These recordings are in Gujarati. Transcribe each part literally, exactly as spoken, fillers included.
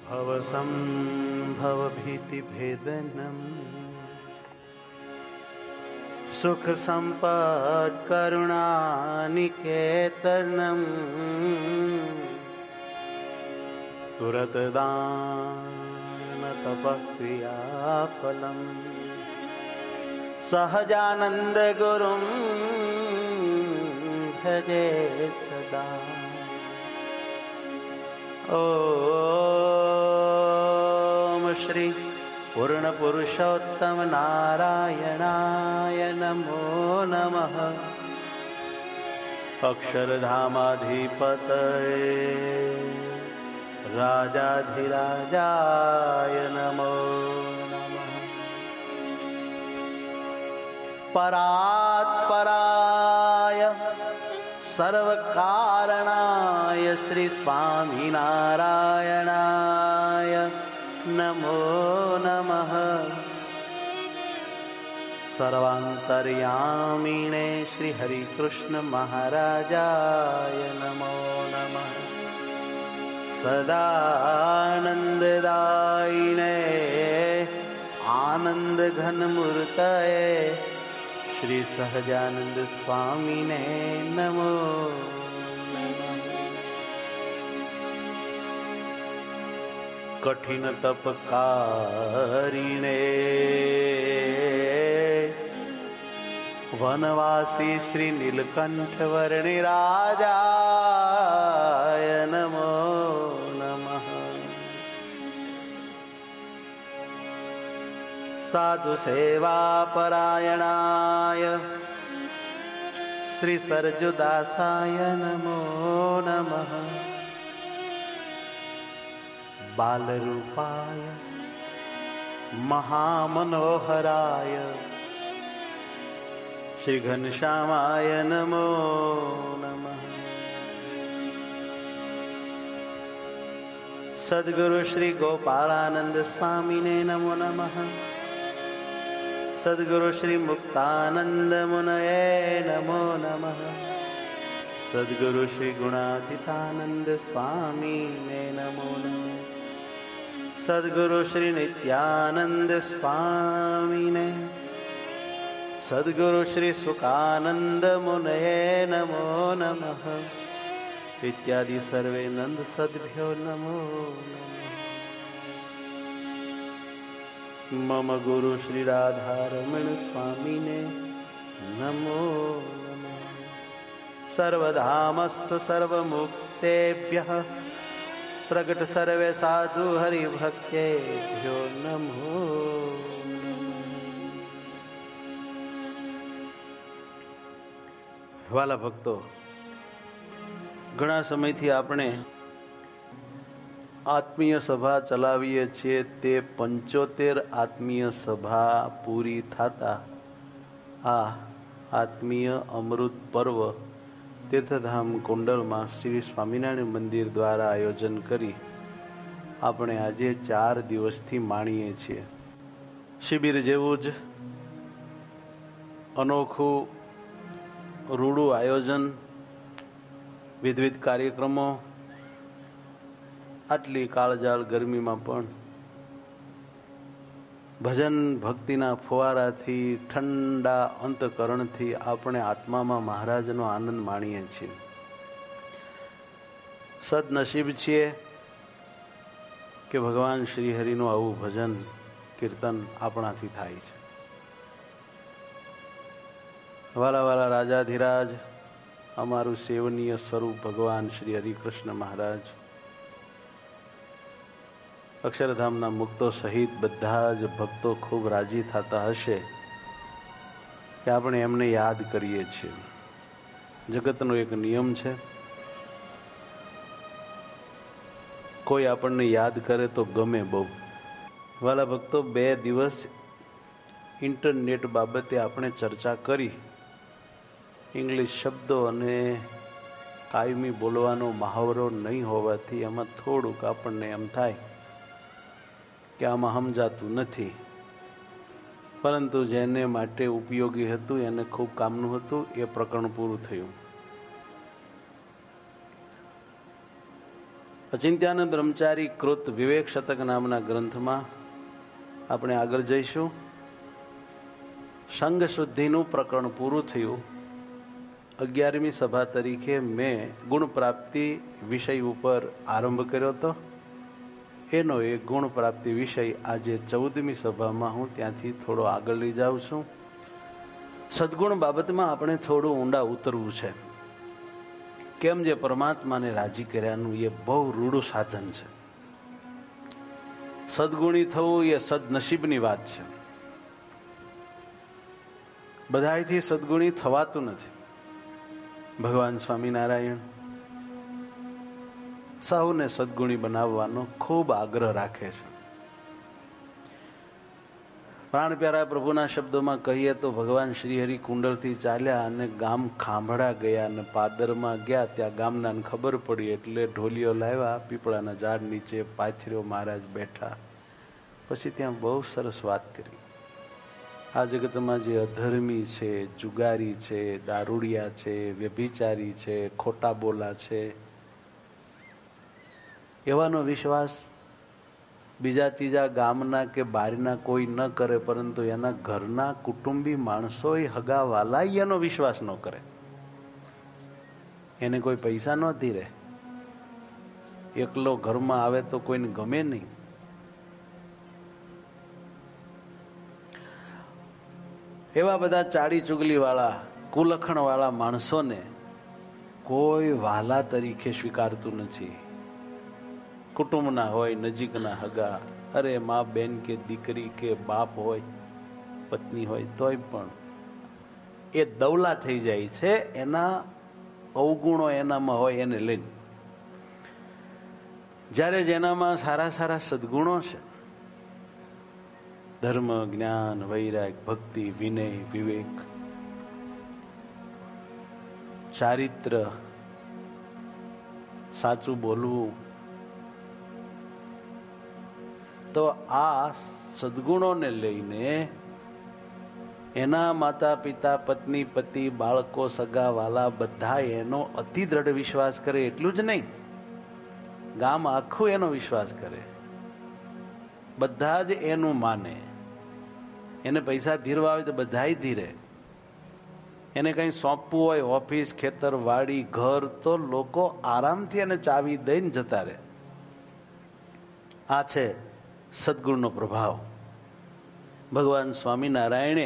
भवसम्भवभीतिभेदनम् सुखसम्पत्करुणानिकेतनम् तुरतदानतपक्रियाफलम् सहजानन्दगुरुं भजे सदा। ॐ श्री पूर्णपुरुषोत्तम नारायणाय नमो नमः। अक्षरधामाधिपतये राजाधिराजाय नमो नमः। परात्पराय सर्वकारणाय श्री स्वामिनारायणाय नमो नमः। सर्वान्तर्यामिने श्री हरिकृष्ण महाराजाय नमो नमः। सदानन्ददायिने आनन्दघनमूर्तये श्री सहजानंद स्वामिने नमो नमः। कठिन तपकारिणे वनवासी श्री नीलकंठ वर्णिराजाय नमो नमः। साधु सेवा परायणाय श्री सरजुदासाय नमो नमः। बालरूपाय महामनोहराय श्री घनश्यामाय नमो नमः। सद्गुरु श्री गोपालानंद स्वामिने नमो नमः। सद्गुरु श्री मुक्तानंद मुनये नमो नमः। सद्गुरु श्री गुणातीतानंद स्वामिने नमो नमः। सद्गुरु श्री नित्यानंद स्वामिने, सद्गुरु श्री सुखानंद मुनये नमो नमः। इत्यादि सर्वे नंद सद्भ्यो नमो नमः। मम गुरु श्री राधारमण स्वामिने नमो नमः। सर्वधामस्थ सर्वमुक्तेभ्यः प्रगट सर्वे साधु हरिभक्तेभ्यो नमो नमः। વાલા ભક્તો, ઘણા સમયથી આપણે આત્મીય સભા ચલાવીએ છીએ. તે પંચોતેર આત્મીય સભા પૂરી થતા આ આત્મીય અમૃત પર્વ તીર્થધામ કુંડલમાં શ્રી સ્વામિનારાયણ મંદિર દ્વારા આયોજન કરી આપણે આજે ચાર દિવસથી માણીએ છીએ. શિબિર જેવું જ અનોખું રૂડું આયોજન, વિવિધ કાર્યક્રમો, આટલી કાળજાળ ગરમીમાં પણ ભજન ભક્તિના ફુવારાથી, ઠંડા અંતકરણથી આપણે આત્મામાં મહારાજનો આનંદ માણીએ છીએ. સદનસીબ છીએ કે ભગવાન શ્રી હરિનું આવું ભજન કીર્તન આપણાથી થાય છે. વાલા વાલા રાજાધિરાજ, અમારું સેવનીય સ્વરૂપ ભગવાન શ્રી હરિકૃષ્ણ મહારાજ, અક્ષરધામના મુક્તો સહિત બધા જ ભક્તો ખૂબ રાજી થતા હશે કે આપણે એમને યાદ કરીએ છીએ. જગતનો એક નિયમ છે, કોઈ આપણને યાદ કરે તો ગમે બહુ. વાલા ભક્તો, બે દિવસ ઇન્ટરનેટ બાબતે આપણે ચર્ચા કરી. ઇંગ્લિશ શબ્દો અને કાયમી બોલવાનો મહાવરો નહીં હોવાથી એમાં થોડુંક આપણને એમ થાય કે આમાં સમજાતું નથી, પરંતુ જેને માટે ઉપયોગી હતું, એને ખૂબ કામનું હતું, એ પ્રકરણ પૂરું થયું. અચિંત્યાનંદ બ્રહ્મચારી કૃત વિવેક શતક નામના ગ્રંથમાં આપણે આગળ જઈશું. સંઘ શુદ્ધિનું પ્રકરણ પૂરું થયું. અગિયારમી સભા તરીકે મેં ગુણ પ્રાપ્તિ વિષય ઉપર આરંભ કર્યો હતો. એનો એ ગુણ પ્રાપ્તિ વિષય આજે ચૌદમી સભામાં હું ત્યાંથી થોડો આગળ લઈ જાઉં છું. સદગુણ બાબતમાં આપણે થોડું ઊંડા ઉતરવું છે. કેમ જે પરમાત્માને રાજી કર્યાનું એ બહુ રૂડું સાધન છે. સદગુણી થવું એ સદનસીબની વાત છે. બધાયથી સદગુણી થવાતું નથી. ભગવાન સ્વામિનારાયણ સૌને સદગુણી બનાવવાનો ખૂબ આગ્રહ રાખે છે. પ્રાણ પ્યારા પ્રભુના શબ્દોમાં કહીએ તો ભગવાન શ્રીહરિ કુંડલથી ચાલ્યા અને ગામ ખાંભળા ગયા અને પાદરમાં ગયા. ત્યાં ગામનાને ખબર પડી એટલે ઢોલીઓ લાવ્યા. પીપળાના ઝાડ નીચે પાથર્યો મહારાજ બેઠા. પછી ત્યાં બહુ સરસ વાત કરી. આ જગતમાં જે અધર્મી છે, જુગારી છે, દારૂડિયા છે, વ્યભિચારી છે, ખોટા બોલા છે, એવાનો વિશ્વાસ બીજા ત્રીજા ગામના કે બહારના કોઈ ન કરે, પરંતુ એના ઘરના કુટુંબી માણસો હગા વાલા એનો વિશ્વાસ ન કરે. એને કોઈ પૈસા ન ધીરે. એકલો ઘરમાં આવે તો કોઈને ગમે નહીં. એવા બધા ચાડી ચુગલી વાળા કુલખણ વાળા માણસોને કોઈ વાલા તરીકે સ્વીકારતું નથી. કુટુંબના હોય, નજીકના હગા, અરે મા બેન કે દીકરી કે બાપ હોય, પત્ની હોય, તોય પણ એ દવલા થઈ જાય છે એના અવગુણો એનામાં હોય એને લઈને. જ્યારે જેનામાં સારા સારા સદગુણો છે, ધર્મ, જ્ઞાન, વૈરાગ, ભક્તિ, વિનય, વિવેક, ચારિત્ર, સાચું બોલવું, તો આ સદગુણોને લઈને એના માતા પિતા, પત્ની, પતિ, બાળકો, સગા વાલા બધા એનો અતિ દ્રઢ વિશ્વાસ કરે. એટલું જ નહીં, ગામ આખું એનો વિશ્વાસ કરે. બધા જ એનું માને. એને પૈસા ધીરવા હોય તો બધાય ધીરે. એને કંઈ સોંપવું હોય, ઓફિસ, ખેતર, વાડી, ઘર, તો લોકો આરામથી એને ચાવી દઈને જતા રહે. આ છે સદગુણનો પ્રભાવ. ભગવાન સ્વામિનારાયણે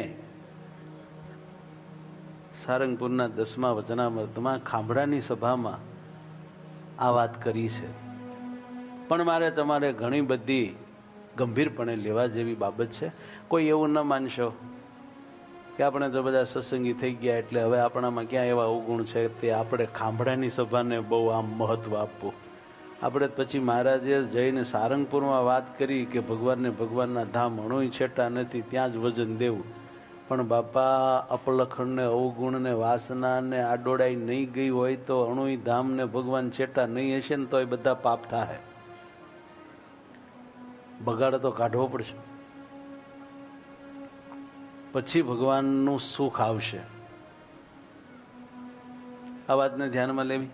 સારંગપુરના દસમા વચનામૃતમાં ખાંભળાની સભામાં આ વાત કરી છે. પણ મારે તમારે ઘણી બધી ગંભીરપણે લેવા જેવી બાબત છે. કોઈ એવું ન માનશો કે આપણે તો બધા સત્સંગી થઈ ગયા એટલે હવે આપણામાં ક્યાં એવા અવગુણ છે તે આપણે ખાંભળાની સભાને બહુ આમ મહત્વ આપવું. આપણે પછી મહારાજે જઈને સારંગપુરમાં વાત કરી કે ભગવાનને ભગવાનના ધામ અણુય છેટા નથી, ત્યાં જ વજન દેવું. પણ બાપા, અપલખણને, અવગુણને, વાસનાને આડોડાઈ નહીં ગઈ હોય તો અણુય ધામને ભગવાન છેટા નહીં હશે ને તો એ બધા પાપ થાય. બગાડ તો કાઢવો પડશે, પછી ભગવાનનું સુખ આવશે. આ વાતને ધ્યાનમાં લેવી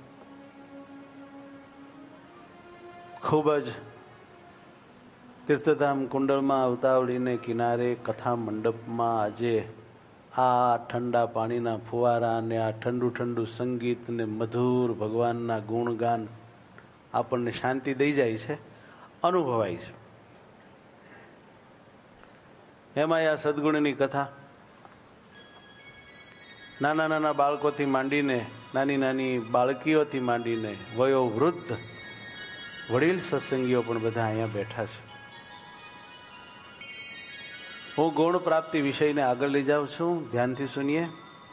ખૂબ જ. તીર્થધામ કુંડળમાં અવતાવળીને કિનારે કથા મંડપમાં આજે આ ઠંડા પાણીના ફુવારા અને આ ઠંડુ ઠંડુ સંગીત ને મધુર ભગવાનના ગુણગાન આપણને શાંતિ દઈ જાય છે, અનુભવાય છે. એમાં આ સદગુણની કથા નાના નાના બાળકોથી માંડીને, નાની નાની બાળકીઓથી માંડીને વયો વૃદ્ધ વડીલ સત્સંગીઓ પણ બધા અહીંયા બેઠા છે. હું ગુણ પ્રાપ્તિ વિષયને આગળ લઈ જાઉં છું. ધ્યાનથી સુનીએ.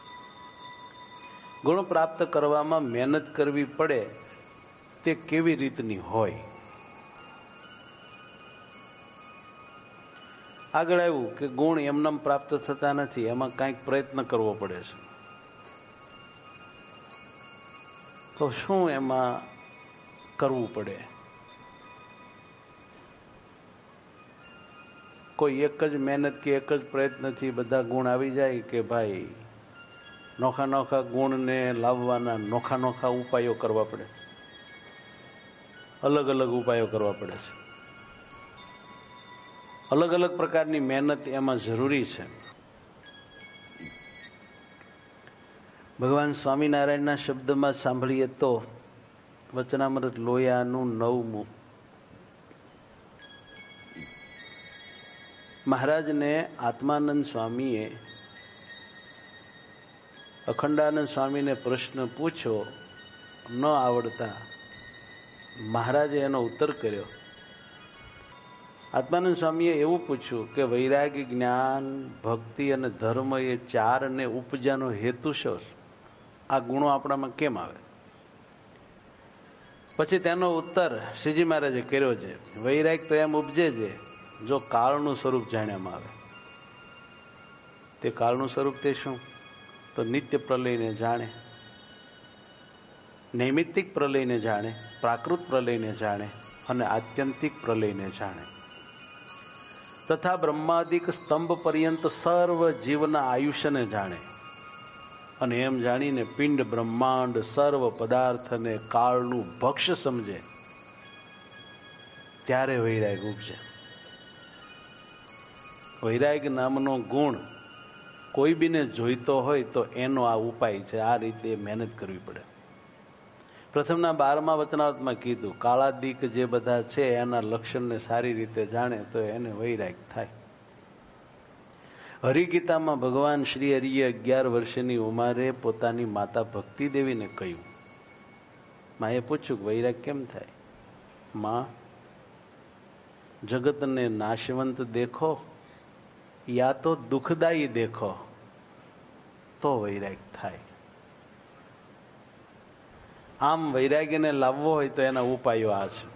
ગુણ પ્રાપ્ત કરવામાં મહેનત કરવી પડે તે કેવી રીતની હોય. આગળ આવ્યું કે ગુણ એમનેમ પ્રાપ્ત થતા નથી, એમાં કંઈક પ્રયત્ન કરવો પડે છે. તો શું એમાં કરવું પડે? કોઈ એક જ મહેનત કે એક જ પ્રયત્નથી બધા ગુણ આવી જાય કે ભાઈ? નોખા નોખા ગુણને લાવવાના નોખા નોખા ઉપાયો કરવા પડે. અલગ અલગ ઉપાયો કરવા પડે છે. અલગ અલગ પ્રકારની મહેનત એમાં જરૂરી છે. ભગવાન સ્વામિનારાયણના શબ્દમાં સાંભળીએ તો વચનામૃત લોયાનું નવમું. મહારાજને આત્માનંદ સ્વામીએ અખંડાનંદ સ્વામીને પ્રશ્ન પૂછ્યો, ન આવડતા મહારાજે એનો ઉત્તર કર્યો. આત્માનંદ સ્વામીએ એવું પૂછ્યું કે વૈરાગ્ય, જ્ઞાન, ભક્તિ અને ધર્મ એ ચારને ઉપજાનો હેતુ શું? આ ગુણો આપણામાં કેમ આવે? પછી તેનો ઉત્તર શ્રીજી મહારાજે કર્યો છે, વૈરાગ તો એમ ઉપજે છે જો કાળનું સ્વરૂપ જાણ્યામાં આવે. તે કાળનું સ્વરૂપ તે શું? તો નિત્ય પ્રલયને જાણે, નૈમિત્તિક પ્રલયને જાણે, પ્રાકૃત પ્રલયને જાણે અને આત્યંતિક પ્રલયને જાણે, તથા બ્રહ્માદિક સ્તંભ પર્યંત સર્વ જીવના આયુષ્યને જાણે અને એમ જાણીને પિંડ બ્રહ્માંડ સર્વ પદાર્થને કાળનું ભક્ષ્ય સમજે, ત્યારે વૈરાગ ઉપજે. વૈરાગ નામનો ગુણ કોઈ બીને જોઈતો હોય તો એનો આ ઉપાય છે. આ રીતે મહેનત કરવી પડે. પ્રથમના બારમા વચનાવતમાં કીધું, કાળાદિક જે બધા છે એના લક્ષણને સારી રીતે જાણે તો એને વૈરાગ થાય. હરિગીતામાં ભગવાન શ્રી હરિએ અગિયાર વર્ષની ઉંમરે પોતાની માતા ભક્તિ દેવીને કહ્યું. માએ પૂછ્યું, વૈરાગ કેમ થાય? માં, જગતને નાશવંત દેખો યા તો દુઃખદાયી દેખો તો વૈરાગ થાય. આમ વૈરાગ્યને લાવવો હોય તો એના ઉપાયો આ છે.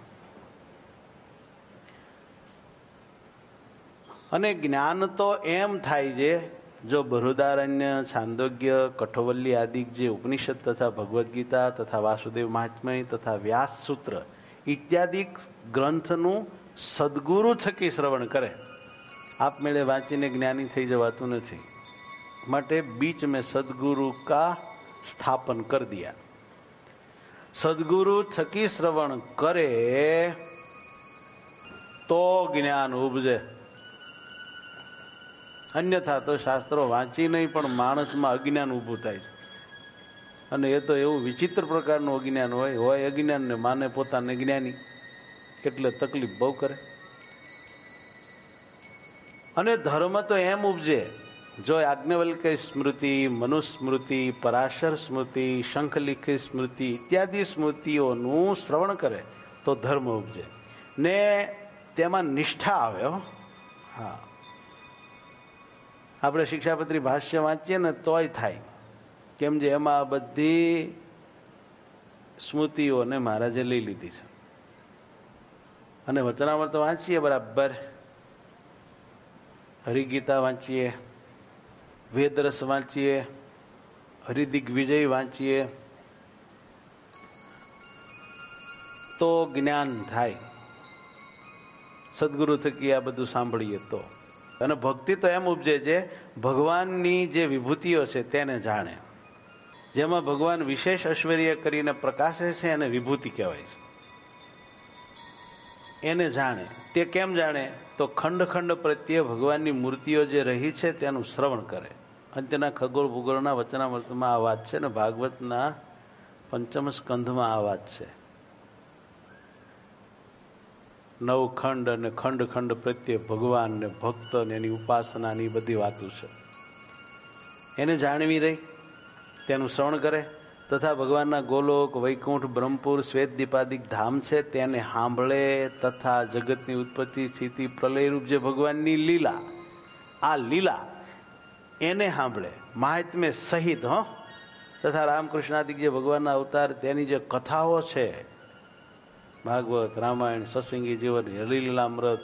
અને જ્ઞાન તો એમ થાય છે જો બૃહદારણ્ય, છાંદોગ્ય, કઠોવલ્લી આદિ જે ઉપનિષદ તથા ભગવદ્ ગીતા તથા વાસુદેવ મહાત્મ્ય તથા વ્યાસ સૂત્ર ઇત્યાદિ ગ્રંથનું સદગુરુ થકી શ્રવણ કરે. આપમેળે વાંચીને જ્ઞાની થઈ જવાતું નથી. માટે બીચ મેં સદગુરુ કા સ્થાપન કર દિયા. સદગુરુ થકી શ્રવણ કરે તો જ્ઞાન ઉપજે. અન્યથા તો શાસ્ત્રો વાંચી નહીં પણ માણસમાં અજ્ઞાન ઊભું થાય છે. અને એ તો એવું વિચિત્ર પ્રકારનું અજ્ઞાન હોય હોય અજ્ઞાનને માને પોતાને જ્ઞાની, એટલે તકલીફ બહુ કરે. અને ધર્મ તો એમ ઉપજે જો આજ્ઞવલ્ક્ય સ્મૃતિ, મનુસ્મૃતિ, પરાશર સ્મૃતિ, શંખલિખિત સ્મૃતિ ઇત્યાદિ સ્મૃતિઓનું શ્રવણ કરે તો ધર્મ ઉપજે ને તેમાં નિષ્ઠા આવે. હા, આપણે શિક્ષાપત્રી ભાષ્ય વાંચીએ ને તોય થાય. કેમ જે એમાં બધી સ્મૃતિઓને મહારાજે લઈ લીધી છે. અને વચનામૃત વાંચીએ બરાબર, હરિગીતા વાંચીએ, વેદરસ વાંચીએ, હરિદિગ્વિજય વાંચીએ તો જ્ઞાન થાય. સદગુરુ થકી આ બધું સાંભળીએ તો. અને ભક્તિ તો એમ ઉપજે છે ભગવાનની જે વિભૂતિઓ છે તેને જાણે. જેમાં ભગવાન વિશેષ ઐશ્વર્ય કરીને પ્રકાશે છે એને વિભૂતિ કહેવાય છે. એને જાણે. તે કેમ જાણે? તો ખંડ ખંડ પ્રત્યે ભગવાનની મૂર્તિઓ જે રહી છે તેનું શ્રવણ કરે. અંત્યના ખગોળ ભૂગોળના વચનામૃતમાં આ વાત છે ને ભાગવતના પંચમ સ્કંધમાં આ વાત છે. નવ ખંડ અને ખંડ ખંડ પ્રત્યે ભગવાન ને ભક્ત ને એની ઉપાસનાની બધી વાતો છે. એને જાણવી રહી, તેનું શ્રવણ કરે તથા ભગવાનના ગોલોક, વૈકુંઠ, બ્રહ્મપુર, શ્વેતદીપાદિક ધામ છે તેને સાંભળે તથા જગતની ઉત્પત્તિ, સ્થિતિ, પ્રલયરૂપ જે ભગવાનની લીલા, આ લીલા એને સાંભળે મહાત્મ્ય સહિત. હો તથા રામકૃષ્ણાદિક જે ભગવાનના અવતાર તેની જે કથાઓ છે, ભાગવત, રામાયણ, સત્સંગી જીવન, હરિલીલામૃત,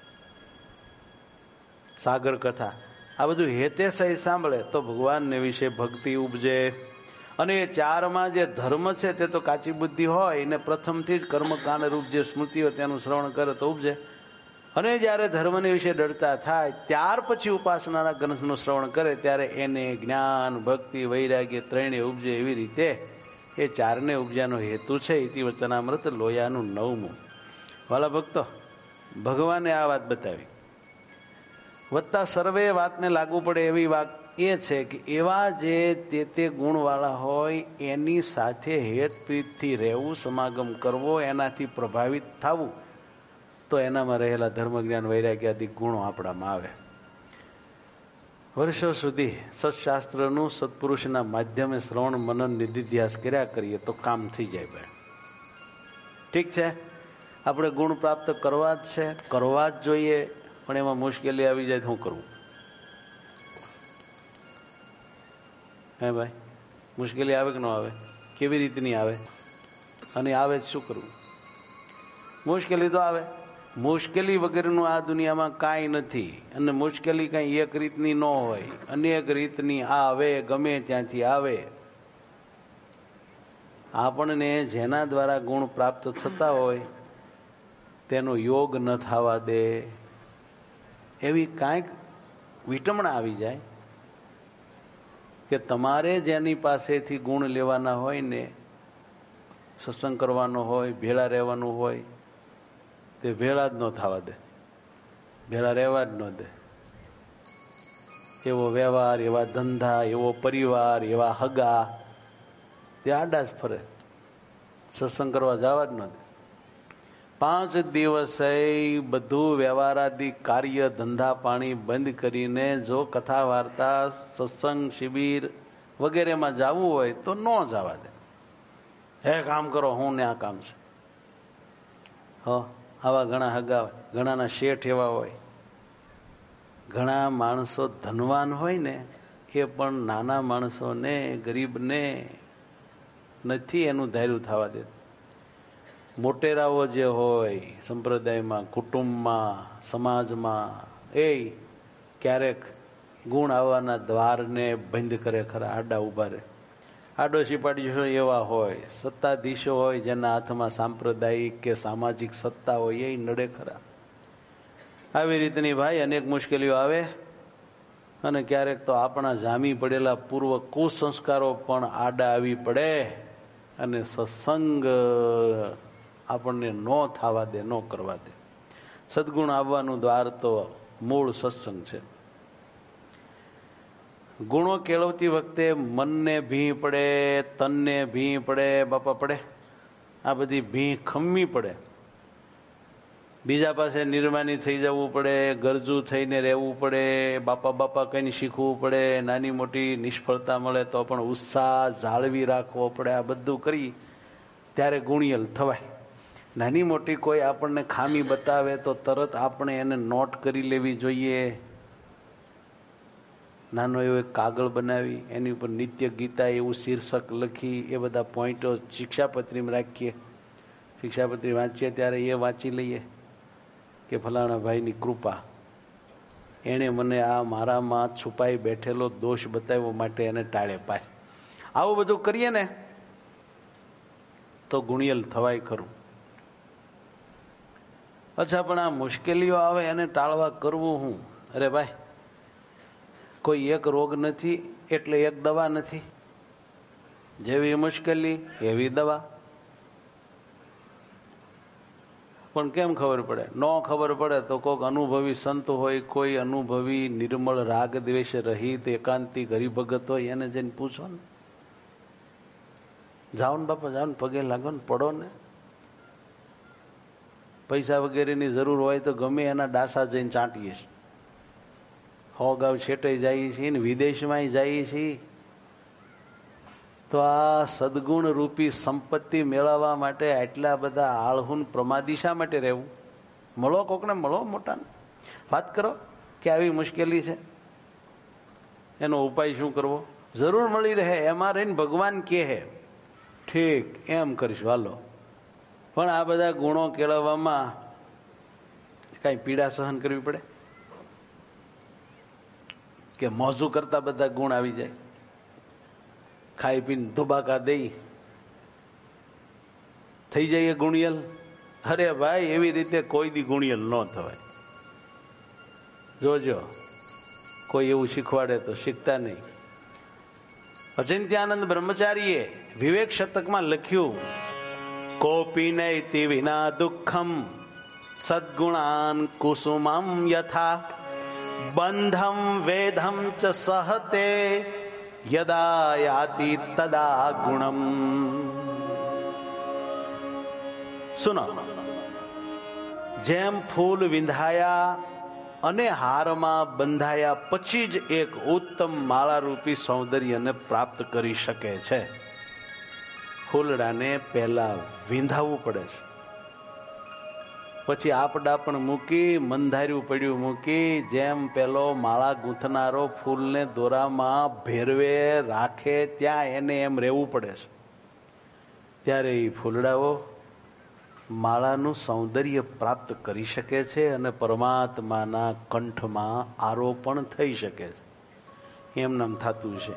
સાગર કથા, આ બધું હેતે સહિત સાંભળે તો ભગવાનને વિશે ભક્તિ ઉપજે. અને એ ચારમાં જે ધર્મ છે તે તો કાચી બુદ્ધિ હોય ને પ્રથમથી જ કર્મકાંડ રૂપ જે સ્મૃતિઓ તેનું શ્રવણ કરે તો ઉપજે. અને જ્યારે ધર્મને વિશે ડરતા થાય ત્યાર પછી ઉપાસનાના ગ્રંથનું શ્રવણ કરે ત્યારે એને જ્ઞાન, ભક્તિ, વૈરાગ્ય ત્રણેય ઉપજે. એવી રીતે એ ચારને ઉપજાનો હેતુ છે ઇતિ વચનામૃત લોયાનું નવમું. વાલા ભક્તો, ભગવાને આ વાત બતાવી. વત્તા સર્વે વાતને લાગુ પડે એવી વાત એ છે કે એવા જે તે તે ગુણવાળા હોય એની સાથે હેતપ્રીતથી રહેવું, સમાગમ કરવો, એનાથી પ્રભાવિત થવું, તો એનામાં રહેલા ધર્મ જ્ઞાન વૈરાગ્યાદિ ગુણો આપણામાં આવે. વર્ષો સુધી સત્શાસ્ત્રનું સત્પુરુષના માધ્યમે શ્રવણ મનન નિધિધ્યાસ કર્યા કરીએ તો કામ થઈ જાય ભાઈ. ઠીક છે, આપણે ગુણ પ્રાપ્ત કરવા જ છે, કરવા જ જોઈએ, પણ એમાં મુશ્કેલી આવી જાય તો શું કરવું? હે ભાઈ, મુશ્કેલી આવે કે ન આવે? કેવી રીતની આવે? અને આવે જ શું કરવું? મુશ્કેલી તો આવે. મુશ્કેલી વગેરેનું આ દુનિયામાં કાંઈ નથી. અને મુશ્કેલી કાંઈ એક રીતની ન હોય, અનેક રીતની આવે, ગમે ત્યાંથી આવે. આપણને જેના દ્વારા ગુણ પ્રાપ્ત થતા હોય તેનો યોગ ન થવા દે એવી કાંઈક વિટમણા આવી જાય કે તમારે જેની પાસેથી ગુણ લેવાના હોય ને, સત્સંગ કરવાનો હોય, ભેળા રહેવાનું હોય, તે ભેળા જ ન થવા દે, ભેળા રહેવા જ ન દે. એવો વ્યવહાર, એવા ધંધા, એવો પરિવાર, એવા હગા, તે આડા જ ફરે, સત્સંગ કરવા જવા જ ન દે. પાંચ દિવસે બધું વ્યવહારાદી કાર્ય ધંધા પાણી બંધ કરીને જો કથા વાર્તા સત્સંગ શિબિર વગેરેમાં જવું હોય તો ન જવા દે. હે કામ કરો, હું ને આ કામ છે. હ આવા ઘણા હગા હોય, ઘણાના શેઠ એવા હોય, ઘણા માણસો ધનવાન હોય ને એ પણ નાના માણસોને, ગરીબને નથી એનું ધાર્યું થવા દે. મોટેરાઓ જે હોય સંપ્રદાયમાં, કુટુંબમાં, સમાજમાં, એ ક્યારેક ગુણ આવવાના દ્વારને બંધ કરે ખરા, આડા ઉભા રહે. આડોશી પાડોશીઓ એવા હોય, સત્તાધીશો હોય જેના હાથમાં સાંપ્રદાયિક કે સામાજિક સત્તા હોય, એ નડે ખરા. આવી રીતની ભાઈ અનેક મુશ્કેલીઓ આવે. અને ક્યારેક તો આપણા જામી પડેલા પૂર્વ કુસંસ્કારો પણ આડા આવી પડે અને સત્સંગ આપણને ન થવા દે, ન કરવા દે. સદગુણ આવવાનું દ્વાર તો મૂળ સત્સંગ છે. ગુણો કેળવતી વખતે મનને ભી પડે, તનને ભી પડે, બાપા પડે, આ બધી ભી ખમવી પડે. બીજા પાસે નિર્માની થઈ જવું પડે, ગરજુ થઈને રહેવું પડે, બાપા બાપા કહીને શીખવું પડે, નાની મોટી નિષ્ફળતા મળે તો પણ ઉત્સાહ જાળવી રાખવો પડે. આ બધું કરી ત્યારે ગુણિયલ થવાય. નાની મોટી કોઈ આપણને ખામી બતાવે તો તરત આપણે એને નોટ કરી લેવી જોઈએ. નાનો એવો એક કાગળ બનાવી એની ઉપર નિત્ય ગીતા એવું શીર્ષક લખી એ બધા પોઈન્ટો શિક્ષાપત્રીમાં રાખીએ. શિક્ષાપત્રી વાંચીએ ત્યારે એ વાંચી લઈએ કે ફલાણા ભાઈની કૃપા, એણે મને આ મારામાં છુપાઈ બેઠેલો દોષ બતાવ્યો માટે એને ટાળે પાય. આવું બધું કરીએ ને તો ગુણિયલ થવાય ખરું. અચ્છા, પણ આ મુશ્કેલીઓ આવે એને ટાળવા કરવું હું? અરે ભાઈ, કોઈ એક રોગ નથી એટલે એક દવા નથી. જેવી મુશ્કેલી એવી દવા. પણ કેમ ખબર પડે? ન ખબર પડે તો કોઈક અનુભવી સંત હોય, કોઈ અનુભવી નિર્મળ રાગ દ્વેષ રહિત એકાંતિક હરિભગત હોય, એને જઈને પૂછો ને. જાઓ ને બાપા, જાઓ ને, પગે લાગો ને, પડો ને. પૈસા વગેરેની જરૂર હોય તો ગમે એના ડાસા જઈને ચાંટીએ છીએ. હો ગાવ છેટે જઈએ છીએ ને વિદેશમાં જઈએ છીએ તો આ સદગુણ રૂપી સંપત્તિ મેળવવા માટે આટલા બધા આળહુન પ્રમાદી શા માટે રહેવું? મળો કોકને, મળો મોટાને, વાત કરો કે આવી મુશ્કેલી છે, એનો ઉપાય શું કરવો? જરૂર મળી રહે એમાં રહીને ભગવાન કહે ઠીક એમ કરીશ વાલો. પણ આ બધા ગુણો કેળવવામાં કાંઈ પીડા સહન કરવી પડે કે મોજું કરતા બધા ગુણ આવી જાય? ખાઈ પીને ધુબાકા દઈ થઈ જઈએ ગુણિયલ? અરે ભાઈ, એવી રીતે કોઈ દી ગુણિયલ ન થવાય. જોજો, કોઈ એવું શીખવાડે તો શીખતા નહીં. અચિંત્યાનંદ બ્રહ્મચારીએ વિવેક શતકમાં લખ્યું, કોપી નૈતિ વિના દુઃખમ સદ્ગુણાન કુસુમમ યથા બંધમ વેધમ ચ સહતે યદા યાતિ તદા ગુણમ. સુનો, જેમ ફૂલ વિંધાયા અને હારમાં બંધાયા પછી જ એક ઉત્તમ માળારૂપી સૌંદર્યને પ્રાપ્ત કરી શકે છે, ફૂલડાને પહેલા વિંધાવવું પડે છે, પછી આપડા પણ મૂકી મંધાર્યું પડ્યું મૂકી જેમ પેલો માળા ગૂંથનારો ફૂલને દોરામાં ભેરવે રાખે ત્યાં એને એમ રહેવું પડે છે. ત્યારે એ ફૂલડાઓ માળાનું સૌંદર્ય પ્રાપ્ત કરી શકે છે અને પરમાત્માના કંઠમાં આરોપણ થઈ શકે છે. એમ નામ થતું છે.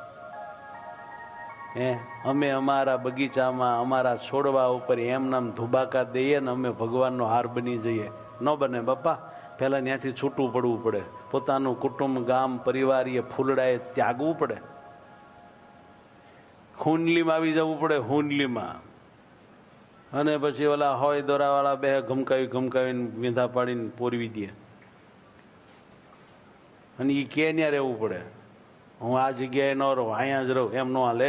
હે અમે અમારા બગીચામાં અમારા છોડવા ઉપર એમ નામ ધુબાકા દઈએ ને અમે ભગવાનનો હાર બની જઈએ. ન બને બાપા, પહેલા ત્યાંથી છૂટવું પડવું પડે. પોતાનું કુટુંબ, ગામ, પરિવાર એ ફૂલડાએ ત્યાગવું પડે. હુંડલીમાં આવી જવું પડે, હુંડલીમાં. અને પછી ઓલા હોય દોરાવાળા બે ઘમકાવી ઘમકાવીને વીંધા પાડીને પોરવી દે અને એ કે ત્યાં રહેવું પડે. હું આ જગ્યાએ ન રહું, અહીંયા જ રહું, એમ ન હાલે.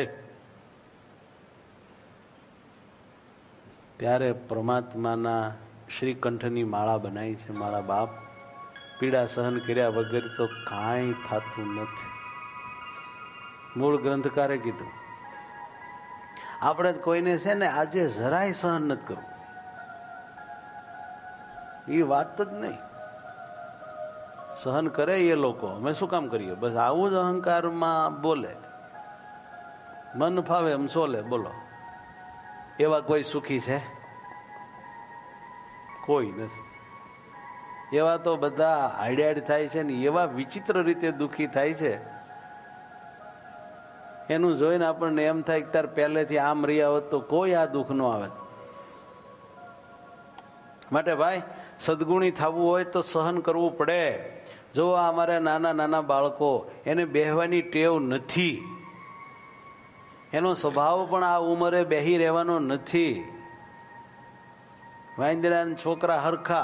ત્યારે પરમાત્માના શ્રીકંઠની માળા બનાવી છે મારા બાપ. પીડા સહન કર્યા વગર તો કાંઈ થતું નથી. મૂળ ગ્રંથકારે કીધું, આપણે કોઈને છે ને આજે જરાય સહન નથી કરવું, એ વાત જ નહીં. સહન કરે એ લોકો, અમે શું કામ કરીએ? બસ આવું જ અહંકારમાં બોલે, મન ફાવે એમ ચોલે. બોલો, એવા કોઈ સુખી છે? કોઈ નથી. એવા તો બધા હાડ્યાડ થાય છે ને એવા વિચિત્ર રીતે દુઃખી થાય છે. એનું જોઈને આપણને એમ થાય કે તાર પહેલેથી આમ રહ્યા હોત તો કોઈ આ દુઃખ ન આવે. માટે ભાઈ, સદગુણી થવું હોય તો સહન કરવું પડે. જો અમારા નાના નાના બાળકો, એને બેહવાની ટેવ નથી, એનો સ્વભાવ પણ આ ઉંમરે બેહી રહેવાનો નથી. વાંદરાના છોકરા હરખા,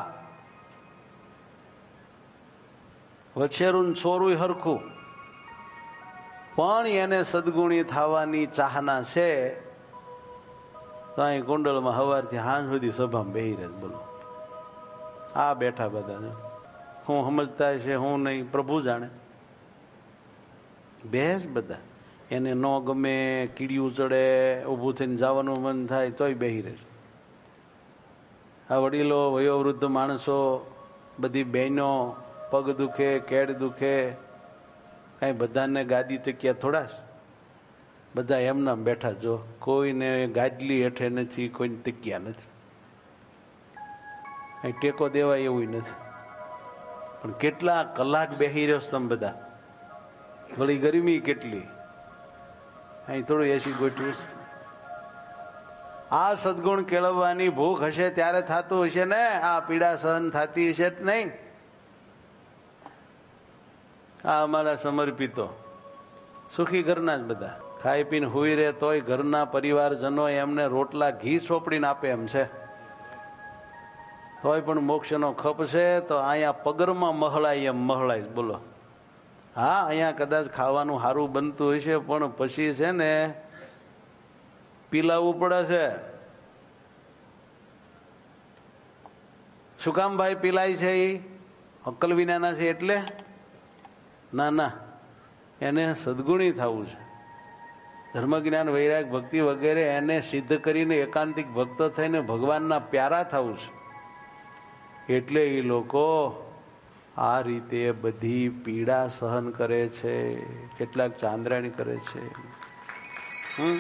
વછેરું છોરું હરખું, પણ એને સદગુણી થવાની ચાહના છે તો અહીં કુંડળમાં સવારથી સાંજ સુધી સભામાં બેહી રહે. બોલો, આ બેઠા બધા હું સમજતા છે, હું નહીં, પ્રભુ જાણે. બેસ બધા. એને ન ગમે, કીડિયું ચડે, ઊભું થઈને જવાનું મન થાય તોય બેહી રહે. આ વડીલો, વયોવૃદ્ધ માણસો, બધી બહેનો, પગ દુખે, કેડ દુખે, કાંઈ બધાને ગાદી તકિયા થોડા, બધા એમના બેઠા. જો કોઈને ગાદલી હેઠે નથી, કોઈને તકિયા નથી, કઈ ટેકો દેવાય એવું નથી. પણ કેટલા કલાક બેસી રહ્યો છો તમે બધા? વળી ગરમી કેટલી, અહીં થોડું એસી ગોઠવું. આ સદગુણ કેળવવાની ભૂખ હશે ત્યારે થતું હશે ને. આ પીડા સહન થતી હશે જ નહીં. આ અમારા સમર્પિતો સુખી ઘરના જ બધા, ખાઈ પીને હુઈ રહે તોય ઘરના પરિવારજનો એમને રોટલા ઘી ચોપડીને આપે એમ છે. તોય પણ મોક્ષનો ખપ છે તો અહીંયા પગરમાં મહળાય એમ મહળાય. બોલો, હા અહીંયા કદાચ ખાવાનું સારું બનતું હશે પણ પછી છે ને પીલાવવું પડે છે. શું કામ ભાઈ પીલાય છે? એ અક્કલ વિનાના છે એટલે? ના ના, એને સદગુણી થવું છે. ધર્મ જ્ઞાન વૈરાગ ભક્તિ વગેરે એને સિદ્ધ કરીને એકાંતિક ભક્ત થઈને ભગવાનના પ્યારા થવું છે. એટલે એ લોકો આ રીતે બધી પીડા સહન કરે છે. કેટલાક ચાંદ્રાણી કરે છે. હમ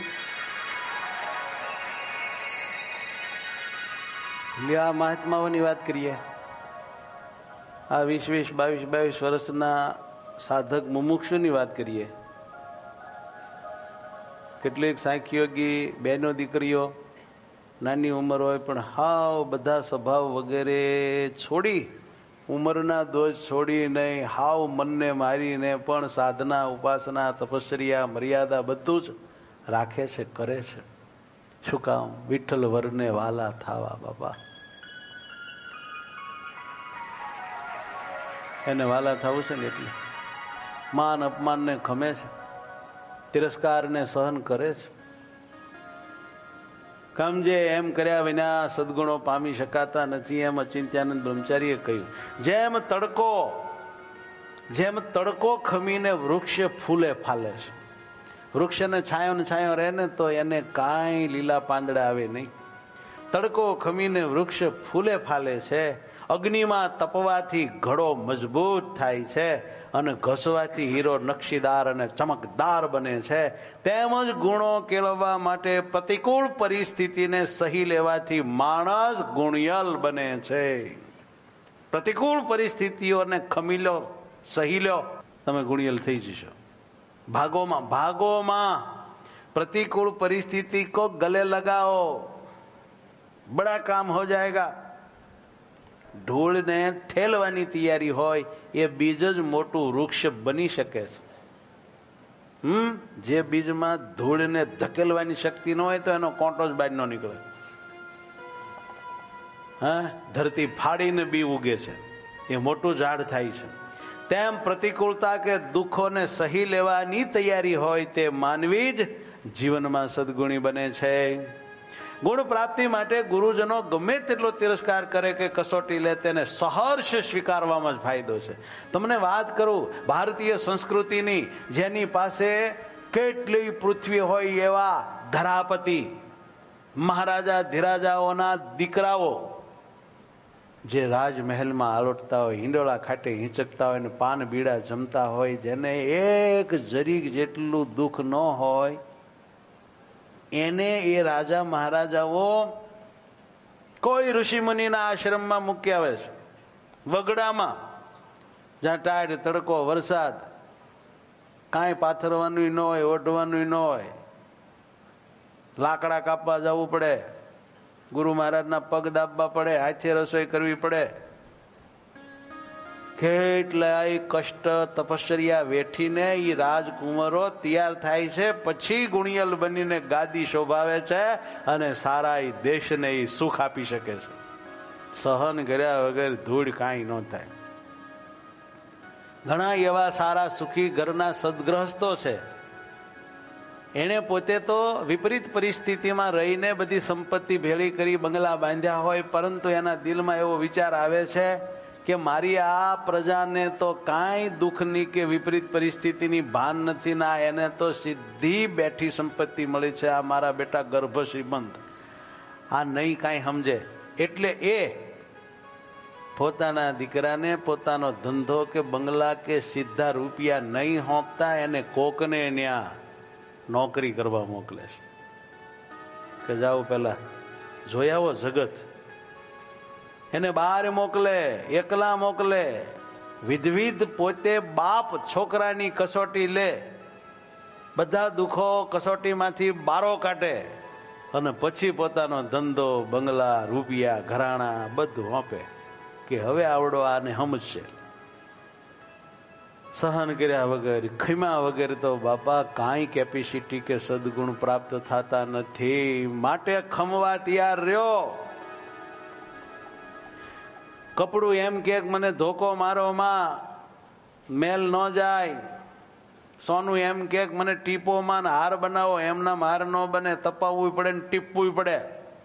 આ મહાત્માઓની વાત કરીએ. આ વીસ વીસ બાવીસ બાવીસ વર્ષના સાધક મુમુક્ષુની વાત કરીએ. કેટલીક સાંખ્યોગી બહેનો દીકરીઓ નાની ઉંમર હોય પણ હાવ બધા સ્વભાવ વગેરે છોડી ઉંમરના દોષ છોડી નહીં, હાવ મનને મારીને પણ સાધના, ઉપાસના, તપશ્ચર્યા, મર્યાદા બધું જ રાખે છે, કરે છે. શું કામ? વિઠ્ઠલ વરને વાલા થાવા. બાપા એને વાલા થવું છે ને એટલે માન અપમાનને ખમે છે, તિરસ્કારને સહન કરે છે. કામજે એમ કર્યા વિના સદગુણો પામી શકાતા નથી, એમ અચિંત્યાનંદ બ્રહ્મચારીએ કહ્યું. જેમ તડકો જેમ તડકો ખમીને વૃક્ષ ફૂલે ફાલે છે. વૃક્ષને છાંયો ને છાંયો રહે ને તો એને કાંઈ લીલા પાંદડા આવે નહીં. તડકો ખમીને વૃક્ષ ફૂલે ફાલે છે. અગ્નિમાં તપવાથી ઘડો મજબૂત થાય છે અને ઘસવાથી હીરો નકશીદાર અને ચમકદાર બને છે. તેમજ ગુણો કેળવવા માટે પ્રતિકૂળ પરિસ્થિતિને સહી લેવાથી માણસ ગુણિયલ બને છે. પ્રતિકૂળ પરિસ્થિતિઓને ખમી લો, સહી લો, તમે ગુણિયલ થઈ જશો. ભાગોમાં ભાગોમાં प्रतिकूल परिस्थिति को गले लगाओ, बड़ा काम हो जाएगा. ઢોળને ઠેલવાની તૈયારી હોય એ બીજ જ મોટું વૃક્ષ બની શકે છે. હમ જે બીજમાં ધૂળને ધકેલવાની શક્તિ ન હોય તો એનો કોંટો જ બહાર ન નીકળે. હા, ધરતી ફાડીને બી ઉગે છે, એ મોટું ઝાડ થાય છે. તેમ પ્રતિકૂળતા કે દુઃખોને સહી લેવાની તૈયારી હોય તે માનવી જ જીવનમાં સદગુણી બને છે. ગુણ પ્રાપ્તિ માટે ગુરુજનો ગમે તેટલો તિરસ્કાર કરે કે કસોટી લે તેને સહર્ષ સ્વીકારવામાં જ ફાયદો છે. તમને વાત કરું ભારતીય સંસ્કૃતિની, જેની પાસે કેટલી પૃથ્વી હોય એવા ધરાપતિ મહારાજા ધીરાજાઓના દીકરાઓ જે રાજમહેલમાં આલોટતા હોય, હિંડોળા ખાટે હિંચકતા હોય, પાન બીડા જમતા હોય, જેને એક જરીક જેટલું દુઃખ ન હોય, એને એ રાજા મહારાજાઓ કોઈ ઋષિ મુનિના આશ્રમમાં મૂકી આવે છે, વગડામાં, જ્યાં ટાઢ તડકો વરસાદ, કાંઈ પાથરવાનું ન હોય, ઓઢવાનું ન હોય, લાકડા કાપવા જવું પડે, ગુરુ મહારાજના પગ દાબવા પડે, હાથે રસોઈ કરવી પડે, કેટલાય કષ્ટ તપશ્ચર્યા વેઠીને એ રાજકુંવરો તૈયાર થાય છે. પછી ગુણિયલ બનીને ગાદી શોભાવે છે અને સારા એ દેશને એ સુખ આપી શકે છે. સહન કર્યા વગર ધૂળ કાંઈ ન થાય. ઘણા એવા સારા સુખી ઘરના સદગ્રહસ્થો છે, એને પોતે તો વિપરીત પરિસ્થિતિમાં રહીને બધી સંપત્તિ ભેળી કરી બંગલા બાંધ્યા હોય, પરંતુ એના દિલમાં એવો વિચાર આવે છે કે મારી આ પ્રજાને તો કાંઈ દુઃખની કે વિપરીત પરિસ્થિતિની ભાન નથી, ના એને તો સીધી બેઠી સંપત્તિ મળી છે. આ મારા બેટા ગર્ભ શ્રીમંત, આ નહીં કાંઈ સમજે, એટલે એ પોતાના દીકરાને પોતાનો ધંધો કે બંગલા કે સીધા રૂપિયા નહીં હોંપતા એને કોકને ન્યા નોકરી કરવા મોકલે છે કે જાઓ પેલા જોઈ આવો જગત. એને બહાર મોકલે, એકલા મોકલે, વિધવિધ પોતે બાપ છોકરાની કસોટી લે, બધા દુઃખો કસોટીમાંથી બારો કાઢે અને પછી પોતાનો ધંધો, બંગલા, રૂપિયા, ઘરાણા બધું આપે કે હવે આવડો આને સમજશે. સહન કર્યા વગર, ખીમા વગર તો બાપા કાંઈ કેપેસિટી કે સદગુણ પ્રાપ્ત થતા નથી. માટે ખમવા તૈયાર રહ્યો. કપડું એમ કે મને ધોકો મારો માં, મેલ ન જાય. સોનું એમ કે મને ટીપો માં હાર બનાવો, એમના હાર ન બને, તપાવવું પડે ને ટીપવું પડે.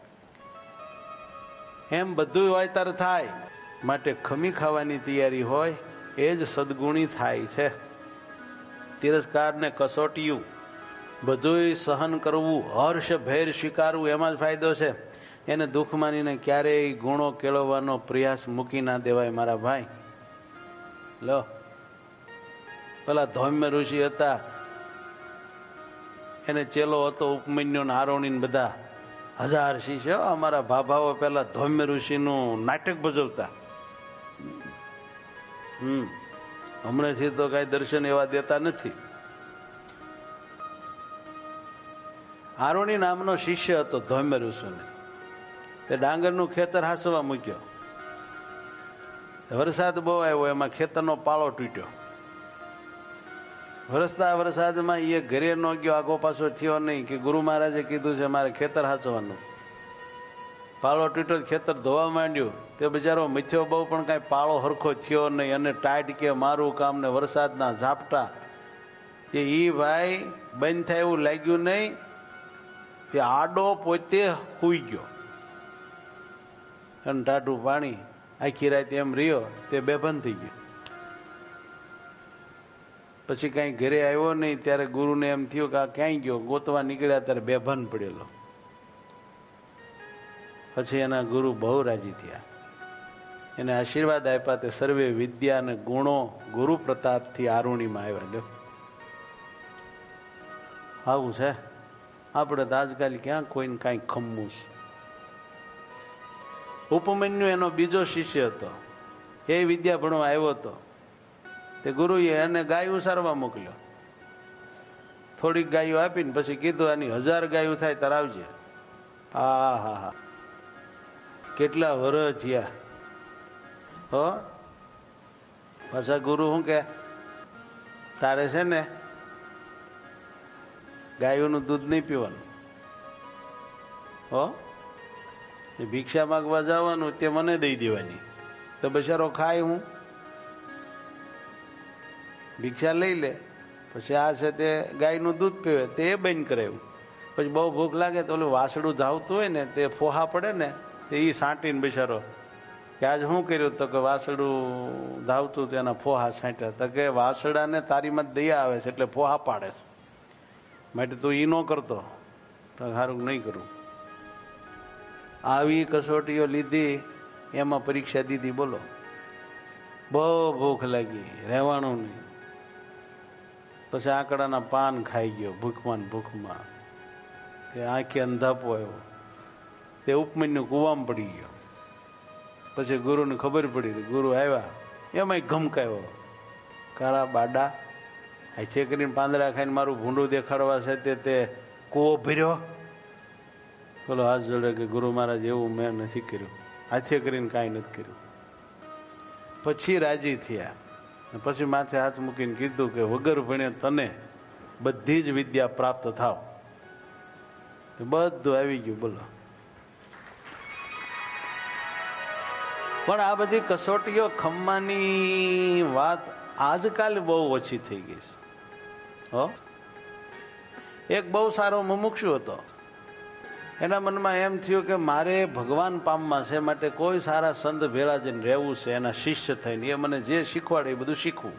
એમ બધું હોય ત્યારે થાય. માટે ખમી ખાવાની તૈયારી હોય એ જ સદગુણી થાય છે. તિરસ્કાર ને કસોટીયું બધું સહન કરવું, હર્ષ ભેર સ્વીકારવું, એમાં જ ફાયદો છે. એને દુઃખ માનીને ક્યારેય ગુણો કેળવવાનો પ્રયાસ મૂકી ના દેવાય મારા ભાઈ. લો, પેલા ધૌમ્ય ઋષિ હતા, એને ચેલો હતો ઉપમન્યુ ને આરોણી બધા હજાર શિષ્ય. અમારા ભાભાઓ પેલા ધૌમ્ય ઋષિનું નાટક ભજવતા. હમ હમણાંથી તો કઈ દર્શન એવા દેતા નથી. આરોણી નામનો શિષ્ય હતો ધૌમ્ય ઋષિને. તે ડાંગરનું ખેતર હાસવા મૂક્યો. વરસાદ બહુ આવ્યો, એમાં ખેતરનો પાળો તૂટ્યો. વરસતા વરસાદમાં એ ઘરે ન ગયો, આગો પાછો થયો નહીં કે ગુરુ મહારાજે કીધું છે મારે ખેતર હાચવાનું. પાળો તૂટ્યો, ખેતર ધોવા માંડ્યું. તે બિચારો મથ્યો બહુ, પણ કાંઈ પાળો હરખો થયો નહીં. અને ટાઈટ કે મારું કામ ને વરસાદના ઝાપટા કે એ ભાઈ બંધ થાય એવું લાગ્યું નહીં. એ આડો પોતે સૂઈ ગયો અને ટાઢું પાણી આખી રાત એમ રહ્યો. તે બેભાન થઈ ગયો. પછી કાંઈ ઘરે આવ્યો નહીં. ત્યારે ગુરુને એમ થયું કે આ ક્યાંય ગયો. ગોતવા નીકળ્યા ત્યારે બેભાન પડેલો. પછી એના ગુરુ બહુ રાજી થયા, એને આશીર્વાદ આપ્યા. તે સર્વે વિદ્યા અને ગુણો ગુરુ પ્રતાપથી આરુણીમાં આવ્યા. દો આવું છે આપણે તો આજકાલ ક્યાં કોઈને કાંઈ ખમવું છે. ઉપમન્યુ એનો બીજો શિષ્ય હતો, એ વિદ્યા ભણવા આવ્યો હતો. તે ગુરુએ એને ગાયું સારવા મોકલ્યો. થોડીક ગાયો આપીને પછી કીધું આની હજાર ગાયું થાય તાર આવજે. હા હા હા કેટલા વર્ષ થયા હો. પાછા ગુરુ શું કે તારે છે ને ગાયોનું દૂધ નહીં પીવાનું હો. એ ભિક્ષા માગવા જવાનું તે મને દઈ દેવાની. તો બિચારો ખાય હું ભિક્ષા લઈ લે, પછી આ છે તે ગાયનું દૂધ પીવે, તે એ બંધ કરાવ્યું. પછી બહુ ભૂખ લાગે તો ઓલું વાસડું ધાવતું હોય ને તે ફોહા પડે ને તે એ સાંટીને બિચારો કે આજ શું કર્યું. તો કે વાસડું ધાવતું તો એના ફોહા છાંટ્યા. તો કે વાસડાને તારીમાં દયા આવે છે એટલે ફોહા પાડે છે, માટે તું એ ન કરતો તો સારું નહીં કરું. આવી કસોટીઓ લીધી, એમાં પરીક્ષા દીધી. બોલો, બહુ ભૂખ લાગી, રહેવાનું નહીં. પછી આંકડાના પાન ખાઈ ગયો ભૂખમાં ભૂખમાં. તે આંખે અંધાપો આવ્યો. તે ઉપમન્યુ કૂવામાં પડી ગયો. પછી ગુરુને ખબર પડી. ગુરુ આવ્યા, એમાંય ગમકાયો. કાળા બાડા આ છે કરીને પાંદડા ખાઈને મારું ભૂંડું દેખાડવા છે તે તે કૂવો ભર્યો. બોલો હાથ જોડે કે ગુરુ મહારાજ એવું મેં નથી કર્યું, હાથે કરીને કાંઈ નથી કર્યું. પછી રાજી થયા. પછી માથે હાથ મૂકીને કીધું કે વગર ભણે તને બધી જ વિદ્યા પ્રાપ્ત થાવ. તો બધું આવી ગયું. બોલો, પણ આ બધી કસોટીઓ ખમ્માની વાત આજકાલ બહુ ઓછી થઈ ગઈ છે હો. એક બહુ સારો મુમુક્ષુ હતો. એના મનમાં એમ થયું કે મારે ભગવાન પામવા છે, માટે કોઈ સારા સંત ભેળા જઈને રહેવું છે, એના શિષ્ય થઈને. એ મને જે શીખવાડે એ બધું શીખવું.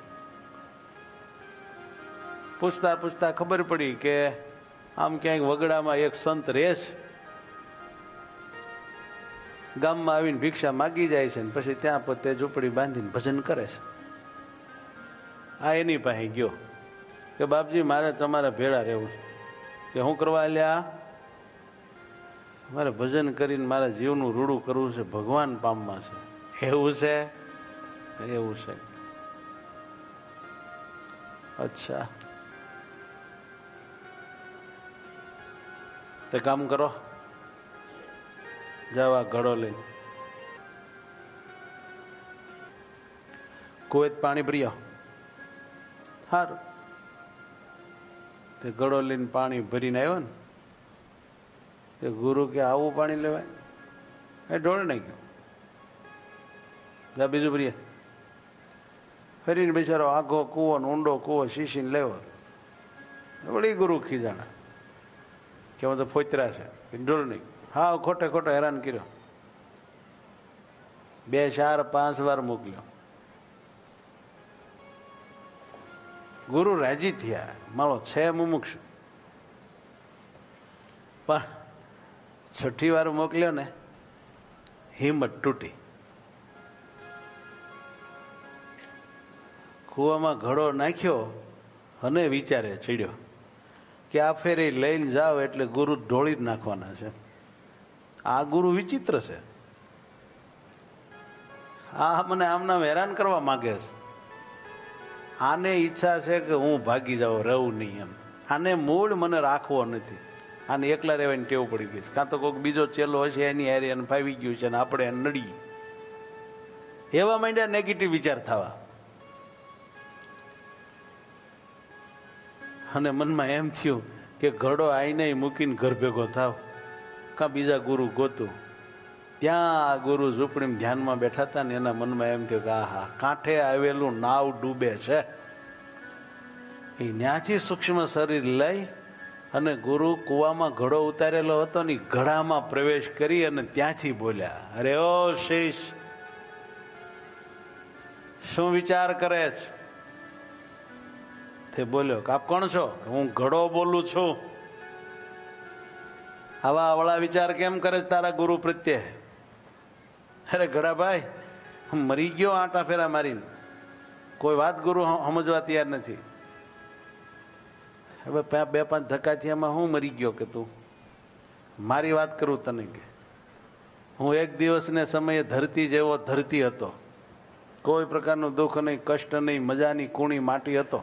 પૂછતા પૂછતા ખબર પડી કે આમ ક્યાંક વગડામાં એક સંત રહે છે. ગામમાં આવીને ભિક્ષા માગી જાય છે, પછી ત્યાં પોતે ઝૂંપડી બાંધીને ભજન કરે છે. આ એની પાસે ગયો કે બાપજી મારે તમારા ભેળા રહેવું છે. કે શું કરવા લ્યા? મારે ભજન કરીને મારા જીવનું રૂડું કરવું છે, ભગવાન પામવા છે. એવું છે? એવું છે. અચ્છા, તે કામ કરો, જાઓ આ ઘડો લઈ કુવેત પાણી ભરી આવો. સારું. તે ઘડો લઈને પાણી ભરીને આવ્યો ને તે ગુરુ કે આવું પાણી લેવાય? એ ઢોળ નાખ્યું. જા બીજું ભરીએ. ફરીને બિચારો આઘો કૂવો ને ઊંડો કૂવો શીશીને લેવો. વળી ગુરુ ખીજાણા કે હું તો ફોતરા છે, ઢોળ નહીં. હા ખોટે ખોટો હેરાન કર્યો. બે ચાર પાંચ વાર મોકલ્યો. ગુરુ રાજી થયા, મારો છે મુમુક્ષુ. પણ છઠ્ઠી વાર મોકલ્યો ને હિંમત તૂટી. કૂવામાં ઘડો નાખ્યો અને વિચારે ચડ્યો કે આ ફેરી લઈને જાઓ એટલે ગુરુ ઢોળી જ નાખવાના છે. આ ગુરુ વિચિત્ર છે. આ મને આમના હેરાન કરવા માંગે છે. આને ઈચ્છા છે કે હું ભાગી જાઉં, રહું નહીં એમ. આને મૂળ મને રાખવો નથી. આને એકલા રહેવાની ટેવ પડી ગઈ છે. કાં તો કોઈક બીજો ચેલો હશે એની હારે એને ફાવી ગયું છે અને આપણે એને નડી. એવા માંડ્યા નેગેટિવ વિચાર થવા. અને મનમાં એમ થયું કે ઘડો આઈને મૂકીને ઘર ભેગો થાવ, કાં બીજા ગુરુ ગોતું. ત્યાં ગુરુ ઝૂંપડીમાં ધ્યાનમાં બેઠા હતા ને એના મનમાં એમ થયું કે આહા, કાંઠે આવેલું નાવ ડૂબે છે. એ ન્યાથી સૂક્ષ્મ શરીર લઈ અને ગુરુ કુવામાં ઘડો ઉતારેલો હતો ને ઘડામાં પ્રવેશ કરી અને ત્યાંથી બોલ્યા, અરે ઓ શીશ, શું વિચાર કરે છે? તે બોલ્યો કે આપ કોણ છો? હું ઘડો બોલું છું. આવા અવળા વિચાર કેમ કરે તારા ગુરુ પ્રત્યે? અરે ઘડાભાઈ, હું મરી ગયો આંટા ફેરા મારીને, કોઈ વાત ગુરુ સમજવા તૈયાર નથી. હવે બે પાંચ ધક્કાથી એમાં હું મરી ગયો કે તું મારી વાત કરું તને કે હું એક દિવસને સમયે ધરતી જેવો ધરતી હતો, કોઈ પ્રકારનું દુઃખ નહીં, કષ્ટ નહીં, મજાની કૂણી માટી હતો.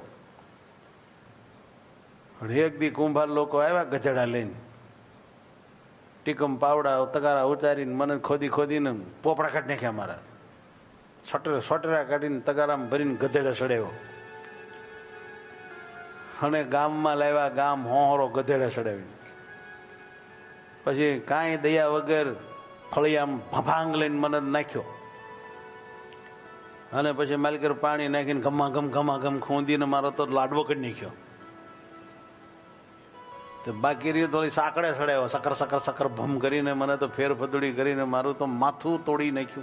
એક દી કુંભાર લોકો આવ્યા ગધેડા લઈને, ટીકમ પાવડા તગારા ઉતારીને મને ખોદી ખોદીને પોપડા કાઢી નાખ્યા મારા. સોટરા સોટરા કાઢીને તગારામાં ભરીને ગધેડા ચડાવ્યો અને ગામમાં લાવ્યા, ગામ હોહરો ગધેડા ચડાવીને. પછી કાંઈ દયા વગર ફળિયામાં ફફાંગ લઈને મને નાખ્યો અને પછી માલિકર પાણી નાખીને ગમા ગમ ગમા ગમ ખૂંદીને મારો તો લાડવો કરી નાખ્યો. તો બાકી રહ્યું થોડી સાંકડે ચડાવ્યો, સકર સકર સકર ભમ કરીને મને તો ફેર ફદુડી કરીને મારું તો માથું તોડી નાખ્યું.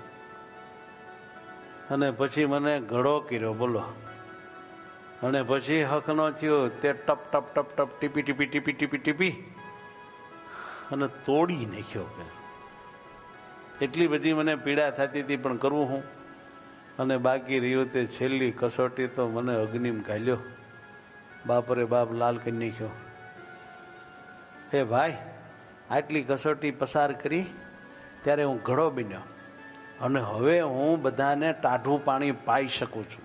અને પછી મને ઘડો કર્યો, બોલો. અને પછી હકનો થયો તે ટપ ટપ ટપ ટપ ટીપી ટીપી ટીપી ટીપી ટીપી અને તોડી નાખ્યો. કે એટલી બધી મને પીડા થતી હતી, પણ કરવું હું? અને બાકી રહ્યું તે છેલ્લી કસોટી તો મને અગ્નિમ ઘાલ્યો, બાપરે બાપ લાલ કરી નાખ્યો. હે ભાઈ, આટલી કસોટી પસાર કરી ત્યારે હું ઘડો બન્યો અને હવે હું બધાને ટાઢું પાણી પાઈ શકું છું.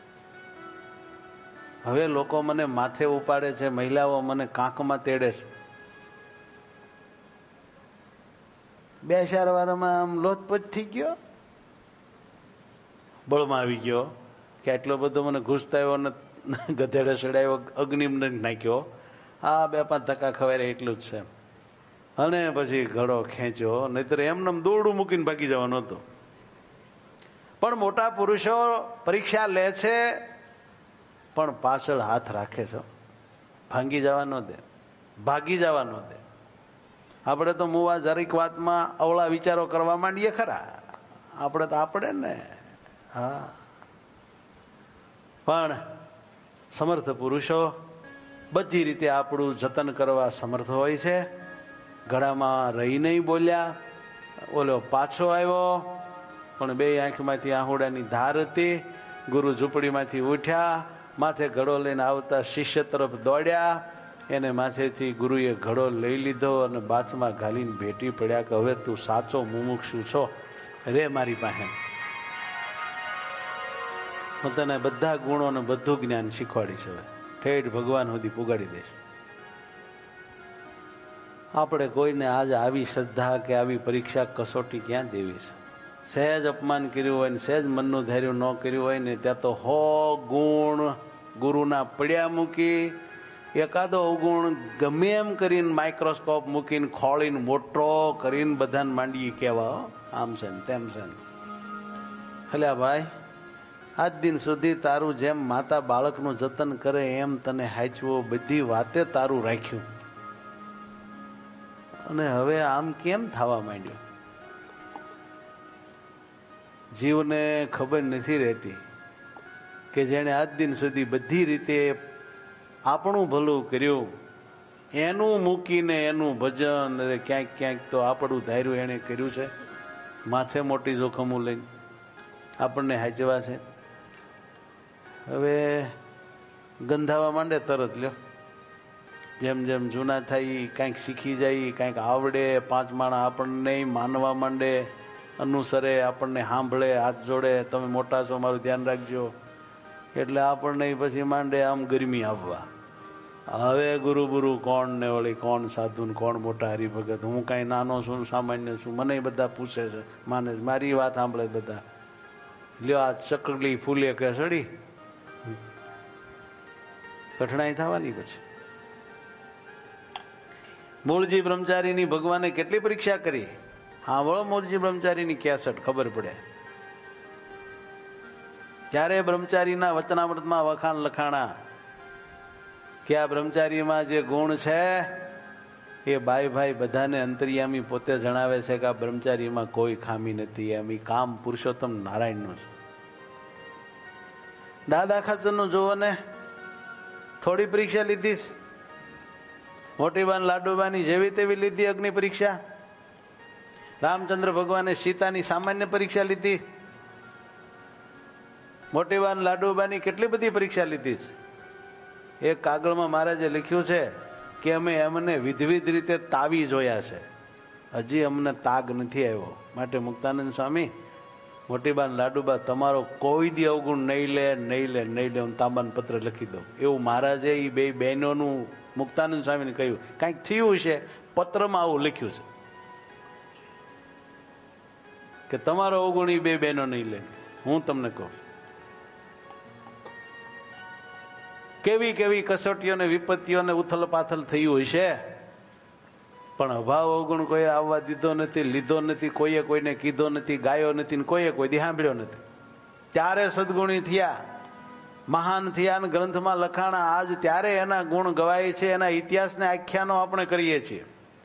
હવે લોકો મને માથે ઉપાડે છે, મહિલાઓ મને કાંકમાં તેડે છે. બે ચાર વારમાં આમ લોથપોચ થઈ ગયો, બળમાં આવી ગયો કે આટલો બધો મને ઘૂસતાયો અને ગધેડે ચડાવ્યો, અગ્નિમને નાખ્યો. આ બે પાંચ ધક્કા ખવાય એટલું જ છે. અને પછી ઘડો ખેંચ્યો, નહીતર એમને દોરડું મૂકીને ભાગી જવાનું હતું. પણ મોટા પુરુષો પરીક્ષા લે છે, પણ પાછળ હાથ રાખે છે. ભાંગી જવા ન દે, ભાગી જવા ન દે. આપણે તો મુવા જરીક વાતમાં અવળા વિચારો કરવા માંડીએ ખરા, આપણે તો આપણે ને. હા, પણ સમર્થ પુરુષો બધી રીતે આપણું જતન કરવા સમર્થ હોય છે. ગળામાં રહી નહીં બોલ્યા, ઓલો પાછો આવ્યો, પણ બે આંખમાંથી આહુડાની ધાર હતી. ગુરુ ઝૂંપડીમાંથી ઉઠ્યા, માથે ઘડો લઈને આવતા શિષ્ય તરફ દોડ્યા. એને માથેથી ગુરુએ ઘડો લઈ લીધો અને બાચમાં ઘાલીને ભેટી પડ્યા કે હવે તું સાચો મુમુક્ષુ છો, રે મારી પાસે, હું તને બધા ગુણો ને બધું જ્ઞાન શીખવાડીશ, હવે ઠેઠ ભગવાન સુધી પુગાડી દઈશ. આપણે કોઈને આજ આવી શ્રદ્ધા કે આવી પરીક્ષા કસોટી ક્યાં દેવી છે? સહેજ અપમાન કર્યું હોય ને સહેજ મનનું ધૈર્ય ન કર્યું હોય ને ત્યાં તો હો ગુણ ગુરુના પડ્યા મૂકી, એકાદો અવગુણ ગમે એમ કરીને માઇક્રોસ્કોપ મૂકીને ખોળીને મોટો કરીને બધાને માંડીએ કહેવા આમ છે ને તેમ છે. એટલે ભાઈ, આજ દિન સુધી તારું જેમ માતા બાળકનું જતન કરે એમ તને હાચવો, બધી વાતે તારું રાખ્યું, અને હવે આમ કેમ થવા માંડ્યું? જીવને ખબર નથી રહેતી કે જેણે આજ દિન સુધી બધી રીતે આપણું ભલું કર્યું, એનું મૂકીને એનું ભજન, અરે ક્યાંક ક્યાંક તો આપણું ધાર્યું એણે કર્યું છે, માથે મોટી જોખમો લઈને આપણને હાચવા છે. હવે ગંધાવા માંડે તરત લ્યો. જેમ જેમ જૂના થાય કાંઈક શીખી જાય, કાંઈક આવડે, પાંચ માણા આપણને માનવા માંડે, અનુસરે, આપણને સાંભળે, હાથ જોડે, તમે મોટા છો મારું ધ્યાન રાખજો, એટલે આપણને પછી માંડે આમ ગરમી આવવા. હવે ગુરુ ગુરુ કોણ ને વળી કોણ સાધુ ને કોણ મોટા હરિભગત, હું કાંઈ નાનો છું, સામાન્ય છું, મને બધા પૂછે છે, માને મારી વાત સાંભળે બધા. લ્યો આ ચકલી ફૂલે કે સડી, કઠણાઈ થવાની. પછી મૂળજી બ્રહ્મચારીની ભગવાને કેટલી પરીક્ષા કરી. હા વળો મૂળજી બ્રહ્મચારીની કેસેટ ખબર પડે. ત્યારે બ્રહ્મચારીના વચનામૃતમાં વખાણ લખાણા કે આ બ્રહ્મચારીમાં જે ગુણ છે એ ભાઈ ભાઈ બધાને અંતર્યામી પોતે જણાવે છે કે આ બ્રહ્મચારીમાં કોઈ ખામી નથી. એમ એ કામ પુરુષોત્તમ નારાયણનું છે. દાદા ખાચરનું જુઓ ને, થોડી પરીક્ષા લીધી. મોટીબાન લાડુબાની જેવી તેવી લીધી અગ્નિ પરીક્ષા. રામચંદ્ર ભગવાને સીતાની સામાન્ય પરીક્ષા લીધી. મોટીબાન લાડુબાની કેટલી બધી પરીક્ષા લીધી છે. એક કાગળમાં મહારાજે લખ્યું છે કે અમે એમને વિધવિધ રીતે તાવી જોયા છે, હજી અમને તાગ નથી આવ્યો. માટે મુક્તાનંદ સ્વામી, મોટીબાન લાડુબા તમારો કોઈ દી અવગુણ નહીં લે નહીં લે નહીં લે, હું તાંબાન પત્ર લખી દઉં. એવું મહારાજે એ બે બહેનોનું મુક્તાનંદ સ્વામીને કહ્યું. કાંઈક થયું છે, પત્રમાં આવું લખ્યું છે કે તમારો અવગુણ એ બે બહેનો નહીં લે. હું તમને કહું, કેવી કેવી કસોટીઓને વિપત્તિઓને ઉથલ પાથલ થયું હશે, પણ અભાવ અવગુણ કોઈ આવવા દીધો નથી, લીધો નથી, કોઈએ કોઈને કીધો નથી, ગાયો નથી, કોઈએ કોઈ દી સાંભળ્યો નથી. ત્યારે સદગુણી થયા, મહાન થયા અને ગ્રંથમાં લખાણા. આજ ત્યારે એના ગુણ ગવાય છે, એના ઇતિહાસને આખ્યાનો આપણે કરીએ છીએ.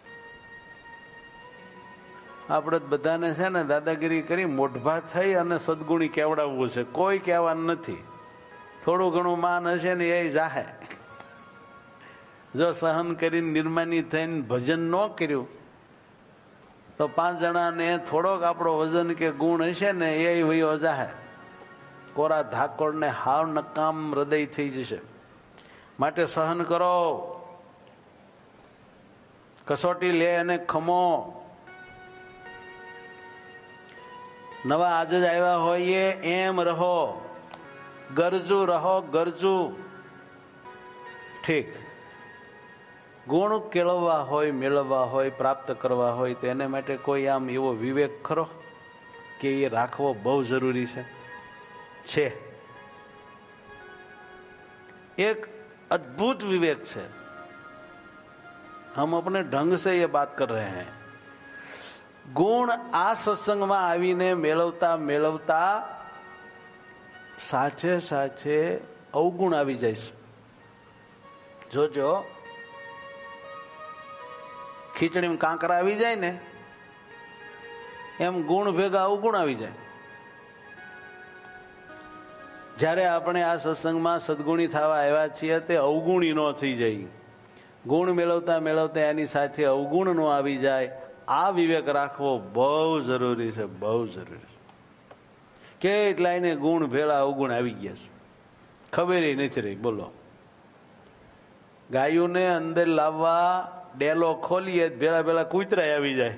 આપણે બધાને છે ને દાદાગીરી કરી મોઢભા થઈ અને સદગુણી કેવડાવવું છે. કોઈ કહેવાનું નથી. થોડું ઘણું માન હશે ને એ જાહે. જો સહન કરીને નિર્માની થઈને ભજન ન કર્યું તો પાંચ જણાને થોડોક આપણો વજન કે ગુણ હશે ને એ વયો જાહે. કોરા ધાકોડ ને હાવ નકામ હૃદય થઈ જશે. માટે સહન કરો, કસોટી લે અને ખમો. નવા આજ જ આવ્યા હોઈએ એમ રહો, ગરજુ રહો, ગરજુ. ઠીક, ગુણ કેળવવા હોય, મેળવવા હોય, પ્રાપ્ત કરવા હોય તેને માટે કોઈ આમ એવો વિવેક ખરો કે એ રાખવો બહુ જરૂરી છે. છે એક अद्भुत विवेक છે. हम अपने ढंग से ये बात कर रहे हैं. ગુણ આ સત્સંગમાં આવીને મેળવતા મેળવતા સાચે સાચે અવગુણ આવી જાય છે. જોજો, ખીચડીમાં કાંકરા આવી જાય ને એમ ગુણ ભેગા અવગુણ આવી જાય. જ્યારે આપણે આ સત્સંગમાં સદગુણી થવા આવ્યા છીએ તે અવગુણી ન થઈ જાય. ગુણ મેળવતા મેળવતા એની સાથે અવગુણ ન આવી જાય. આ વિવેક રાખવો બહુ જરૂરી છે, બહુ જરૂરી છે. કેટલાયને ગુણ ભેળા અવગુણ આવી ગયા છે, ખબર નથી રહી. બોલો, ગાયોને અંદર લાવવા ડેલો ખોલીએ ભેળા ભેળા કૂતરા આવી જાય.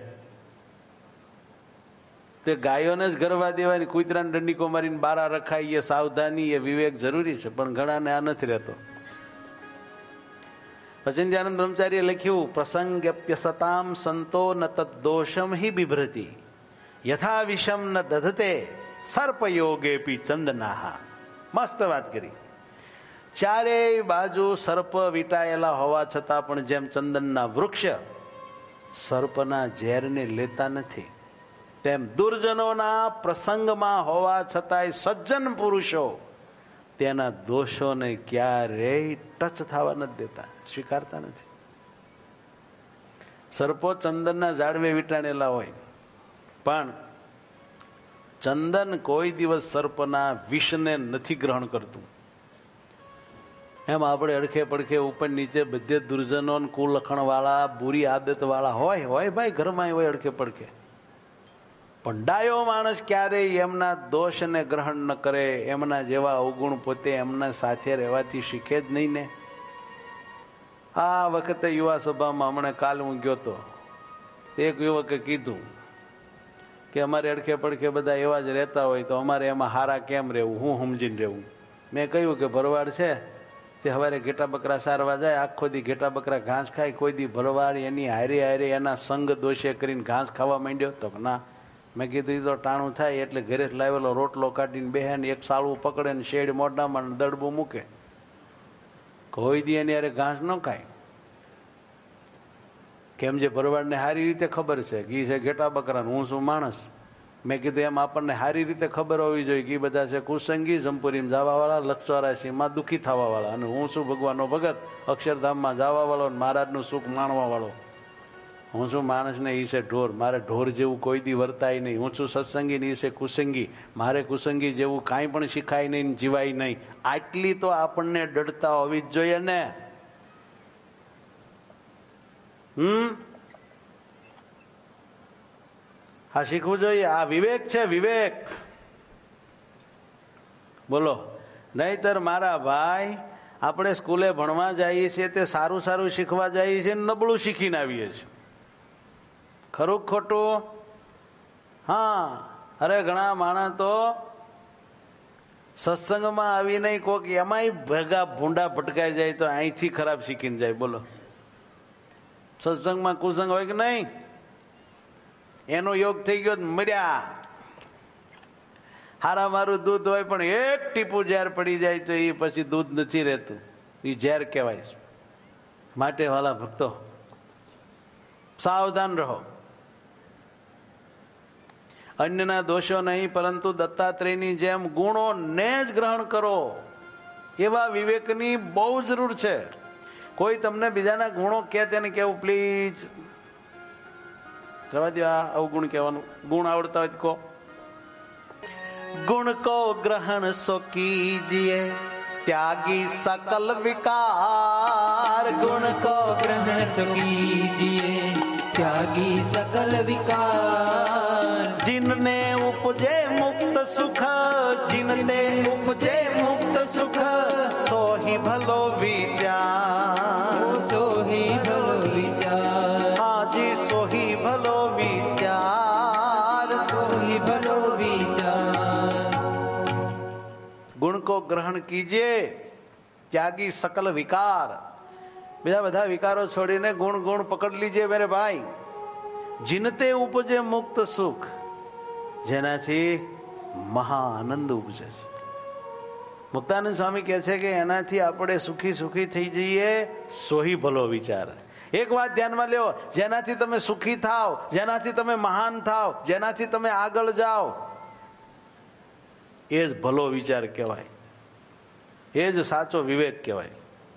તે ગાયોને જ ગરવા દેવાની, કૂતરાને દંડીકો મારીને બારા રખાય. એ સાવધાની, એ વિવેક જરૂરી છે, પણ ઘણાને આ નથી રહેતો. પચિંદ્યાનંદ બ્રહ્મચારીએ લખ્યું, પ્રસંગ્યપ્ય સતામ સંતો ન તદ્દોષમ હિ બિભ્રતિ યથા વિષમ ન દધતે સર્પયોગેપી ચંદનાહા. મસ્ત વાત કરી. ચારેય બાજુ સર્પ વીંટાયેલા હોવા છતાં પણ જેમ ચંદનના વૃક્ષ સર્પના ઝેરને લેતા નથી, તેમ દુર્જનોના પ્રસંગમાં હોવા છતાંય સજ્જન પુરુષો તેના દોષોને ક્યારેય ટચ થવા નથી દેતા, સ્વીકારતા નથી. સર્પો ચંદનના ઝાડવે વીંટાણેલા હોય, પણ ચંદન કોઈ દિવસ સર્પના વિષને નથી ગ્રહણ કરતું. એમ આપણે અડખે પડખે ઉપર નીચે બધે દુર્જનો, કુલખણ વાળા, બુરી આદત વાળા હોય હોય ભાઈ, ઘરમાં હોય અડખે પડખે. પણ ડાયો માણસ ક્યારેય એમના દોષને ગ્રહણ ન કરે. એમના જેવા અવગુણ પોતે એમના સાથે રહેવાથી શીખે જ નહીં ને. આ વખતે યુવા સભામાં હમણાં કાલ હું ગયો તો, એક યુવકે કીધું કે અમારે અડખે પડખે બધા એવા જ રહેતા હોય તો અમારે એમાં હારા કેમ રહેવું, હું સમજીને રહેવું. મેં કહ્યું કે ભરવાડ છે તે સવારે ઘેટા બકરા સારવા જાય, આખો દી ઘેટા બકરા ઘાસ ખાય. કોઈ દી ભરવાડ એની હારે હારે એના સંગ દોષે કરીને ઘાસ ખાવા માંડ્યો તો ના, મેં કીધું એ તો ટાણું થાય એટલે ઘરે લાવેલો રોટલો કાઢીને બેહે ને એક સાળું પકડે ને શેડ મોઢામાં દડબું મૂકે. કોઈ દી એની યારે ઘાસ ન ખાય. કેમ જે ભરવાડને સારી રીતે ખબર છે કે એ છે ઘેટા બકરા, હું શું માણસ. મેં કીધું એમ આપણને સારી રીતે ખબર હોવી જોઈએ કે એ બધા છે કુસંગી, જમપુરીમાં જવાવાળા, લક્ષવારાશીમાં દુઃખી થવાવાળા, અને હું શું ભગવાનનો ભગત, અક્ષરધામમાં જવાવાળો, મહારાજનું સુખ માણવાવાળો. હું શું માણસને એ છે ઢોર, મારે ઢોર જેવું કોઈ દી વર્તાય નહીં. હું છું સત્સંગી ને એ છે કુસંગી, મારે કુસંગી જેવું કાંઈ પણ શીખાય નહીં, જીવાય નહીં. આટલી તો આપણને ડરતા હોવી જ જોઈએ ને. હમ હા, શીખવું જોઈએ. આ વિવેક છે, વિવેક. બોલો. નહીતર મારા ભાઈ આપણે સ્કૂલે ભણવા જઈએ છીએ તે સારું સારું શીખવા જઈએ છીએ, નબળું શીખીને આવીએ છીએ. ખરું ખોટું? હા. અરે ઘણા માણસ તો સત્સંગમાં આવીને કોક એમાંય ભેગા ભૂંડા ભટકાઈ જાય તો અહીંથી ખરાબ શીખીને જાય. બોલો. સત્સંગમાં કુસંગ હોય કે નહીં? એનો યોગ થઈ ગયો મર્યા. હારા મારું દૂધ હોય પણ એક ટીપું ઝેર પડી જાય તો એ પછી દૂધ નથી રહેતું, એ ઝેર કહેવાય છે. માટે વાલા ભક્તો સાવધાન રહો. અન્યના દોષો નહીં પરંતુ દત્તાત્રેયની જેમ ગુણોને જ ગ્રહણ કરો. એવા વિવેકની બહુ જરૂર છે. કોઈ તમને બીજાના ગુણો કે તેને કેવું પ્લીઝ જવા દો. આ અવગુણ કહેવાનું. ગુણ આવડતા હોય કહો. ગુણ કો ગ્રહણ સો કીજીએ त्यागी सकल विकार, गुण को ग्रहण सो कीजिए त्यागी सकल विकार। जिनने उपजे मुक्त सुख, जिनने उपजे मुक्त सुख, सो ही भलो विचार, सो ही भलो विचार। हाँ जी, सो ही भलो विचार, सो ही भलो विचार। गुण को ग्रहण कीजिए त्यागी सकल विकार। બીજા બધા વિકારો છોડીને ગુણ ગુણ પકડ લીજીએ મેરે ભાઈ। જીનતે ઉપજે મુક્ત સુખ, જેનાથી મહા આનંદ ઉપજે છે। મુક્તાનંદ સ્વામી કહે છે કે એનાથી આપણે સુખી સુખી થઈ જઈએ, સોહી ભલો વિચાર। એક વાત ધ્યાનમાં લ્યો, જેનાથી તમે સુખી થાવ, જેનાથી તમે મહાન થાવ, જેનાથી તમે આગળ જાઓ, એ જ ભલો વિચાર કહેવાય, એ જ સાચો વિવેક કહેવાય।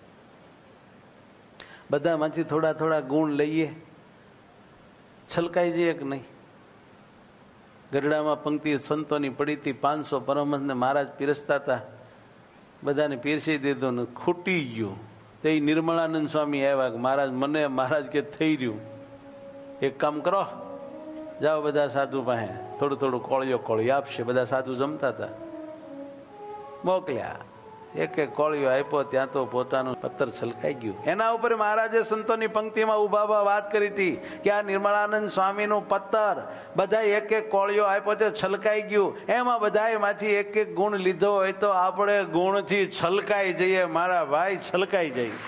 બધામાંથી થોડા થોડા ગુણ લઈએ, છલકાઈ જઈએ કે નહીં? ગઢડામાં પંક્તિ સંતોની પડી હતી, પાંચસો પરમહંસને મહારાજ પીરસતા હતા, બધાને પીરસી દીધું ને ખૂટી ગયું। તે નિર્મળાનંદ સ્વામી આવ્યા કે મહારાજ મને, મહારાજ કે થઈ રહ્યું, એક કામ કરો, જાઓ બધા સાધુ પાસે, થોડું થોડું કોળિયો કોળી આપશે। બધા સાધુ જમતા હતા, મોકલ્યા, એક એક કોળિયો આપ્યો, ત્યાં તો પોતાનું પથ્થર છલકાઈ ગયું। એના ઉપર મહારાજે સંતોની પંક્તિમાં ઉભા ઉભા વાત કરી હતી કે આ નિર્મળાનંદ સ્વામીનું પથ્થર બધા એક એક કોળિયો આપ્યો તે છલકાઈ ગયું, એમાં બધા માંથી એક એક ગુણ લીધો હોય તો આપણે ગુણથી છલકાઈ જઈએ મારા ભાઈ, છલકાઈ જઈએ।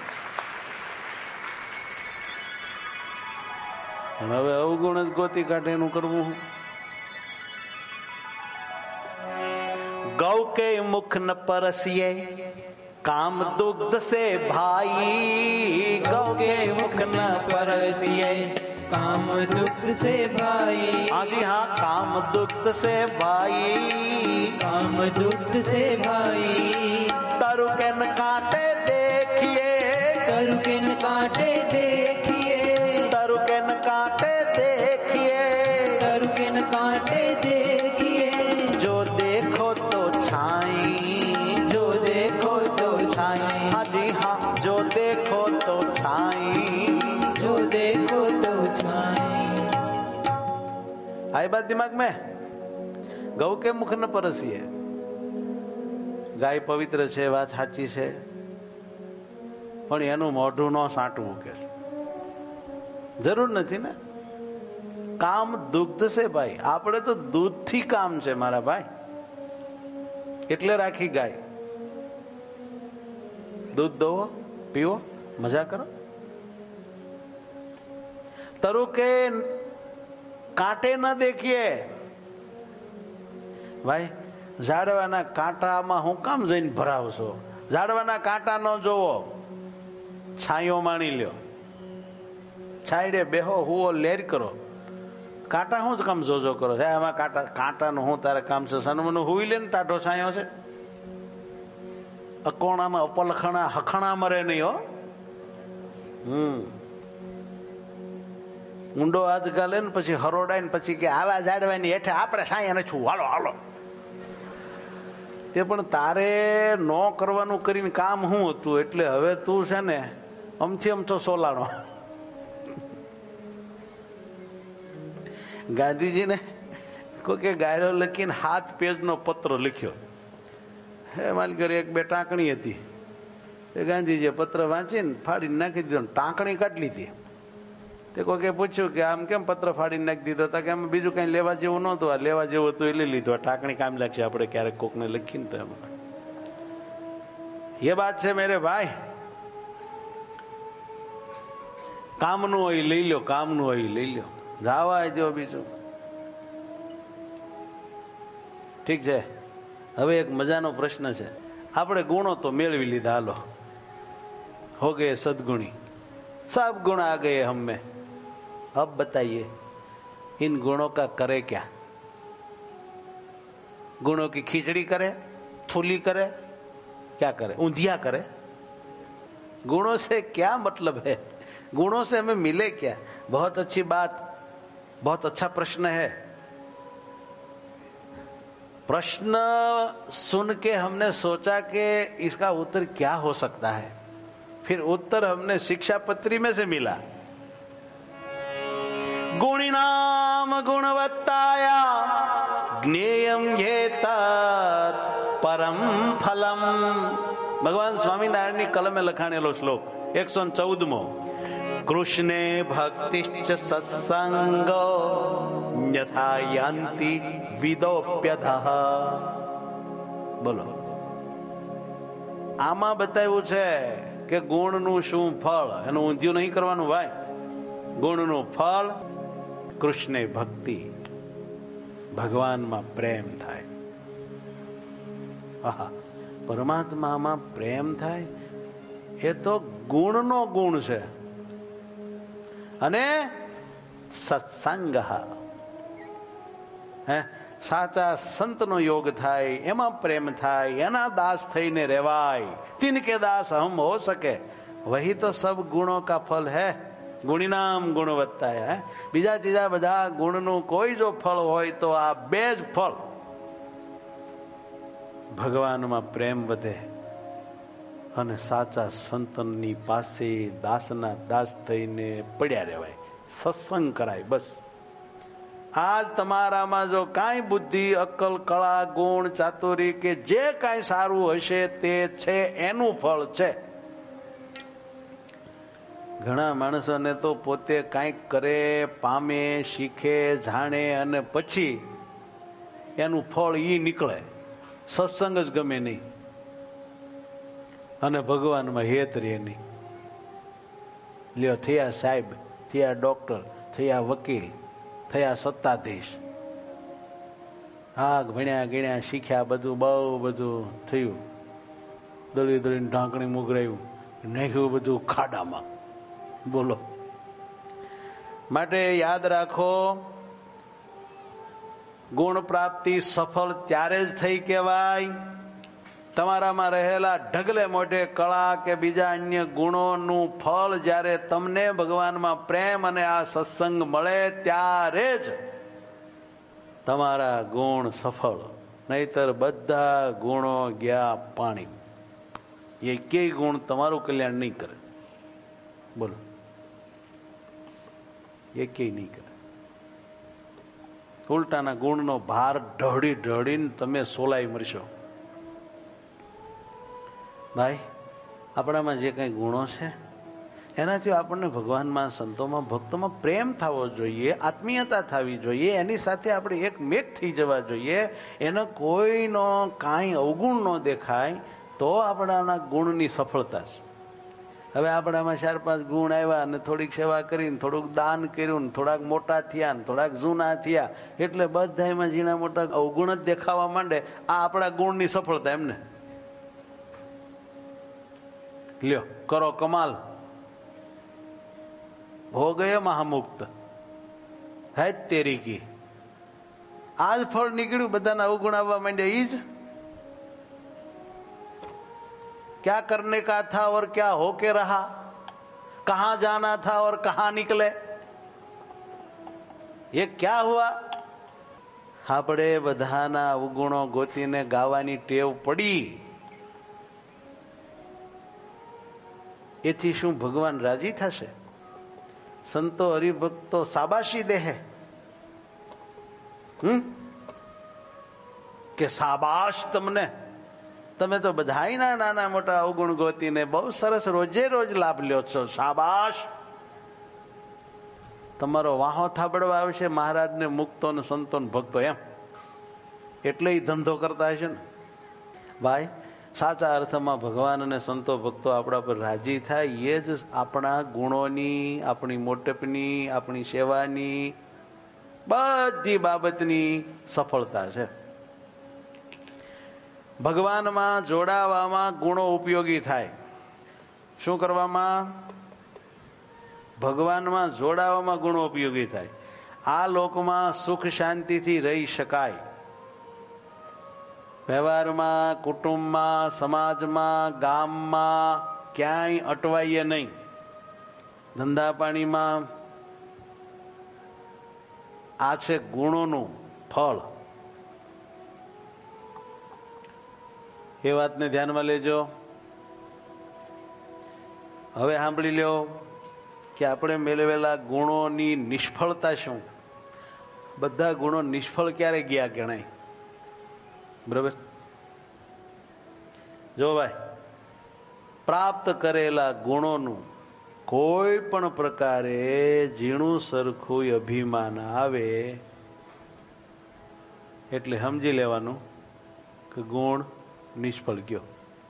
હવે અવગુણ જ ગોતી કાઢે એનું કરવું। गौ के मुख न परसिए काम दुग्ध से भाई, गौ के मुख न परसिए काम दुग्ध से भाई। आदि हाँ, काम दुग्ध से भाई, काम दुग्ध से भाई। तरु के न काटे देखिए, तरु के न काटे देखिए, तरु के न काटे देखिए, तरु के न काटे देखिए। जो देखो तो छाई, जो देखो तो छाई। हाँ जी हाँ, जो देखो तो छाई, जो देखो तो छाई। आई बात दिमाग में? गौ के मुख न परसिए, ગાય પવિત્ર છે, વાત સાચી છે, પણ એનું મોઢું ન સાંટવું કે જરૂર નથી ને। કામ દુગ્ધ છે ભાઈ, આપણે તો દૂધથી કામ છે મારા ભાઈ, એટલે રાખી ગાય। દૂધ દોવો, પીવો, મજા કરો। तरु के कांटे न देखिए, ભાઈ ઝાડવાના કાંટામાં હું કામ જઈને ભરાવશો? ઝાડવાના કાંટા ન જોવો, છાંયો માણી લ્યો, છાંયડે બેહો, હુઓ, લેર કરો. કાંટા શું જ કામ જોજો કરો? હે આમાં કાંટા કાંટાનું હું તારે કામ છે? સનમનું હુઈ લે ને, ટાઢો છાંયો છે. અકોણામાં અપલખણા હખણા મરે નહીં હો. હમ ઊંડો હાથ ગાલે ને પછી હરોડાય ને પછી કે આવા ઝાડવાની હેઠે આપણે સાયા નથી, હાલો હાલો. એ પણ તારે ન કરવાનું કરીને કામ શું હતું? એટલે હવે તું છે ને અમથી અમથો સોલાણો. ગાંધીજીને કોઈ કે ગાયલો લખીને હાથ પેજનો પત્ર લખ્યો. હે મારી ઘરે એક બે ટાંકણી હતી, એ ગાંધીજીએ પત્ર વાંચીને ફાડીને નાખી દીધો. ટાંકણી કાઢલી હતી. તે કોઈકે પૂછ્યું કે આમ કેમ પત્ર ફાડીને નાખી દીધો? હતા કે આમ બીજું કઈ લેવા જેવું નહોતું, આ લેવા જેવું હતું એ લઈ લીધું. આ ટાંકણી કામ લાગશે આપણે ક્યારેક કોકને લખીને. તો એમ એ વાત છે મેરે ભાઈ, કામનું હોય લઈ લો, કામનું હોય લઈ લો, જાવા જો બીજું. ઠીક છે. હવે એક મજાનો પ્રશ્ન છે. આપણે ગુણો તો મેળવી લીધા, હાલો હો ગયે સદગુણી, सब गुण आ गए हम में. अब बताइए इन गुणों का करे क्या? गुणों की खिचड़ी करे, थूली करे, क्या करे? ऊंधिया करे? गुणों से क्या मतलब है? गुणों से हमें मिले क्या? बहुत अच्छी बात, बहुत अच्छा प्रश्न है. प्रश्न सुन के हमने सोचा कि इसका उत्तर क्या हो सकता है. फिर उत्तर हमने शिक्षा पत्री में से मिला. गुणिनाम गुणवत्ताया ज्ञेयम येत परम फलम. ભગવાન સ્વામિનારાયણની કલમે લખાણેલો શ્લોક એકસો ચૌદ મો. કૃષ્ણે ભક્તિશ્ચ સત્સંગો યથા યાન્તિ વિદોપ્યધઃ. બોલો, આમાં બતાવ્યું છે કે ગુણનું શું ફળ. એનું ઊંધિયું નહીં કરવાનું ભાઈ. ગુણનું ફળ કૃષ્ણ ભક્તિ, ભગવાનમાં પ્રેમ થાય. આહા, પરમાત્મામાં પ્રેમ થાય એ તો ગુણનો ગુણ છે. અને સત્સંગ, હે સાચા સંતનો યોગ થાય, એમાં પ્રેમ થાય, એના દાસ થઈને રહેવાય. તિનકે દાસ હમ હો સકે, વહી તો સબ ગુણો કા ફલ હૈ. ગુણિનામ ગુણવત્તા હૈ. બીજા ત્રીજા બધા ગુણનું કોઈ જો ફળ હોય તો આ બે જ ફળ. ભગવાનમાં પ્રેમ વધે અને સાચા સંતની પાસે દાસના દાસ થઈને પડ્યા રહેવાય, સત્સંગ કરાય. બસ આજ તમારામાં જો કાંઈ બુદ્ધિ, અક્કલ, કળા, ગુણ, ચાતુરી કે જે કાંઈ સારું હશે તે છે, એનું ફળ છે. ઘણા માણસોને તો પોતે કાંઈક કરે, પામે, શીખે, જાણે અને પછી એનું ફળ ઈ નીકળે. સત્સંગ જ ગમે નહીં અને ભગવાનમાં હેત રહે નહીં. લ્યો, થયા સાહેબ, થયા ડોક્ટર, થયા વકીલ, થયા સત્તાધીશ, હા ભણ્યા ગણ્યા શીખ્યા, બધું બહુ બધું થયું, દળી દળીને ઢાંકણી મુગરાયું, નાખ્યું બધું ખાડામાં. બોલો, માટે યાદ રાખો, ગુણ પ્રાપ્તિ સફળ ત્યારે જ થઈ કહેવાય તમારામાં રહેલા ઢગલે મોઢે કળા કે બીજા અન્ય ગુણોનું ફળ જ્યારે તમને ભગવાનમાં પ્રેમ અને આ સત્સંગ મળે ત્યારે જ તમારા ગુણ સફળ. નહીતર બધા ગુણો ગયા પાણી. એકેય ગુણ તમારું કલ્યાણ નહીં કરે. બોલો, એકેય નહીં કરે. ઉલટાના ગુણનો ભાર ઢળી ઢળીને તમે સોલાઈ મરશો. ભાઈ, આપણામાં જે કંઈ ગુણો છે એનાથી આપણને ભગવાનમાં, સંતોમાં, ભક્તોમાં પ્રેમ થવો જોઈએ, આત્મીયતા થવી જોઈએ, એની સાથે આપણે એક મેક થઈ જવા જોઈએ. એનો કોઈનો કાંઈ અવગુણ ન દેખાય તો આપણાના ગુણની સફળતા છે. હવે આપણામાં ચાર પાંચ ગુણ આવ્યા અને થોડીક સેવા કરીને થોડુંક દાન કર્યું ને થોડાક મોટા થયા ને થોડાક જૂના થયા એટલે બધામાં ઝીણા મોટા અવગુણ જ દેખાવા માંડે. આ આપણા ગુણની સફળતા. એમને લ્યો કરો કમાલ, હો ગયે મહામુક્ત હૈ તેરી કી. આ જ ફળ નીકળ્યું, બધાના અવગુણ આવવા માંડ્યા. ઈ જ क्या करने का था और क्या होके रहा, कहां जाना था और कहां निकले, ये क्या हुआ. આપણે બધાના અવગુણો ગોતીને ગાવાની ટેવ પડી. એથી શું ભગવાન રાજી થશે? સંતો હરિભક્તો શાબાશી દેહે હમ કે શાબાશ તમને, તમે તો બધાયના નાના મોટા અવગુણ ગોતીને બહુ સરસ રોજે રોજ લાભ લ્યો છો, શાબાશ. તમારો વાહો થાબડવા આવશે મહારાજને મુક્તો ને સંતો ને ભક્તો. એમ એટલે ઈ ધંધો કરતા હશે ને ભાઈ. સાચા અર્થમાં ભગવાન અને સંતો ભક્તો આપણા પર રાજી થાય એ જ આપણા ગુણોની, આપણી મોટપની, આપણી સેવાની બધી બાબતની સફળતા છે. ભગવાનમાં જોડાવામાં ગુણો ઉપયોગી થાય. શું કરવામાં? ભગવાનમાં જોડાવામાં ગુણો ઉપયોગી થાય. આ લોકમાં સુખ શાંતિથી રહી શકાય. વ્યવહારમાં, કુટુંબમાં, સમાજમાં, ગામમાં ક્યાંય અટવાઈએ નહીં. ધંધા પાણીમાં આ છે ગુણોનું ફળ. એ વાતને ધ્યાનમાં લેજો. હવે સાંભળી લ્યો કે આપણે મેળવેલા ગુણોની નિષ્ફળતા શું. બધા ગુણો નિષ્ફળ ક્યારે ગયા ગણાય? બરોબર? જો ભાઈ, પ્રાપ્ત કરેલા ગુણોનું કોઈ પણ પ્રકારે ઝીણું સરખું અભિમાન આવે એટલે સમજી લેવાનું કે ગુણ નિષ્ફળ ગયો,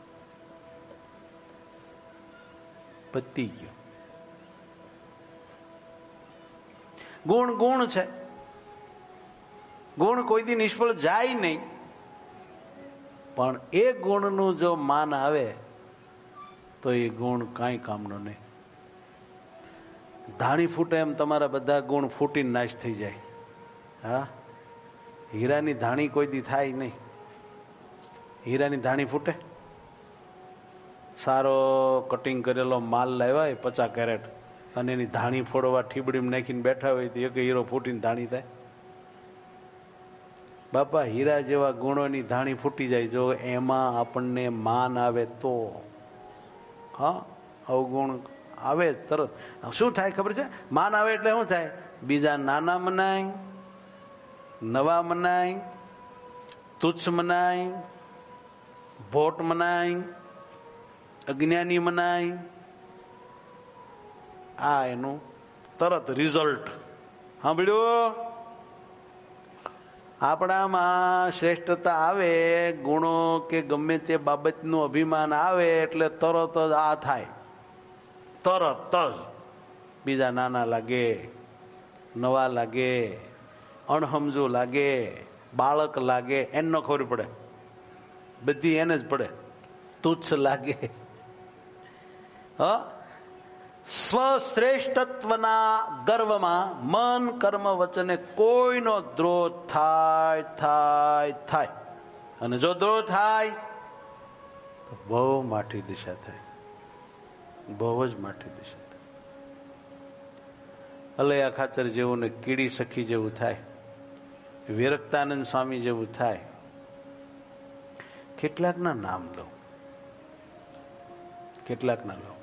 પતી ગયો. ગુણ ગુણ છે, ગુણ કોઈથી નિષ્ફળ જાય નહીં. પણ એ ગુણનું જો માન આવે તો એ ગુણ કાંઈ કામનો નહીં. ધાણી ફૂટે એમ તમારા બધા ગુણ ફૂટીને નાશ થઈ જાય. હા, હીરાની ધાણી કોઈ દી થાય નહીં. હીરાની ધાણી ફૂટે? સારો કટિંગ કરેલો માલ લાવ્યા હોય પચાસ કેરેટ અને એની ધાણી ફોડવા ઠીબડીમાં નાખીને બેઠા હોય તો એક હીરો ફૂટીને ધાણી થાય? બાપા, હીરા જેવા ગુણોની ધાણી ફૂટી જાય જો એમાં આપણને માન આવે તો. હા, અવગુણ આવે તરત શું થાય ખબર છે? માન આવે એટલે શું થાય? બીજા નાના મનાય, નવા મનાય, તુચ્છ મનાય, ભોટ મનાય, અજ્ઞાની મનાય. આ એનું તરત રિઝલ્ટ. સાંભળ્યું? આપણામાં શ્રેષ્ઠતા આવે, ગુણો કે ગમે તે બાબતનું અભિમાન આવે એટલે તરત જ આ થાય. તરત જ બીજા નાના લાગે, નવા લાગે, અણહમજુ લાગે, બાળક લાગે. એને ન ખબર પડે, બધી એને જ પડે. તુચ્છ લાગે. હ સ્વશ્રેષ્ઠત્વના ગર્વમાં મન કર્મ વચને કોઈનો દ્રોહ થાય થાય થાય. અને જો દ્રોહ થાય તો બહુ માઠી દિશા થાય, બહુ જ માઠી દિશા થાય. અલૈયા ખાચર જેવું ને કીડી સખી જેવું થાય, વિરક્તાનંદ સ્વામી જેવું થાય. કેટલાકના નામ લો, કેટલાકના લો.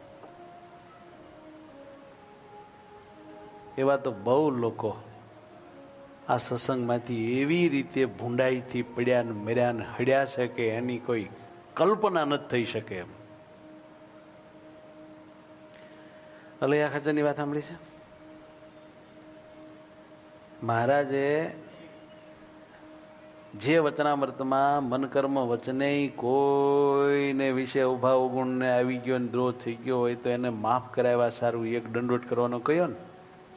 એવા તો બહુ લોકો આ સત્સંગમાંથી એવી રીતે ભૂંડાઈથી પડ્યા ને મર્યા ને હડ્યા છે કે એની કોઈ કલ્પના નથી થઈ શકે એમ. અલૈયા ખાચરની વાત સાંભળી છે? મહારાજે જે વચનામૃતમાં મન કર્મ વચને કોઈને વિશે ઉભા અવગુણને આવી ગયો ને દ્રોહ થઈ ગયો હોય તો એને માફ કરાવ્યા સારું એક દંડોટ કરવાનો કહ્યો ને,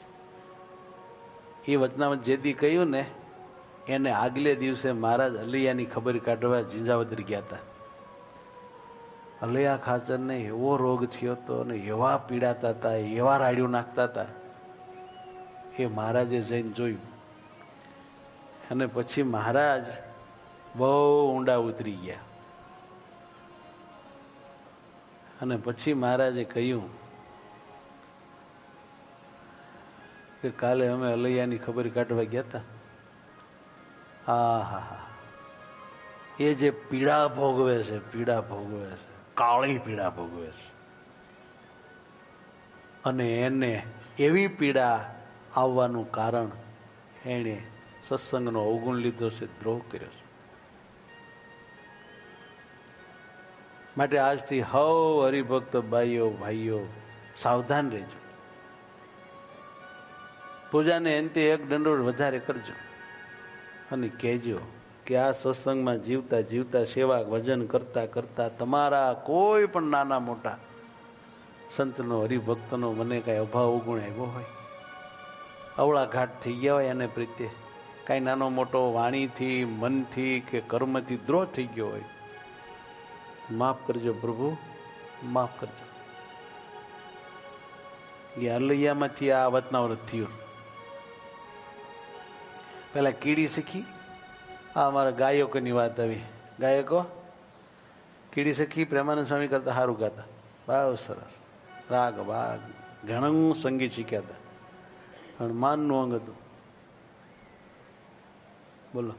એ વચનામૃત જે દી કહ્યું ને એને આગલે દિવસે મહારાજ અલૈયાની ખબર કાઢવા ઝીંઝાવદર ગયા હતા. અલૈયા ખાચરને એવો રોગ થયો હતો અને એવા પીડાતા હતા, એવા રાડ્યું નાખતા હતા, એ મહારાજે જઈને જોયું. અને પછી મહારાજ બહુ ઊંડા ઉતરી ગયા અને પછી મહારાજે કહ્યું કે કાલે અમે અલૈયાની ખબર કાઢવા ગયા હતા. હા હા હા એ જે પીડા ભોગવે છે, પીડા ભોગવે છે, કાળી પીડા ભોગવે છે, અને એને એવી પીડા આવવાનું કારણ એણે સત્સંગનો અવગુણ લીધો છે, દ્રોહ કર્યો છે. માટે આજથી હવ હરિભક્ત ભાઈઓ ભાઈઓ સાવધાન રહેજો. પૂજાને અંતે એક દંડોળ વધારે કરજો અને કહેજો કે આ સત્સંગમાં જીવતા જીવતા સેવા ભજન કરતા કરતા તમારા કોઈ પણ નાના મોટા સંતનો હરિભક્તનો મને કાંઈ અભાવ અવગુણ આવ્યો હોય, અવળા ઘાટ થઈ ગયા હોય, એને પ્રત્યે કાંઈ નાનો મોટો વાણીથી મનથી કે કર્મથી દ્રોહ થઈ ગયો હોય, માફ કરજો પ્રભુ, માફ કરજો. એ અલૈયામાંથી આ વતનાવૃત થયું. પેલા કીડી શીખી, આ અમારા ગાયકોની વાત આવી. ગાયકો કીડી શીખી પ્રેમાનંદ સ્વામી કરતા સારું ગાતા, બહુ સરસ રાગ બાગ ઘણું સંગીત શીખ્યા હતા. પણ માનનું અંગ હતું. બોલો,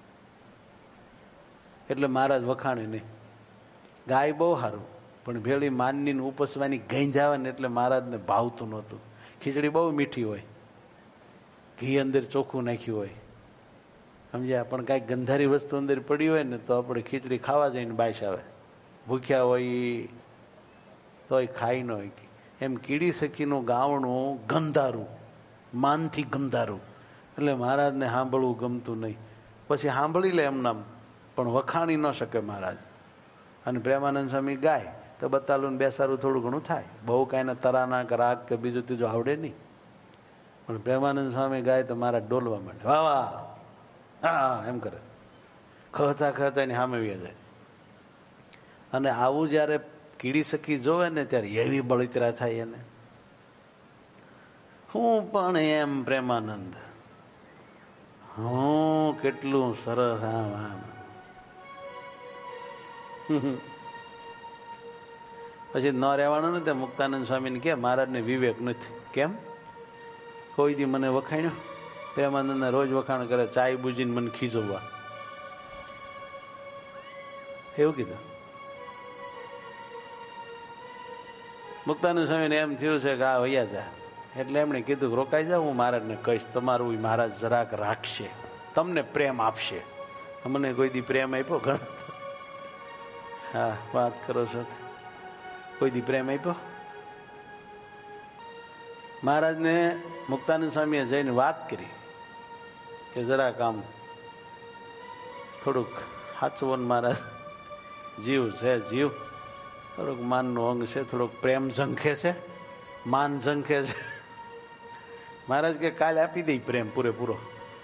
એટલે મહારાજ વખાણે નહીં. ગાય બહુ સારું, પણ ભેળી માનની ઉપસવાની ગંજાવે ને એટલે મહારાજને ભાવતું નહોતું. ખીચડી બહુ મીઠી હોય, ઘી અંદર ચોખ્ખું નાખ્યું હોય, સમજ્યા, પણ કાંઈક ગંધારી વસ્તુ અંદર પડી હોય ને તો આપણે ખીચડી ખાવા જઈને બાઈશ આવે. ભૂખ્યા હોય તોય ખાઈ ન હોય. એમ કીડી સખીનું ગાવણું ગંધારું, માનથી ગંધારું, એટલે મહારાજને સાંભળવું ગમતું નહીં. પછી સાંભળી લે એમ નામ, પણ વખાણી ન શકે મહારાજ. અને પ્રેમાનંદ સ્વામી ગાય તો બતાલું બેસારું થોડું ઘણું થાય, બહુ કાંઈને તરાના કે રાગ કે બીજું ત્રીજું આવડે નહીં. પણ પ્રેમાનંદ સ્વામી ગાય તો મારા ડોલવા માંડે, વાહ વાહ હા એમ કરે, ખહતા ખહતા એની સામે વ્યા જાય. અને આવું જયારે કીડી સખી જોવે ને ત્યારે એવી બળતરા થાય એને, હું પણ એમ પ્રેમાનંદ, હું કેટલું સરસ આમ આમ. પછી ન રહેવાનું ને તે મુક્તાનંદ સ્વામીને કે મહારાજને વિવેક નથી. કેમ? કોઈ દી મને વખાણ્યો? પ્રેમાનંદને રોજ વખાણ કરે, ચાય બુજીને મને ખીજવવા, એવું કીધું. મુક્તાનંદ સ્વામીને એમ થયું છે કે આ વૈયા જા, એટલે એમણે કીધું કે રોકાઈ જાવ, હું મહારાજને કહીશ, તમારું મહારાજ જરાક રાખશે, તમને પ્રેમ આપશે. મને કોઈ દી પ્રેમ આપ્યો? ઘણા. હા વાત કરો છો, કોઈ દી પ્રેમ આપ્યો? મહારાજને મુક્તાનંદ સ્વામીએ જઈને વાત કરી કે જરાક આમ થોડુંક સાચવો ને મહારાજ, જીવ છે જીવ, થોડુંક માનનું અંગ છે, થોડુંક પ્રેમ ઝંખે છે, માન ઝંખે છે. મહારાજ કે કાલે આપી દઈ પ્રેમ પૂરેપૂરો.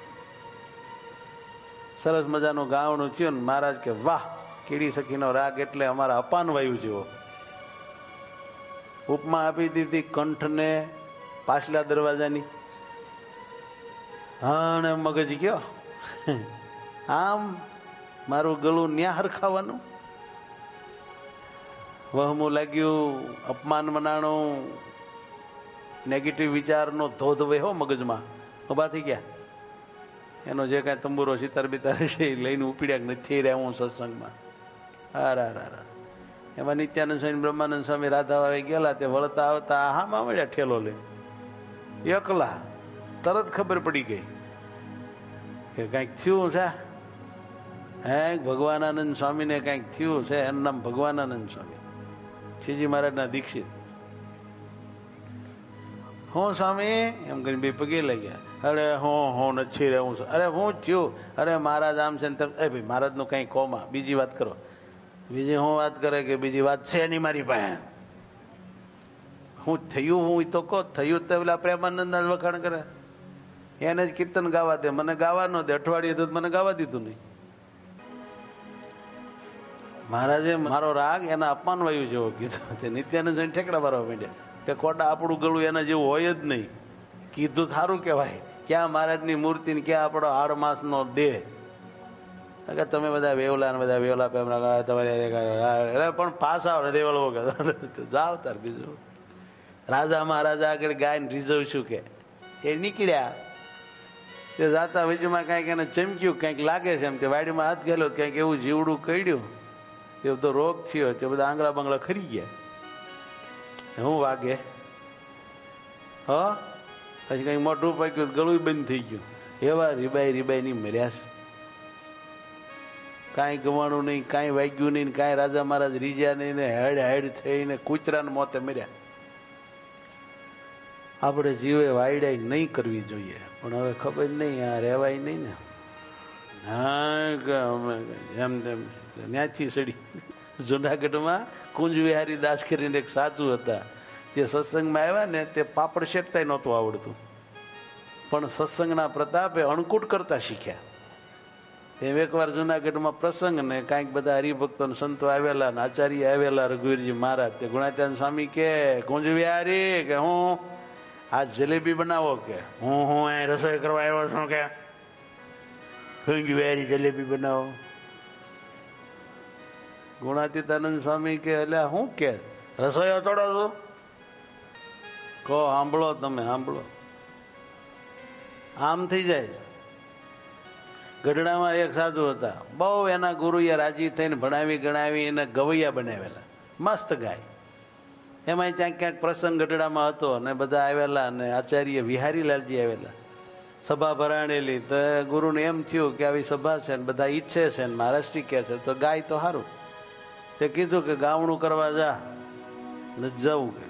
સરસ મજાનું ગાવણું થયું ને મહારાજ કે વાહ, કીડી સખીનો રાગ એટલે અમારા અપાન વાયુ જેવો. ઉપમા આપી દીધી કંઠને પાછલા દરવાજાની. હા ને મગજ ગયો આમ, મારું ગળું ન્યા હરખાવાનું. વહમું લાગ્યું, અપમાન મનાણું, નેગેટિવ વિચારનો ધોધ વહ્યો મગજમાં. ઉભા થઈ ગયા. એનો જે કાંઈ તંબુરો સિતાર બિતાર છે એ લઈને ઉપડ્યા નથી રહ્યા હું સત્સંગમાં. હાર હાર હાર. એમાં નિત્યાનંદ સ્વામી બ્રહ્માનંદ સ્વામી રાધા આવી ગયેલા, તે વળતા આવતા હામાં મળ્યા ઠેલો લઈ એકલા. તરત ખબર પડી ગઈ કે કાંઈક થયું છે. હે ભગવાનાનંદ સ્વામીને કાંઈક થયું છે. એનું નામ ભગવાનાનંદ સ્વામી, શ્રીજી મહારાજના દીક્ષિત. હું સ્વામી એમ કરીને બે પગે લઈ ગયા. અરે હું હું નથી રહું છું. અરે હું થયું? અરે મહારાજ આમ છે ને એ ભાઈ મહારાજનું કંઈ કોમાં બીજી વાત કરો. બીજી હું વાત કરે કે બીજી વાત છે નહીં મારી પાસે. હું થયું હું તો કહો થયું તો પેલા પ્રેમાનંદ વખાણ કરે, એને જ કીર્તન ગાવા દે, મને ગાવા ન દે. અઠવાડિયે તો મને ગાવા દીધું નહીં. મહારાજે મારો રાગ એના અપમાન વાયુ જેવો કીધો. તે નિત્યાનંદ જઈને ઠેકડા મારવા માંડ્યા કે કોટા આપણું ગળું એના જેવું હોય જ નહીં. કીધું સારું કહેવાય. ક્યાં મહારાજની મૂર્તિ ને ક્યાં આપણો આડ માસનો દેહ. તમે બધા વેવલા ને બધા વેવલા પેમરા તમારે પણ પાસા નથી વેવલો જાવ તાર. બીજું રાજા મહારાજા આગળ ગાયને રીઝવ શું કે એ નીકળ્યા. તે જાતા વચમાં કાંઈક એને ચમક્યું, કંઈક લાગે છે એમ. તે વાડીમાં હાથ ગયેલો કંઈક એવું જીવડું કડ્યું, તે બધો રોગ થયો, તે બધા આંગળા બંગળા ખરી ગયા. હું વાગે હ પછી કંઈક મોઢું પાક્યું, ગળું બંધ થઈ ગયું. એવા રીબાઈ રીબાઈ ની મર્યા છે. કાંઈ ગવાણું નહીં, કાંઈ વાગ્યું નહીં, કાંઈ રાજા મહારાજ રીજ્યા નહીં ને હેડ હેડ થઈને કૂતરાને મોતે મર્યા. આપણે જીવે વાયડાઈ નહીં કરવી જોઈએ, પણ હવે ખબર નહીં આ રહેવાય નહીં ને. હા અમે એમ તેમ ત્યાંથી સડી. જુનાગઢમાં કુંજ વિહારી દાસ કરીને એક સાધુ હતા. તે સત્સંગમાં આવ્યા ને તે પાપડ શેકતા નહોતું આવડતું, પણ સત્સંગના પ્રતાપે અણકૂટ કરતા શીખ્યા. એમ એકવાર જુનાગઢમાં પ્રસંગ ને કાંઈક બધા હરિભક્તો સંતો આવેલા ને આચાર્ય આવેલા. રઘુવીરજી મહારાજ તે ગુણાત્યાન સ્વામી કે કુંજ વિહારી કે હું આ જલેબી બનાવો કે હું હું અહીં રસોઈ કરવા આવ્યો છું કે કુંજ વિહારી જલેબી બનાવો. ગુણાતીતાનંદ સ્વામી કે એટલે હું કે રસોઈ અથોડો છું? કહો સાંભળો તમે સાંભળો. આમ થઈ જાય. ગઢડામાં એક સાધુ હતા, બહુ એના ગુરુએ રાજી થઈને ભણાવી ગણાવી એને ગવૈયા બનાવેલા, મસ્ત ગાય. એમાં ક્યાંક ક્યાંક પ્રસંગ ગઢડામાં હતો અને બધા આવેલા અને આચાર્ય વિહારીલાલજી આવેલા. સભા ભરાણેલી તો ગુરુને એમ થયું કે આવી સભા છે ને બધા ઈચ્છે છે ને મહારાષ્ટ્રી કે છે તો ગાય તો સારું. તે કીધું કે ગાવણું કરવા જા જવું કે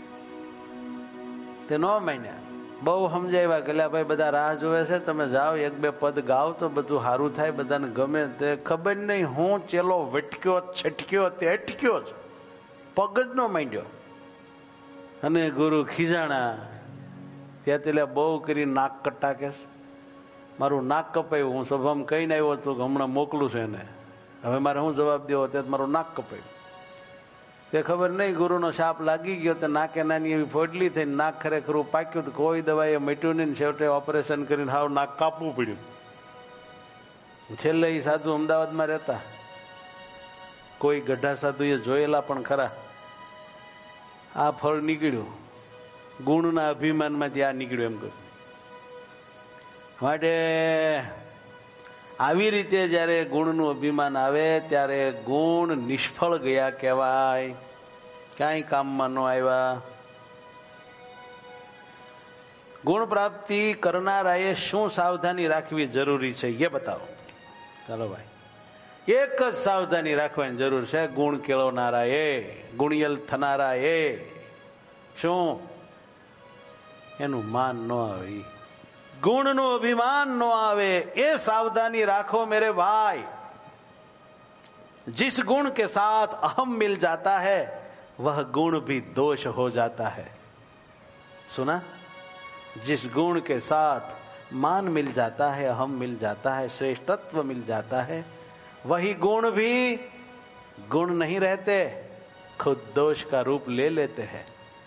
તે ન માન્યા. બહુ સમજાવ્યા કે ભાઈ બધા રાહ જોવે છે, તમે જાઓ એક બે પદ ગાઓ તો બધું સારું થાય, બધાને ગમે. તે ખબર નહીં હું ચેલો વટક્યો છટક્યો તે અટક્યો જ, પગ જ ન માંડ્યો. અને ગુરુ ખીજાણા. ત્યાં તેલા બહુ કરી નાક કટાકે, મારું નાક કપાયું. હું સભામાં કહીને આવ્યો હતો કે હમણાં મોકલું છું એને, હવે મારે શું જવાબ દેવો? ત્યાં મારું નાક કપાયું. તે ખબર નહીં ગુરુનો શાપ લાગી ગયો. તો નાકે નાની એવી ફોડલી થઈને નાક ખરેખર પાક્યું. કોઈ દવાએ મટ્યું નહીં. છેવટે ઓપરેશન કરીને હાવ નાક કાપવું પડ્યું. છેલ્લે એ સાધુ અમદાવાદમાં રહેતા. કોઈ ગઢા સાધુએ જોયેલા પણ ખરા. આ ફળ નીકળ્યું ગુણના અભિમાનમાંથી. આ નીકળ્યું એમ કહ્યું. માટે આવી રીતે જયારે ગુણનું અભિમાન આવે ત્યારે ગુણ નિષ્ફળ ગયા કહેવાય, કાંઈ કામમાં ન આવ્યા. ગુણ પ્રાપ્તિ કરનારાએ શું સાવધાની રાખવી જરૂરી છે એ બતાવો. ચાલો ભાઈ, એક જ સાવધાની રાખવાની જરૂર છે. ગુણ કેળવનારાએ, ગુણિયલ થનારાએ શું એનું માન ન આવે, ગુણનું અભિમાન ન આવે, એ સાવધાની રાખો मेरे भाई. जिस गुण के साथ अहम मिल जाता है वह गुण भी दोष हो जाता है. सुना? जिस गुण के साथ मान मिल जाता है, अहम मिल जाता है, श्रेष्ठत्व मिल जाता है, वही गुण भी गुण नहीं रहते, खुद दोष का रूप ले लेते हैं.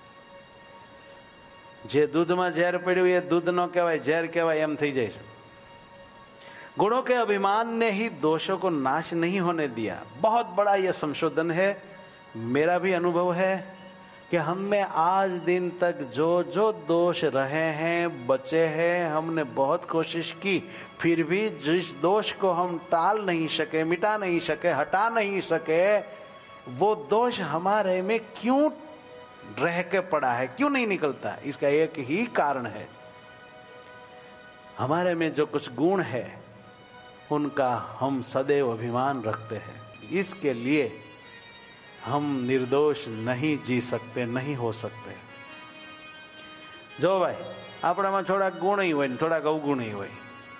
જે દૂધમાં ઝેર પડ્યું એ દૂધ નો કહેવાય, ઝેર કહેવાય એમ થઈ જાય છે. गुणों के अभिमान ने ही दोषों को नाश नहीं होने दिया. बहुत बड़ा यह संशोधन है. मेरा भी अनुभव है कि हम में आज दिन तक जो जो दोष रहे हैं, बचे हैं, हमने बहुत कोशिश की, फिर भी जिस दोष को हम टाल नहीं सके, मिटा नहीं सके, हटा नहीं सके, वो दोष हमारे में क्यों रह के पड़ा है, क्यों नहीं निकलता? इसका एक ही कारण है, हमारे में जो कुछ गुण है उनका हम सदैव अभिमान रखते हैं. इसके लिए हम निर्दोष नहीं जी सकते, नहीं हो सकते. જો ભાઈ, આપણામાં થોડાક ગુણ હોય ને થોડાક અવગુણ હોય.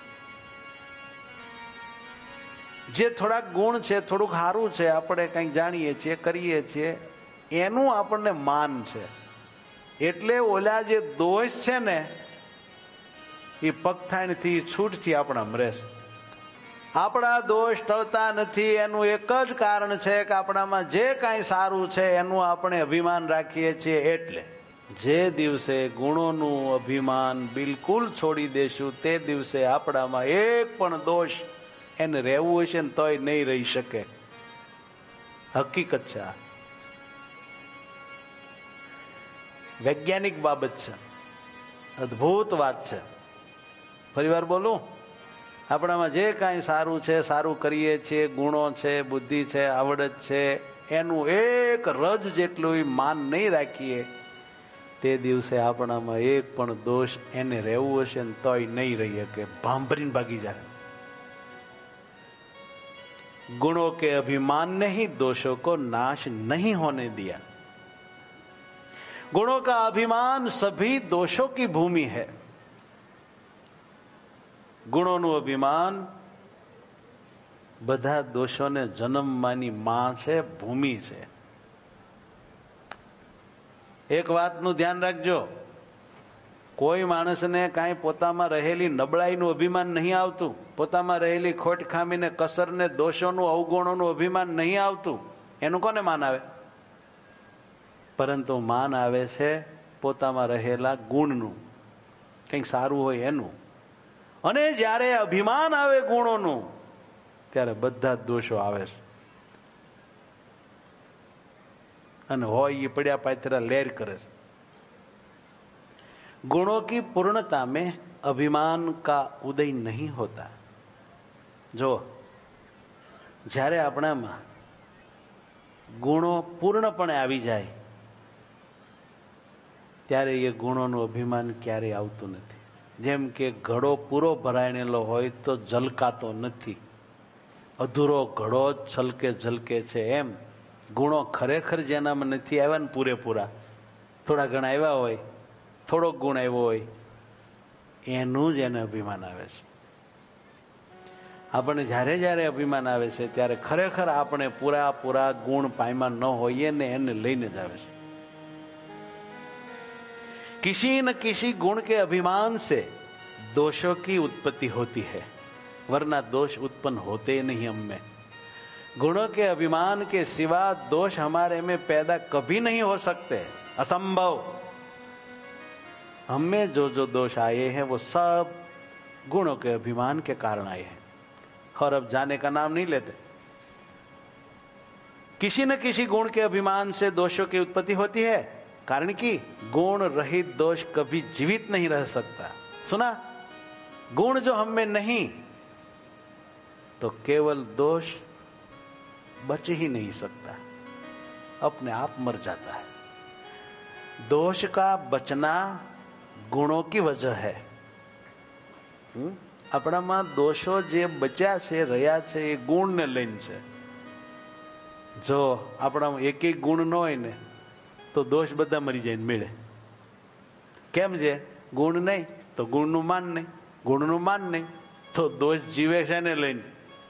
જે થોડાક ગુણ છે, થોડુંક સારું છે, આપણે કંઈક જાણીએ છીએ, કરીએ છીએ, એનું આપણને માન છે. એટલે ઓલા જે દોષ છે ને એ પગથાણથી છૂટથી આપણા રહેશે. આપણા દોષ ટળતા નથી એનું એક જ કારણ છે કે આપણામાં જે કાંઈ સારું છે એનું આપણે અભિમાન રાખીએ છીએ. એટલે જે દિવસે ગુણોનું અભિમાન બિલકુલ છોડી દેશું તે દિવસે આપણામાં એક પણ દોષ એને રહેવું હશે ને તોય નહીં રહી શકે. હકીકત છે, આ વૈજ્ઞાનિક બાબત છે, અદ્ભુત વાત છે. ફરીવાર બોલું, આપણામાં જે કાંઈ સારું છે, સારું કરીએ છીએ, ગુણો છે, બુદ્ધિ છે, આવડત છે, એનું એક રજ જેટલું માન નહીં રાખીએ તે દિવસે આપણામાં એક પણ દોષ એને રહેવું હશે ને તોય નહીં રહી શકે, ભાંભરીને ભાગી જાય. गुणों के अभिमान ने ही दोषों को नाश नहीं होने दिया. गुणों का अभिमान सभी दोषों की भूमि है. ગુણોનું અભિમાન બધા દોષોને જન્મવાની માં છે, ભૂમિ છે. એક વાતનું ધ્યાન રાખજો, કોઈ માણસને કાંઈ પોતામાં રહેલી નબળાઈનું અભિમાન નહીં આવતું, પોતામાં રહેલી ખોટ ખામીને કસરને દોષોનું અવગુણોનું અભિમાન નહીં આવતું. એનું કોને માન આવે? પરંતુ માન આવે છે પોતામાં રહેલા ગુણનું, કંઈક સારું હોય એનું. અને જ્યારે અભિમાન આવે ગુણોનું ત્યારે બધા જ દોષો આવે છે. અને હોય એ પડ્યા પાથરા લેર કરે છે. गुणों की पूर्णता में अभिमान का उदय नहीं होता. जो જ્યારે આપણામાં ગુણો પૂર્ણપણે આવી જાય ત્યારે એ ગુણોનું અભિમાન ક્યારેય આવતું નથી. જેમ કે ઘડો પૂરો ભરાયેલો હોય તો ઝલકાતો નથી, અધૂરો ઘડો જ છલકે ઝલકે છે. એમ ગુણો ખરેખર જેનામાં નથી આવ્યા ને પૂરેપૂરા, થોડા ઘણા આવ્યા હોય, થોડોક ગુણ આવ્યો હોય, એનું જ એને અભિમાન આવે છે. આપણને જ્યારે જ્યારે અભિમાન આવે છે ત્યારે ખરેખર આપણે પૂરા પૂરા ગુણ પાયમાં ન હોઈએ ને એને લઈને જ આવે છે. किसी न किसी गुण के अभिमान से दोषों की उत्पत्ति होती है, वरना दोष उत्पन्न होते नहीं हम में. गुणों के अभिमान के सिवा दोष हमारे में पैदा कभी नहीं हो सकते, असंभव. हमें जो जो दोष आए हैं वो सब गुणों के अभिमान के कारण आए हैं. और अब जाने का नाम नहीं लेते. किसी न किसी गुण के अभिमान से दोषों की उत्पत्ति होती है, कारण कि गुण रहित दोष कभी जीवित नहीं रह सकता. सुना? गुण जो हम में नहीं तो केवल दोष बच ही नहीं सकता, अपने आप मर जाता है. दोष का बचना गुणों की वजह है. આપણામાં દોષો જે બચ્યા છે, રહ્યા છે, એ ગુણને લઈને છે. જો આપણામાં એક એક ગુણ ન હોય ને તો દોષ બધા મરી જાય મેળે. કેમ છે? ગુણ નહીં તો ગુણનું માન નહીં, ગુણનું માન નહીં તો દોષ જીવે છે ને લઈને.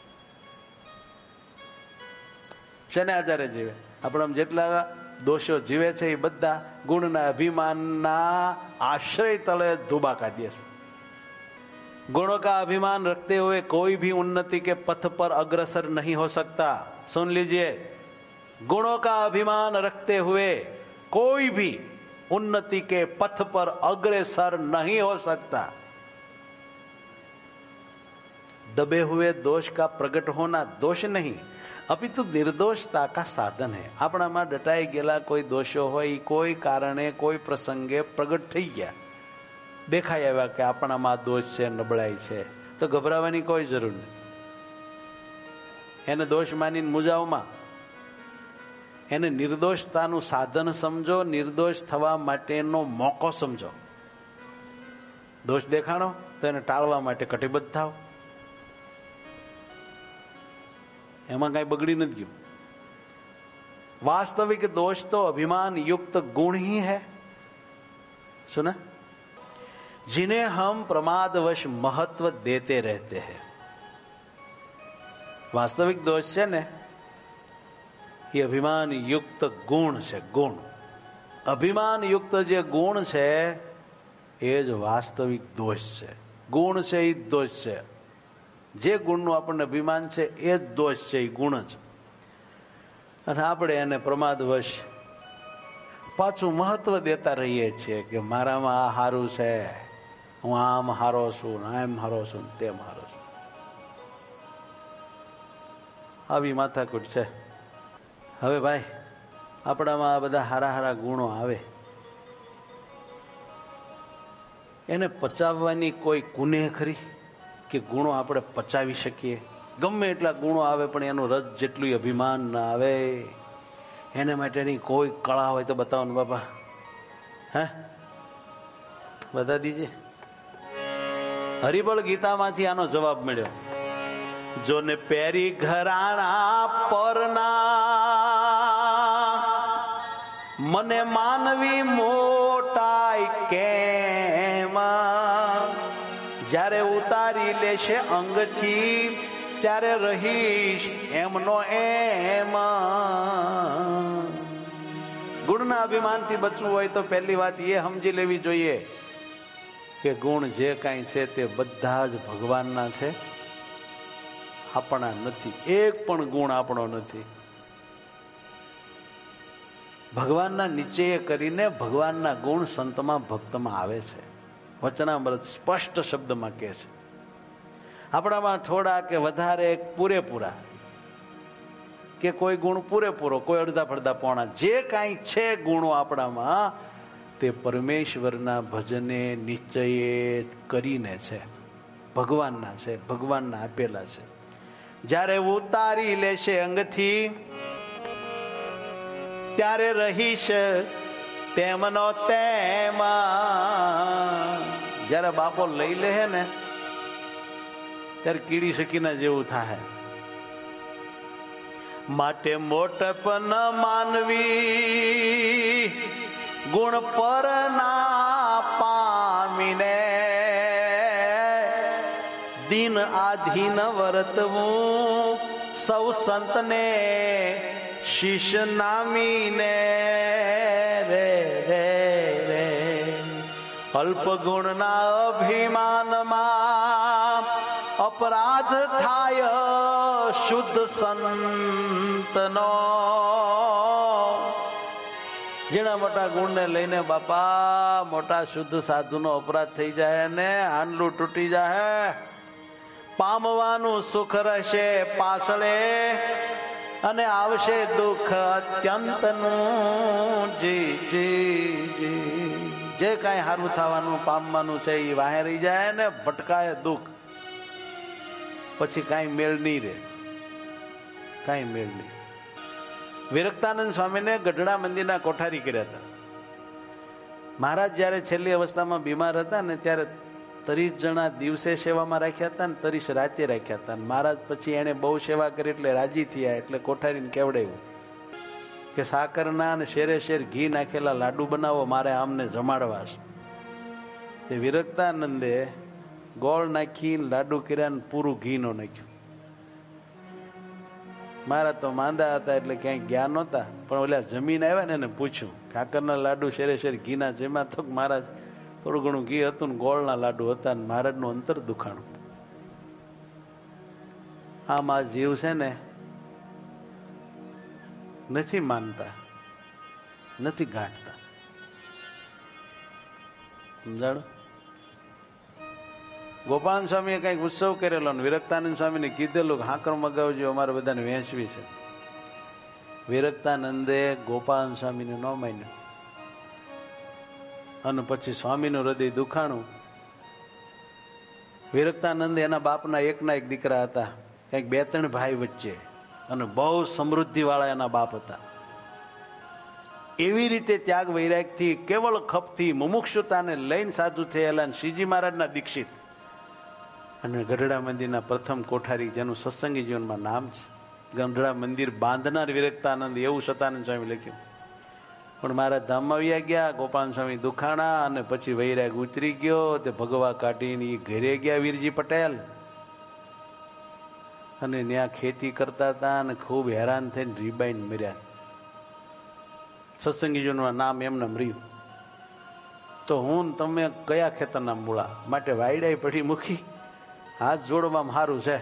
શેને આધારે જીવે? આપણામાં જેટલા દોષો જીવે છે એ બધા ગુણના અભિમાનના आश्रय तले धुबाका दिए. गुणों का अभिमान रखते हुए कोई भी उन्नति के पथ पर अग्रसर नहीं हो सकता. सुन लीजिए, गुणों का अभिमान रखते हुए कोई भी उन्नति के पथ पर अग्रसर नहीं हो सकता. दबे हुए दोष का प्रकट होना दोष नहीं, अपितु निर्दोषता का साधन है. આપણામાં ડટાઈ ગયેલા કોઈ દોષો હોય, કોઈ કારણે કોઈ પ્રસંગે પ્રગટ થઈ ગયા, દેખાઈ આવ્યા કે આપણામાં દોષ છે, નબળાઈ છે, તો ગભરાવાની કોઈ જરૂર નહીં. એને દોષ માનીને મુજાવમાં એને નિર્દોષતાનું સાધન સમજો, નિર્દોષ થવા માટેનો મોકો સમજો. દોષ દેખાણો તો એને ટાળવા માટે કટિબદ્ધ થાવ. એમાં કઈ બગડી નથી ગયું. वास्तविक दोष तो अभिमान युक्त गुण ही है. सुना? जिन्हें हम प्रमादवश महत्व देते रहते हैं। वास्तविक दोष है ने ये अभिमान युक्त गुण છે। गुण अभिमान युक्त જે ગુણ છે એ જ વાસ્તવિક દોષ છે। ગુણ છે એ દોષ છે। જે ગુણનું આપણને અભિમાન છે એ જ દોષ છે, એ ગુણ જ। અને આપણે એને પ્રમાદવશ પાછું મહત્વ દેતા રહીએ છીએ કે મારામાં આ સારું છે, હું આમ હારો છું, આમ હારો છું, તેમ હારો છું। આવી માથાકૂટ છે। હવે ભાઈ આપણામાં આ બધા હારા હારા ગુણો આવે, એને પચાવવાની કોઈ કુનેહ ખરી કે ગુણો આપણે પચાવી શકીએ? ગમે એટલા ગુણો આવે પણ એનું રસ જેટલું અભિમાન ના આવે, એને માટેની કોઈ કળા હોય તો બતાવો ને બાપા। હે બતા દીજે। હરિબળ ગીતામાંથી આનો જવાબ મળ્યો। જોને પેરી ઘરાણા પરના મને માનવી મોટાઈ કેમ, જ્યારે ઉતારી લેશે અંગથી ત્યારે રહીશ એમનો એમ। ગુણના અભિમાનથી બચવું હોય તો પહેલી વાત એ સમજી લેવી જોઈએ કે ગુણ જે કાંઈ છે તે બધા જ ભગવાનના છે, આપણા નથી। એક પણ ગુણ આપણો નથી। ભગવાનના નીચે કરીને ભગવાનના ગુણ સંતમાં ભક્તમાં આવે છે। વચનામૃત સ્પષ્ટ શબ્દમાં કહે છે। આપણામાં થોડા કે વધારે પૂરેપૂરા કે કોઈ ગુણ પૂરેપૂરો, કોઈ અડધા પડધા પોણા, જે કાંઈ છે ગુણો આપણામાં તે પરમેશ્વરના ભજને નિશ્ચય કરીને છે, ભગવાનના છે, ભગવાનના આપેલા છે। જ્યારે ઉતારી લેશે અંગથી ત્યારે રહીશ તેમનો તેમાં। જ્યારે બાપો લઈ લે ને ત્યારે કીડી શકીના જેવું થાય। માટે મોટપન માનવી ગુણ પર ના પામીને, દિન આધીન વર્તવું સૌ સંતને શીશ નામીને। રે રે રે અલ્પ ગુણના અભિમાનમાં અપરાધ થાય શુદ્ધ સંતનો। જેના મોટા ગુણને લઈને બાપા મોટા શુદ્ધ સાધુનો અપરાધ થઈ જાય ને હાંડલું તૂટી જાય। પામવાનું સુખ રહેશે પાછળે અને આવશે દુઃખ અત્યંતનું। જી જી જી જે કાંઈ સારું થવાનું પામવાનું છે એ વાહે રહી જાય ને ભટકાય દુઃખ, પછી કાંઈ મેળ નહીં રહે, કાંઈ મેળ નહીં। વિરક્તાનંદ સ્વામીને ગઢડા મંદિરના કોઠારી કર્યા હતા। મહારાજ જ્યારે છેલ્લી અવસ્થામાં બીમાર હતા ને ત્યારે ત્રીસ જણા દિવસે સેવામાં રાખ્યા હતા ને ત્રીસ રાતે રાખ્યા હતા। મહારાજ પછી એને બહુ સેવા કરી એટલે રાજી થયા, એટલે કોઠારીને કેવડાવ્યું કે સાકરના અને શેરે શેર ઘી નાખેલા લાડુ બનાવો, મારે આમને જમાડવા છે। તે વિરક્તાનંદે ગોળ નાખી લાડુ કર્યા ને પૂરું ઘી નો નાખ્યું। મારા તો માંદા હતા એટલે ક્યાંય ગયા નહોતા, પણ ઓલા જમીન આવ્યા ને એને પૂછ્યું કાકરના લાડુ શેરે શેર ઘીના જેમાં તો મહારાજ થોડું ઘણું ઘી હતું ને ગોળના લાડુ હતા ને મહારાજનું અંતર દુખાણું। આમ આ જીવ છે ને નથી માનતા, નથી ગાંઠતા, સમજાણું? ગોપાલ સ્વામીએ કઈક ઉત્સવ કરેલો ને વિરક્તાનંદ સ્વામીને કીધેલું હાકર મગાવજો, અમારે બધાને વહેંચવી છે। વિરક્તાનંદે ગોપાલ સ્વામીને ન માન્યું અને પછી સ્વામીનું હૃદય દુખાણું। વિરક્તાનંદ એના બાપના એકના એક દીકરા હતા, કંઈક બે ત્રણ ભાઈ વચ્ચે, અને બહુ સમૃદ્ધિ વાળા એના બાપ હતા। એવી રીતે ત્યાગ વૈરાગથી કેવળ ખપથી મુમુક્ષુતાને લઈને સાધુ થયેલા શ્રીજી મહારાજના દીક્ષિત અને ગઢડા મંદિરના પ્રથમ કોઠારી, જેનું સત્સંગી જીવનમાં નામ છે। ગઢડા મંદિર બાંધનાર વિરક્તાનંદ, એવું સતાનંદ સ્વામી લખ્યું। પણ મારા ધામમાં વ્યા ગયા. ગોપાલ સ્વામી દુખાણા અને પછી વૈરાગ ઉતરી ગયો. તે ભગવા કાઢીને ઘરે ગયા વીરજી પટેલ, અને ત્યાં ખેતી કરતા હતા અને ખૂબ હેરાન થઈને રીબાઈન મર્યા. સત્સંગીજોનું નામ એમને રહ્યું. તો હું તમે કયા ખેતરના મૂળા માટે વાયડાઈ પડી મૂકી હાથ જોડવામાં સારું છે.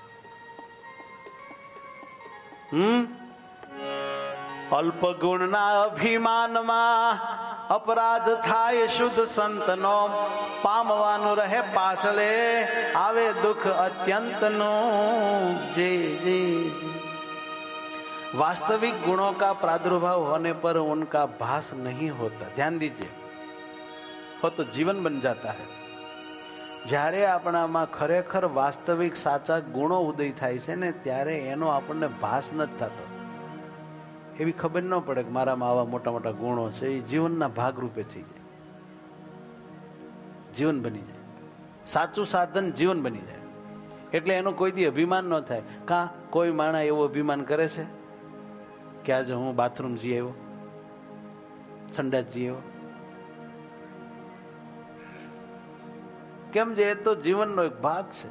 હમ અલ્પ ગુણના અભિમાનમાં અપરાધ થાય શુદ્ધ સંતનો, પામવાનું રહે પાછલે આવે દુઃખ અત્યંતનું. જે જે वास्तविक गुणों का प्रादुर्भाव होने पर उनका भास नहीं होता. ध्यान दीजिए, हो तो जीवन बन जाता है. જ્યારે આપણામાં ખરેખર વાસ્તવિક સાચા ગુણો ઉદય થાય છે ને ત્યારે એનો આપણને ભાસ નથી થતો. એવી ખબર ન પડે કે મારામાં આવા મોટા મોટા ગુણો છે. એ જીવનના ભાગરૂપે થઈ જાય, જીવન બની જાય. સાચું સાધન જીવન બની જાય. એટલે એનું કોઈ દી અભિમાન ન થાય. કા કોઈ માણસ એવું અભિમાન કરે છે કે આજે હું બાથરૂમ જઈ આવ્યો, સંડાસ જઈ આવ્યો? કેમ? જે એ તો જીવનનો એક ભાગ છે.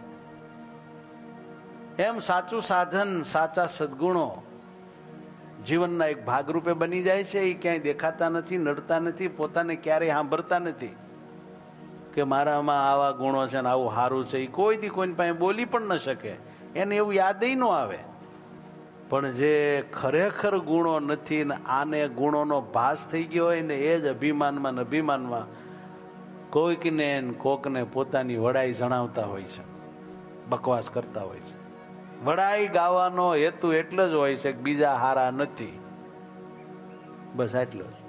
એમ સાચું સાધન, સાચા સદગુણો જીવનના એક ભાગરૂપે બની જાય છે. એ ક્યાંય દેખાતા નથી, નડતા નથી, પોતાને ક્યારેય સાંભળતા નથી કે મારામાં આવા ગુણો છે ને આવું સારું છે. એ કોઈ દી કોઈની પાસે બોલી પણ ન શકે, એને એવું યાદ ન આવે. પણ જે ખરેખર ગુણો નથી ને આને ગુણોનો ભાસ થઈ ગયો હોય ને એ જ અભિમાનમાં ને અભિમાનમાં કોઈકને કોકને પોતાની વડાઈ જણાવતા હોય છે, બકવાસ કરતા હોય છે. વડાઈ ગાવાનો હેતુ એટલો જ હોય છે કે બીજા હારા નથી, બસ એટલો જ.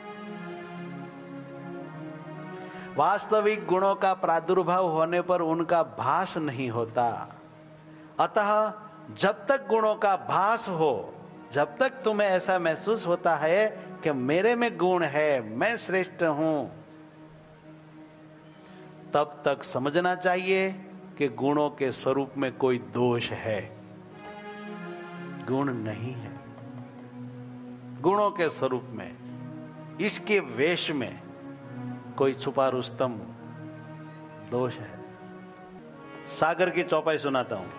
वास्तविक गुणों का प्रादुर्भाव होने पर उनका भास नहीं होता. अतः जब तक गुणों का भास हो, जब तक तुम्हें ऐसा महसूस होता है कि मेरे में गुण है, मैं श्रेष्ठ हूं, तब तक समझना चाहिए कि गुणों के स्वरूप में कोई दोष है. गुण नहीं है. गुणों के स्वरूप में, इसके वेश में कोई छुपा रुस्तम दोष है. सागर की चौपाई सुनाता हूं.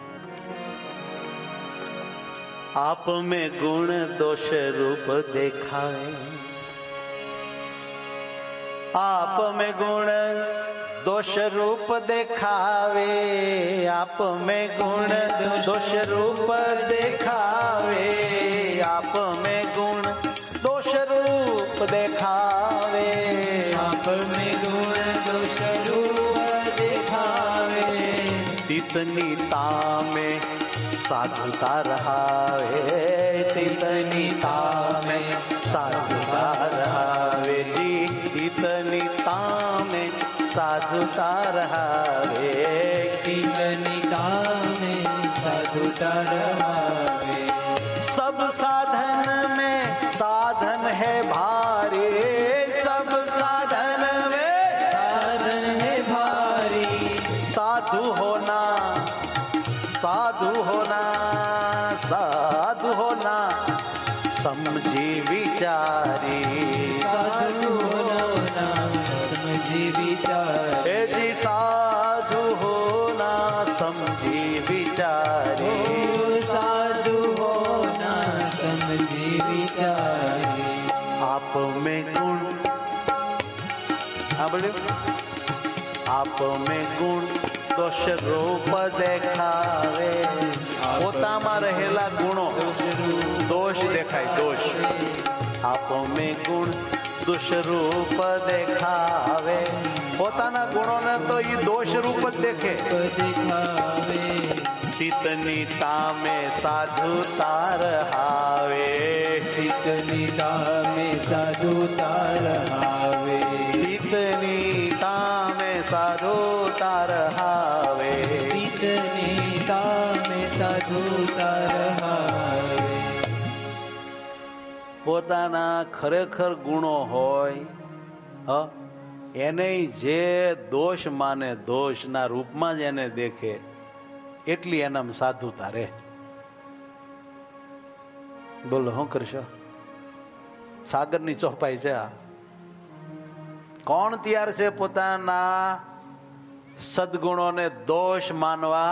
आप में गुण दोष रूप देखाए, आप में गुण दोष रूप देखावे, आप में गुण दोष रूप देखावे, आप में गुण दोष रूप देखावे, आप में गुण दोष रूप देखावे. तितनीता में साधुता रहावे, तितनीता में साधुता रहावे जी, तितनीता में साधुता रहावे, तितनीता में साधुता रहावे. सब साधन में साधन है भारी, सब साधन में साधन है भारी. साधु होना, साधु होना, साधु होना समझी विचारी, साधु होना समझी विचारी. जी साधु होना समझी विचारी, साधु होना समझी विचारी. आप में गुण, हाँ बोले, आप में गुण दोष रूप देखावे. પોતામાં રહેલા ગુણો દોષ દેખાય, દોષ. આપો મેં ગુણ દોષ રૂપ દેખાવે. પોતાના ગુણોને તો એ દોષ રૂપ જ દેખે. तितनीता में साधुता रहावे, तितनीता में साधुता रहावे, तितनीता में साधुता रहावे, तितनीता में साधुता रहावे. પોતાના ખરેખર ગુણો હોય હ એને જે દોષ માને, દોષના રૂપમાં જ એને દેખે, એટલી એનામાં સાધુતા રે. બોલો શું કરશો? સાગરની ચોપાઈ છે આ. કોણ તૈયાર છે પોતાના સદગુણોને દોષ માનવા?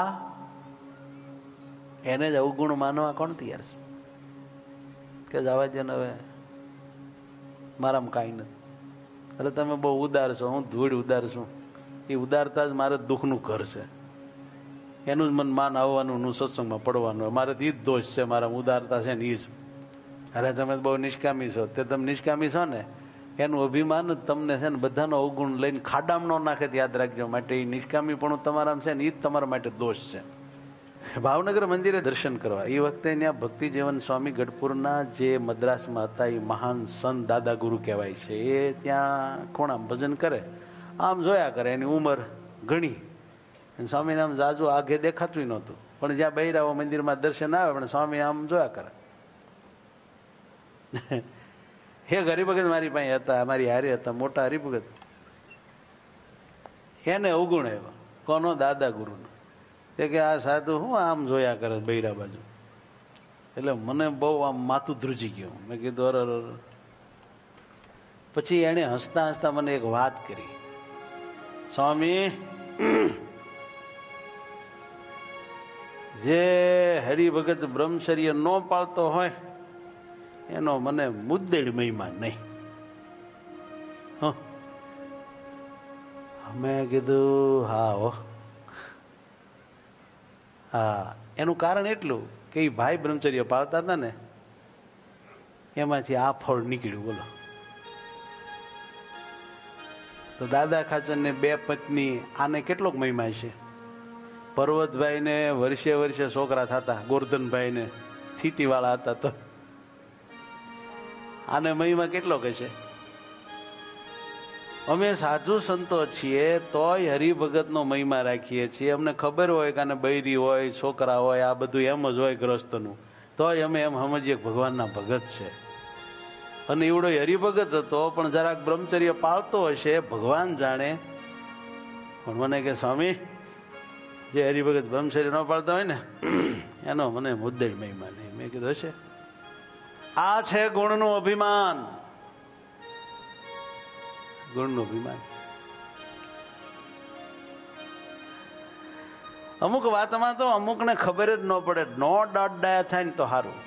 એને જ અવગુણ માનવા કોણ તૈયાર છે? કે જવા છે ને હવે મારામાં કાંઈ નથી, એટલે તમે બહુ ઉદાર છો, હું ધૂળ ઉદાર છું. એ ઉદારતા જ મારે દુઃખનું ઘર છે. એનું જ મન માન આવવાનું, હું સત્સંગમાં પડવાનું. મારે તો એ જ દોષ છે, મારા ઉદારતા છે ને એ જ. અરે તમે બહુ નિષ્કામી છો, તે તમે નિષ્કામી છો ને એનું અભિમાન જ તમને છે ને બધાનો અવગુણ લઈને ખાડામાં ન નાખે યાદ રાખજો. માટે એ નિષ્કામીપણું તમારામાં છે ને એ જ તમારા માટે દોષ છે. ભાવનગર મંદિરે દર્શન કરવા એ વખતે ત્યાં ભક્તિજીવન સ્વામી ગઢપુરના જે મદ્રાસમાં હતા એ મહાન સંત દાદા ગુરુ કહેવાય છે. એ ત્યાં ખૂણામાં ભજન કરે, આમ જોયા કરે. એની ઉંમર ઘણી, સ્વામીને આમ જાજુ આગે દેખાતું નહોતું, પણ જ્યાં બૈરાઓ મંદિરમાં દર્શન આવે પણ સ્વામી આમ જોયા કરે. હે હરિભગત મારી પાસે હતા, મારી હારે હતા, મોટા હરિભગત. એને અવગુણ એવા કોનો? દાદા ગુરુનો. તે કે આ સાધુ હું આમ જોયા કરે બૈરા બાજુ. એટલે મને બહુ આમ માથું ધ્રુજી ગયું. મેં કીધું અરે અરે. પછી એને હસતા હસતા મને એક વાત કરી, સ્વામી જે હરિભગત બ્રહ્મચર્ય ન પાળતો હોય એનો મને મુદ્દેડ મહિમા નહીં. મેં કીધું હા હો હા. એનું કારણ એટલું કે એ ભાઈ બ્રહ્મચર્ય પાળતા હતા ને એમાંથી આ ફળ નીકળ્યું. બોલો. તો દાદા ખાચર ને બે પત્ની, આને કેટલોક મહિમા છે. પર્વતભાઈ ને વર્ષે વર્ષે છોકરા થતા, ગોરધનભાઈ ને સ્થિતિ વાળા હતા, તો આને મહિમા કેટલો હશે. અમે સાધુ સંતો છીએ તોય હરિભગત નો મહિમા રાખીએ છીએ. અમને ખબર હોય કે આને બૈરી હોય, છોકરા હોય, આ બધું એમ જ હોય ગ્રસ્તનું, તોય અમે એમ સમજીએ ભગવાનના ભગત છે. અને એવડો હરિભગત હતો પણ જરાક બ્રહ્મચર્ય પાળતો હશે, ભગવાન જાણે. પણ મને કે સ્વામી જે હરિભગત બ્રહ્મચર્ય ન પાળતા હોય ને એનો મને મુદ્દે મહિમા નહીં. મેં કીધું હશે. આ છે ગુણનું અભિમાન. ગુણનું અભિમાન. અમુક વાતમાં તો અમુકને ખબર જ ન પડે, નો ડોટ ડાયા થાય ને તો સારું.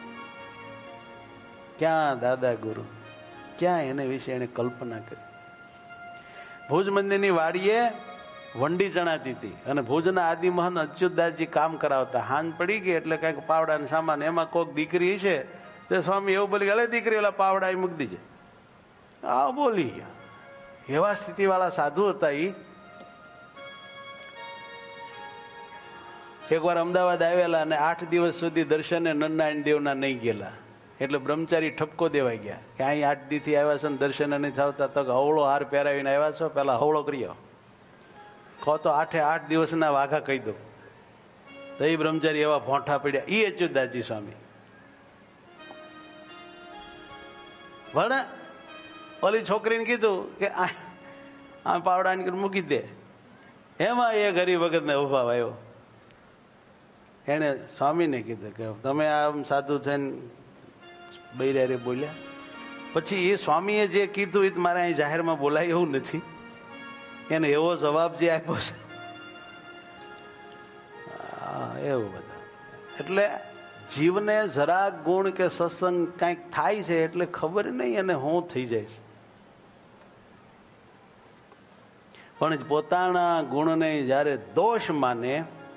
ક્યાં દાદા ગુરુ, ક્યાં એને વિશે એને કલ્પના કરી. ભુજ મંદિરની વાડીએ વંડી ચણાતી હતી અને ભુજના આદિમહન અચ્યુતદાસજી કામ કરાવતા. હાંજ પડી ગઈ એટલે કઈક પાવડા ને સામાન, એમાં કોઈક દીકરી છે તે સ્વામી એવું બોલી, અલે દીકરી ઓલા પાવડા એ મૂકી દીજે. આ બોલી ગયા. એવા સ્થિતિ વાળા સાધુ હતા. એ એકવાર અમદાવાદ આવેલા અને આઠ દિવસ સુધી દર્શને નરનારાયણ દેવના નહીં ગયેલા. એટલે બ્રહ્મચારી ઠપકો દેવાઈ ગયા કે અહીં આઠ દી થી આવ્યા છો ને દર્શન નહીં થતા, તો હવળો હાર પહેરાવીને આવ્યા છો, પેલા હવળો કરી આવો. કહો તો આઠે આઠ દિવસના વાઘા કહી દો. તો એ બ્રહ્મચારી એવા ભોંઠા પડ્યા. ઈ અચ્યુતદાસજી સ્વામી ભણે ઓલી છોકરીને કીધું કે આ પાવડા મૂકી દે. એમાં એ ગરીબ વખત ને ઉભા આવ્યો. એને સ્વામીને કીધું કે તમે આમ સાધુ થઈને બૈરારે બોલ્યા. પછી એ સ્વામીએ જે કીધું એ મારે અહીં જાહેરમાં બોલાય એવું નથી. એને એવો જવાબ જે આપ્યો છે એવું બધા. એટલે જીવને જરાક ગુણ કે સત્સંગ કંઈક થાય છે એટલે ખબર નહીં અને હું થઈ જાય છે. પણ પોતાના ગુણને જયારે દોષ માને,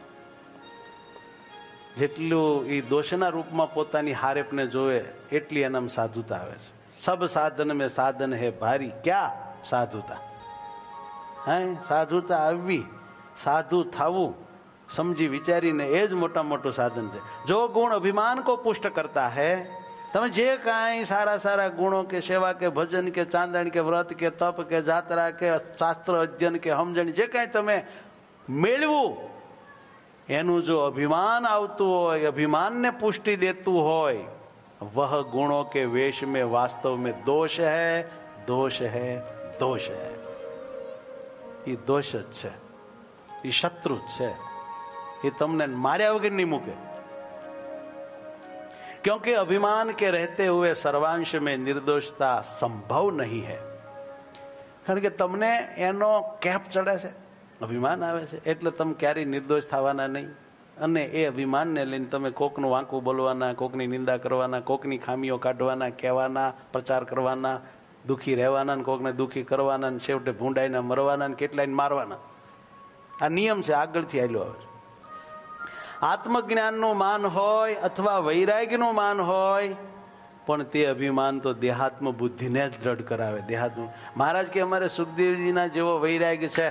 જેટલું એ દોષના રૂપમાં પોતાની હારેપને જોવે એટલી એનામાં સાધુતા આવે છે. સબ સાધન મેં સાધન હે ભારી, ક્યાં સાધુતા. હે સાધુતા આવવી, સાધુ થવું સમજી વિચારીને એ જ મોટા મોટું સાધન છે. જો ગુણ અભિમાન કો પુષ્ટ કરતા હૈ, તમે જે કાંઈ સારા સારા ગુણો કે સેવા કે ભજન કે ચાંદણ કે વ્રત કે તપ કે જાત્રા કે શાસ્ત્ર અધ્યયન કે સમજણ જે કાંઈ તમે મેળવું, એનું જો અભિમાન આવતું હોય, અભિમાનને પુષ્ટિ દેતું હોય, વહ ગુણો કે વેશ में वास्तव में दोष है, दोष है, दोष है. એ દોષ જ છે, એ શત્રુ જ છે. એ તમને માર્યા વગર નહીં મૂકે. क्योंकि अभिमान के रहते हुए सर्वांश में निर्दोषता संभव नहीं है. કારણ કે તમને એનો કેપ ચડે છે, અભિમાન આવે છે, એટલે તમે ક્યારેય નિર્દોષ થવાના નહીં. અને એ અભિમાનને લઈને તમે કોકનું વાંકું બોલવાના, કોકની નિંદા કરવાના, કોકની ખામીઓ કાઢવાના, કહેવાના, પ્રચાર કરવાના, દુઃખી રહેવાના, કોકને દુઃખી કરવાના, છેવટે ભૂંડાઈને મરવાના, કેટલાયને મારવાના. આ નિયમ છે, આગળથી આવેલો આવે છે. આત્મજ્ઞાનનું માન હોય અથવા વૈરાગ્યનું માન હોય, પણ તે અભિમાન તો દેહાત્મ બુદ્ધિને જ દ્રઢ કરાવે. દેહાત્મ મહારાજ કે અમારે સુખદેવજીના જેવો વૈરાગ્ય છે,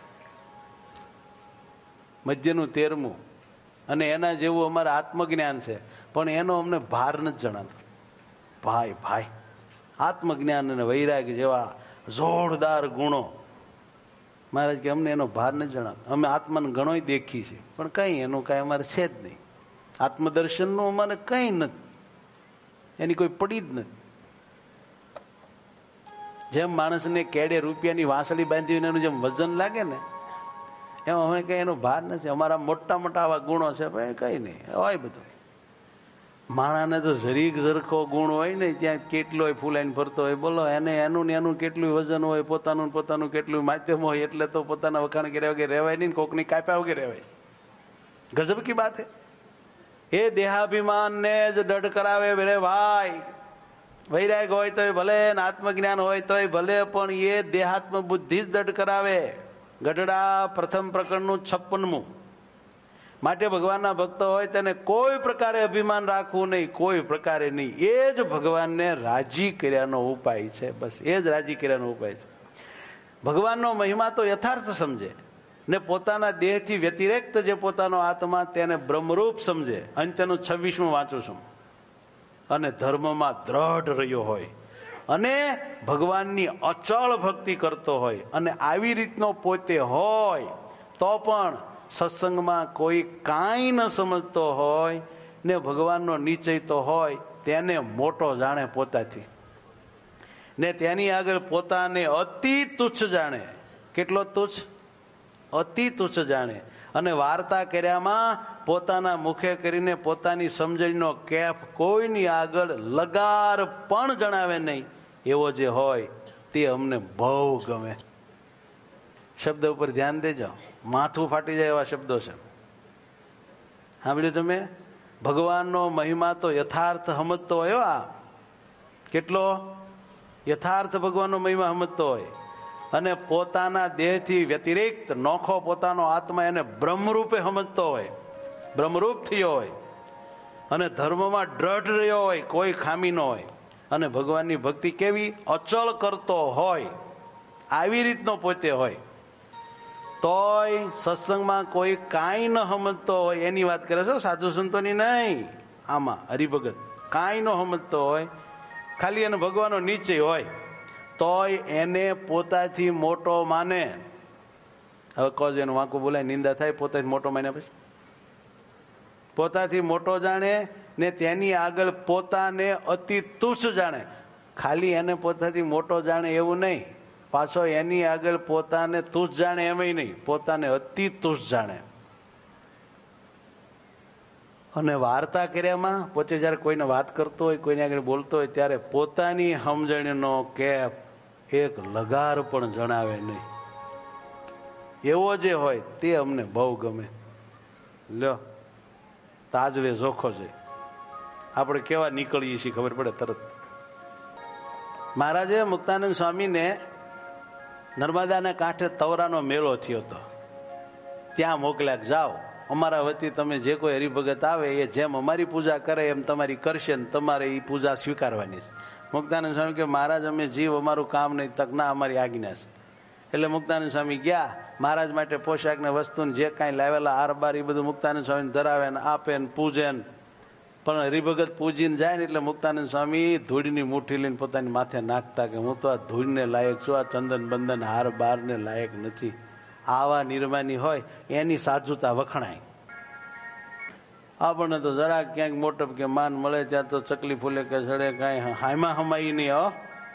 મધ્યનું તેરમું, અને એના જેવું અમારે આત્મજ્ઞાન છે, પણ એનો અમને ભાર નથી જણાતો. ભાઈ ભાઈ આત્મજ્ઞાન અને વૈરાગ્ય જેવા જોરદાર ગુણો, મહારાજ કે અમને એનો ભાર નથી જણાતો. અમે આત્માને ઘણોય દેખી છે, પણ કંઈ એનું કાંઈ અમારે છે જ નહીં. આત્મદર્શનનું અમારે કંઈ નથી, એની કોઈ પડી જ નથી. જેમ માણસને કેડે રૂપિયાની વાંસળી બાંધીને એનું જેમ વજન લાગે ને, એમ અમે કઈ એનો ભાર નથી. અમારા મોટા મોટા આવા ગુણો છે, ભાઈ કઈ નહીં હોય બધું. માણાને તો જરીક ઝરખો ગુણ હોય ને, ત્યાં કેટલો ફૂલાઈને ફરતો હોય, બોલો એને એનું ને એનું કેટલું વજન હોય, પોતાનું પોતાનું કેટલું માધ્યમ હોય, એટલે તો પોતાના વખાણ કર્યા વગર રહેવાય નહીં, કોકની કાપ્યા વગર રહેવાય. ગજબ કી વાત હે. એ દેહાભિમાનને જ દઢ કરાવે રે ભાઈ. વૈરાગ હોય તોય ભલે, આત્મજ્ઞાન હોય તોય ભલે, પણ એ દેહાત્મ બુદ્ધિ જ દઢ કરાવે. ગઢડા પ્રથમ પ્રકરણનું છપ્પનમું. માટે ભગવાનના ભક્તો હોય તેને કોઈ પ્રકારે અભિમાન રાખવું નહીં, કોઈ પ્રકારે નહીં. એ જ ભગવાનને રાજી કર્યાનો ઉપાય છે. બસ એ જ રાજી કર્યાનો ઉપાય છે. ભગવાનનો મહિમા તો યથાર્થ સમજે ને પોતાના દેહથી વ્યતિરેક્ત જે પોતાનો આત્મા તેને બ્રહ્મરૂપ સમજે. અંત્યનું છવ્વીસમું વાંચું છું. અને ધર્મમાં દ્રઢ રહ્યો હોય અને ભગવાનની અચળ ભક્તિ કરતો હોય, અને આવી રીતનો પોતે હોય તો પણ સત્સંગમાં કોઈ કાંઈ ન સમજતો હોય ને ભગવાનનો નિશ્ચય તો હોય, તેને મોટો જાણે પોતાથી, ને તેની આગળ પોતાને અતિ તુચ્છ જાણે. કેટલો તુચ્છ? અતિ તુચ્છ જાણે. અને વાર્તા કર્યામાં પોતાના મુખે કરીને પોતાની સમજણનો કેફ કોઈની આગળ લગાર પણ જણાવે નહીં, એવો જે હોય તે અમને બહુ ગમે. શબ્દ ઉપર ધ્યાન દેજો, માથું ફાટી જાય એવા શબ્દો છે. સાંભળ્યું તમે? ભગવાનનો મહિમા તો યથાર્થ સમજતો હોય. આ કેટલો યથાર્થ ભગવાનનો મહિમા સમજતો હોય, અને પોતાના દેહથી વ્યતિરિક્ત નોખો પોતાનો આત્મા એને બ્રહ્મરૂપે સમજતો હોય, બ્રહ્મરૂપ થયો હોય, અને ધર્મમાં દ્રઢ રહ્યો હોય, કોઈ ખામી ન હોય, અને ભગવાનની ભક્તિ કેવી અચળ કરતો હોય, આવી રીતનો પોતે હોય, તોય સત્સંગમાં કોઈ કાંઈ ન સમજતો હોય એની વાત કરે છે, સાધુ સંતોની નહીં. આમાં હરિભગત કાંઈ ન સમજતો હોય, ખાલી એને ભગવાનનો નિશ્ચય હોય, તોય એને પોતાથી મોટો માને. હવે કહો એનું વાંકું બોલાય, નિંદા થાય, પોતાથી મોટો માને, પછી પોતાથી મોટો જાણે ને તેની આગળ પોતાને અતિ તુચ્છ જાણે. ખાલી એને પોતાથી મોટો જાણે એવું નહીં, પાછો એની આગળ પોતાને તુચ્છ જાણે એમય નહીં, પોતાને અતિ તુચ્છ જાણે. અને વાર્તા કર્યામાં પોતે જયારે કોઈને વાત કરતો હોય, કોઈને આગળ બોલતો હોય, ત્યારે પોતાની સમજણનો કેપ એક લગાર પણ જણાવે નહીં. એવો જે હોય તે અમને બહુ ગમે. લ્યો, તાજવે જોખો છે. આપણે કેવા નીકળીએ છીએ ખબર પડે તરત. મહારાજે મુક્તાનંદ સ્વામીને નર્મદાના કાંઠે તવરાનો મેળો થયો હતો, ત્યાં મોકલ્યા, જાઓ અમારા વતી તમે જે કોઈ હરિભગત આવે એ જેમ અમારી પૂજા કરે એમ તમારી કરશે ને તમારે એ પૂજા સ્વીકારવાની છે. મુક્તાનંદ સ્વામી કે મહારાજ અમે જીવ, અમારું કામ નહીં. તક ના, અમારી આજ્ઞા છે. એટલે મુક્તાનંદ સ્વામી ગયા, મહારાજ માટે પોશાક ને વસ્તુ જે કાંઈ લાવેલા હાર બાર એ બધું મુક્તાનંદ સ્વામીને ધરાવે ને આપે ને પૂજે ને. પણ હરિભગત પૂજીને જાય ને એટલે મુક્તાનંદ સ્વામી ધૂળની મુઠ્ઠી લઈને પોતાની માથે નાખતા કે હું તો આ ધૂળને લાયક છું, આ ચંદન બંદન હાર બાર ને લાયક નથી. આવા નિર્માની હોય એની સાજુતા વખણાય. આપણને તો જરાક ક્યાંક મોટપ કે માન મળે ત્યાં તો ચકલી ફૂલે કે ચડે, કાંઈ હાયમાં હમાઈ નહીં. હો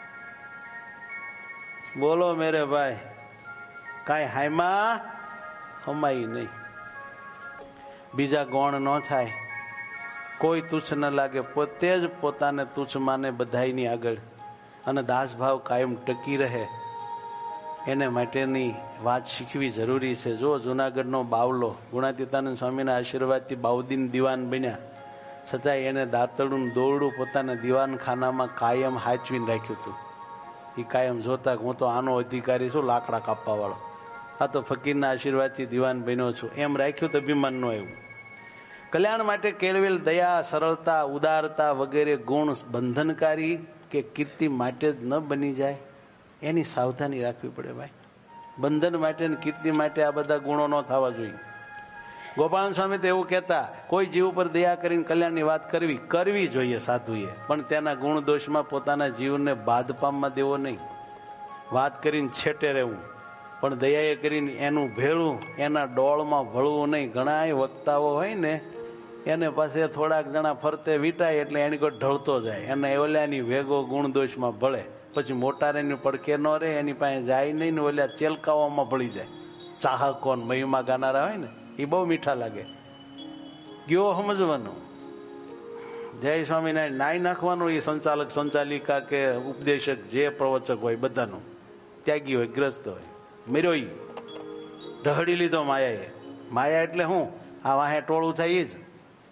બોલો મેરે ભાઈ, કાંઈ હાયમાં હમાઈ નહીં. બીજા ગોણ ન થાય કોઈ તુચ્છ ન લાગે, પોતે જ પોતાને તુચ્છ માને બધાયની આગળ, અને દાસભાવ કાયમ ટકી રહે એને માટેની વાત શીખવી જરૂરી છે. જો જુનાગઢનો બાવલો ગુણાતીતાનંદ સ્વામીના આશીર્વાદથી બાઉદીન દિવાન બન્યા, છતાંય એને દાંતરડું દોરડું પોતાના દિવાનખાનામાં કાયમ હાચવીને રાખ્યું હતું. એ કાયમ જોતા હું તો આનો અધિકારી છું, લાકડા કાપવા વાળો, આ તો ફકીરના આશીર્વાદથી દિવાન બન્યો છું, એમ રાખ્યું તો અભિમાન ન આવ્યું. કલ્યાણ માટે કેળવેલ દયા, સરળતા, ઉદારતા વગેરે ગુણ બંધનકારી કે કીર્તિ માટે જ ન બની જાય, એની સાવધાની રાખવી પડે ભાઈ. બંધન માટે અને કીર્તિ માટે આ બધા ગુણો ન થવા જોઈએ. ગોપાલ સ્વામી તો એવું કહેતા, કોઈ જીવ ઉપર દયા કરીને કલ્યાણની વાત કરવી કરવી જોઈએ સાધુએ, પણ તેના ગુણ દોષમાં પોતાના જીવને બાદપામમાં દેવો નહીં. વાત કરીને છેટે રહેવું, પણ દયાએ કરીને એનું ભેળું એના ડોળમાં ભળવું નહીં. ઘણા વક્તાઓ હોય ને એને પાસે થોડાક જણા ફરતે વીટાય એટલે એની કોઈ ઢળતો જાય, એને ઓલ્યાની વેગો ગુણ દોષમાં ભળે, પછી મોટા એની પડખે ન રહે, એની પાસે જાય નહીં ને ઓલ્યા ચેલકાઓમાં ભળી જાય. ચાહકો મહિમા ગાનારા હોય ને એ બહુ મીઠા લાગે. ગયો સમજવાનું, જય સ્વામિનારાયણ નાઈ નાખવાનું. એ સંચાલક સંચાલિકા કે ઉપદેશક જે પ્રવચક હોય બધાનું ત્યાગી હોય, ગ્રસ્ત હોય, મર્યો ઈ ઢહડી લીધો માયાએ. માયા એટલે હું? આ વાહે ટોળું થાય જ.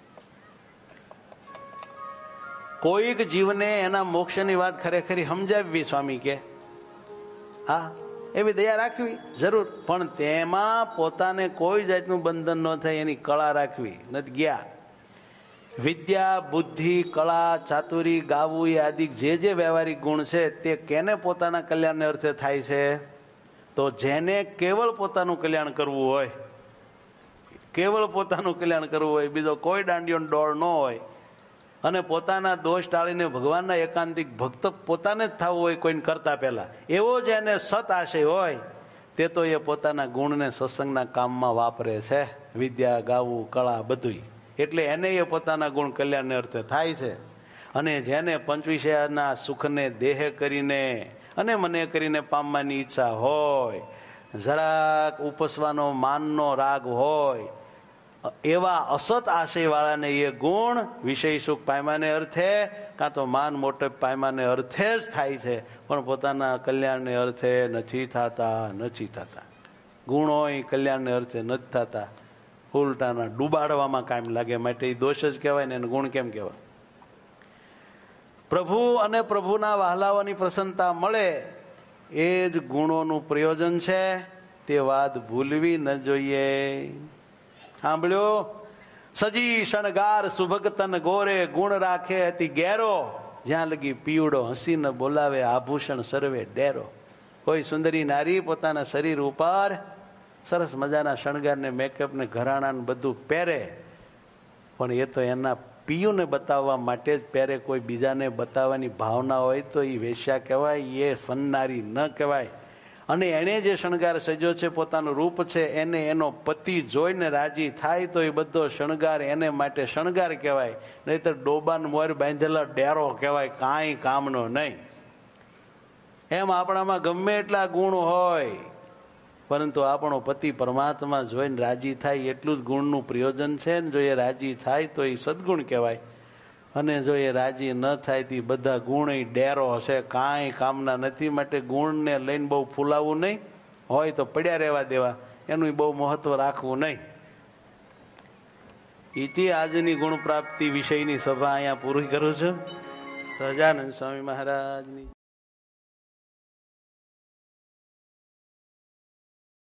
કોઈક જીવને એના મોક્ષની વાત ખરેખરી સમજાવવી સ્વામી કે હા એવી દયા રાખવી જરૂર, પણ તેમાં પોતાને કોઈ જાતનું બંધન ન થાય એની કળા રાખવી. નથી ગયા વિદ્યા, બુદ્ધિ, કળા, ચાતુરી, ગાવું આદિ જે જે વ્યવહારિક ગુણ છે તે કેને પોતાના કલ્યાણને અર્થે થાય છે? તો જેને કેવળ પોતાનું કલ્યાણ કરવું હોય, કેવળ પોતાનું કલ્યાણ કરવું હોય, બીજો કોઈ દાંડિયો ડોળ ન હોય, અને પોતાના દોષ ટાળીને ભગવાનના એકાંતિક ભક્ત પોતાને જ થવું હોય કોઈને કરતા પહેલા, એવો જેને સત આશય હોય તે તો એ પોતાના ગુણને સત્સંગના કામમાં વાપરે છે. વિદ્યા, ગાવું, કળા બધું, એટલે એને એ પોતાના ગુણ કલ્યાણને અર્થે થાય છે. અને જેને પંચવિષયના સુખને દેહ કરીને અને મને કરીને પામવાની ઈચ્છા હોય, જરાક ઉપસવાનો માનનો રાગ હોય, એવા અસત આશય વાળાને એ ગુણ વિષય સુખ પાયમાને અર્થે કાં તો માન મોટપ પાયમાને અર્થે જ થાય છે, પણ પોતાના કલ્યાણને અર્થે નથી થતા નથી થતા ગુણો એ કલ્યાણને અર્થે નથી થતા, ઉલટાના ડૂબાડવામાં કાયમ લાગે. માટે એ દોષ જ કહેવાય ને, એને ગુણ કેમ કહેવાય? પ્રભુ અને પ્રભુના વહાલાઓની પ્રસન્નતા મળે એ જ ગુણોનું પ્રયોજન છે. તે વાત ભૂલવી ન જોઈએ. સાંભળ્યો? સજી શણગાર સુભગ તન ગોરે, ગુણ રાખે અતિ ગેરો, જ્યાં લગી પીવડો હસી ન બોલાવે, આભૂષણ સર્વે ડેરો. કોઈ સુંદરી નારી પોતાના શરીર ઉપર સરસ મજાના શણગારને મેકઅપને ઘરાણાને બધું પહેરે, પણ એ તો એના પિયુને બતાવવા માટે જ પહેરે. કોઈ બીજાને બતાવવાની ભાવના હોય તો એ વેશ્યા કહેવાય, એ સન્નારી ન કહેવાય. અને એણે જે શણગાર સજ્યો છે, પોતાનું રૂપ છે, એને એનો પતિ જોઈને રાજી થાય તો એ બધો શણગાર એને માટે શણગાર કહેવાય, નહીં તો ડોબાન મોર બાંધેલા ડેરો કહેવાય, કાંઈ કામનો નહીં. એમ આપણામાં ગમે એટલા ગુણ હોય, પરંતુ આપણો પતિ પરમાત્મા જોઈને રાજી થાય એટલું જ ગુણનું પ્રયોજન છે ને. જો એ રાજી થાય તો એ સદગુણ કહેવાય, અને જો એ રાજી ન થાય તો બધા ગુણ એ ડેરો હશે, કાંઈ કામના નથી. માટે ગુણને લઈને બહુ ફૂલાવવું નહીં, હોય તો પડ્યા રહેવા દેવા, એનું બહુ મહત્વ રાખવું નહીં. ઇતિ આજની ગુણ પ્રાપ્તિ વિષયની સભા અહીંયા પૂરી કરું છું. સહજાનંદ સ્વામી મહારાજની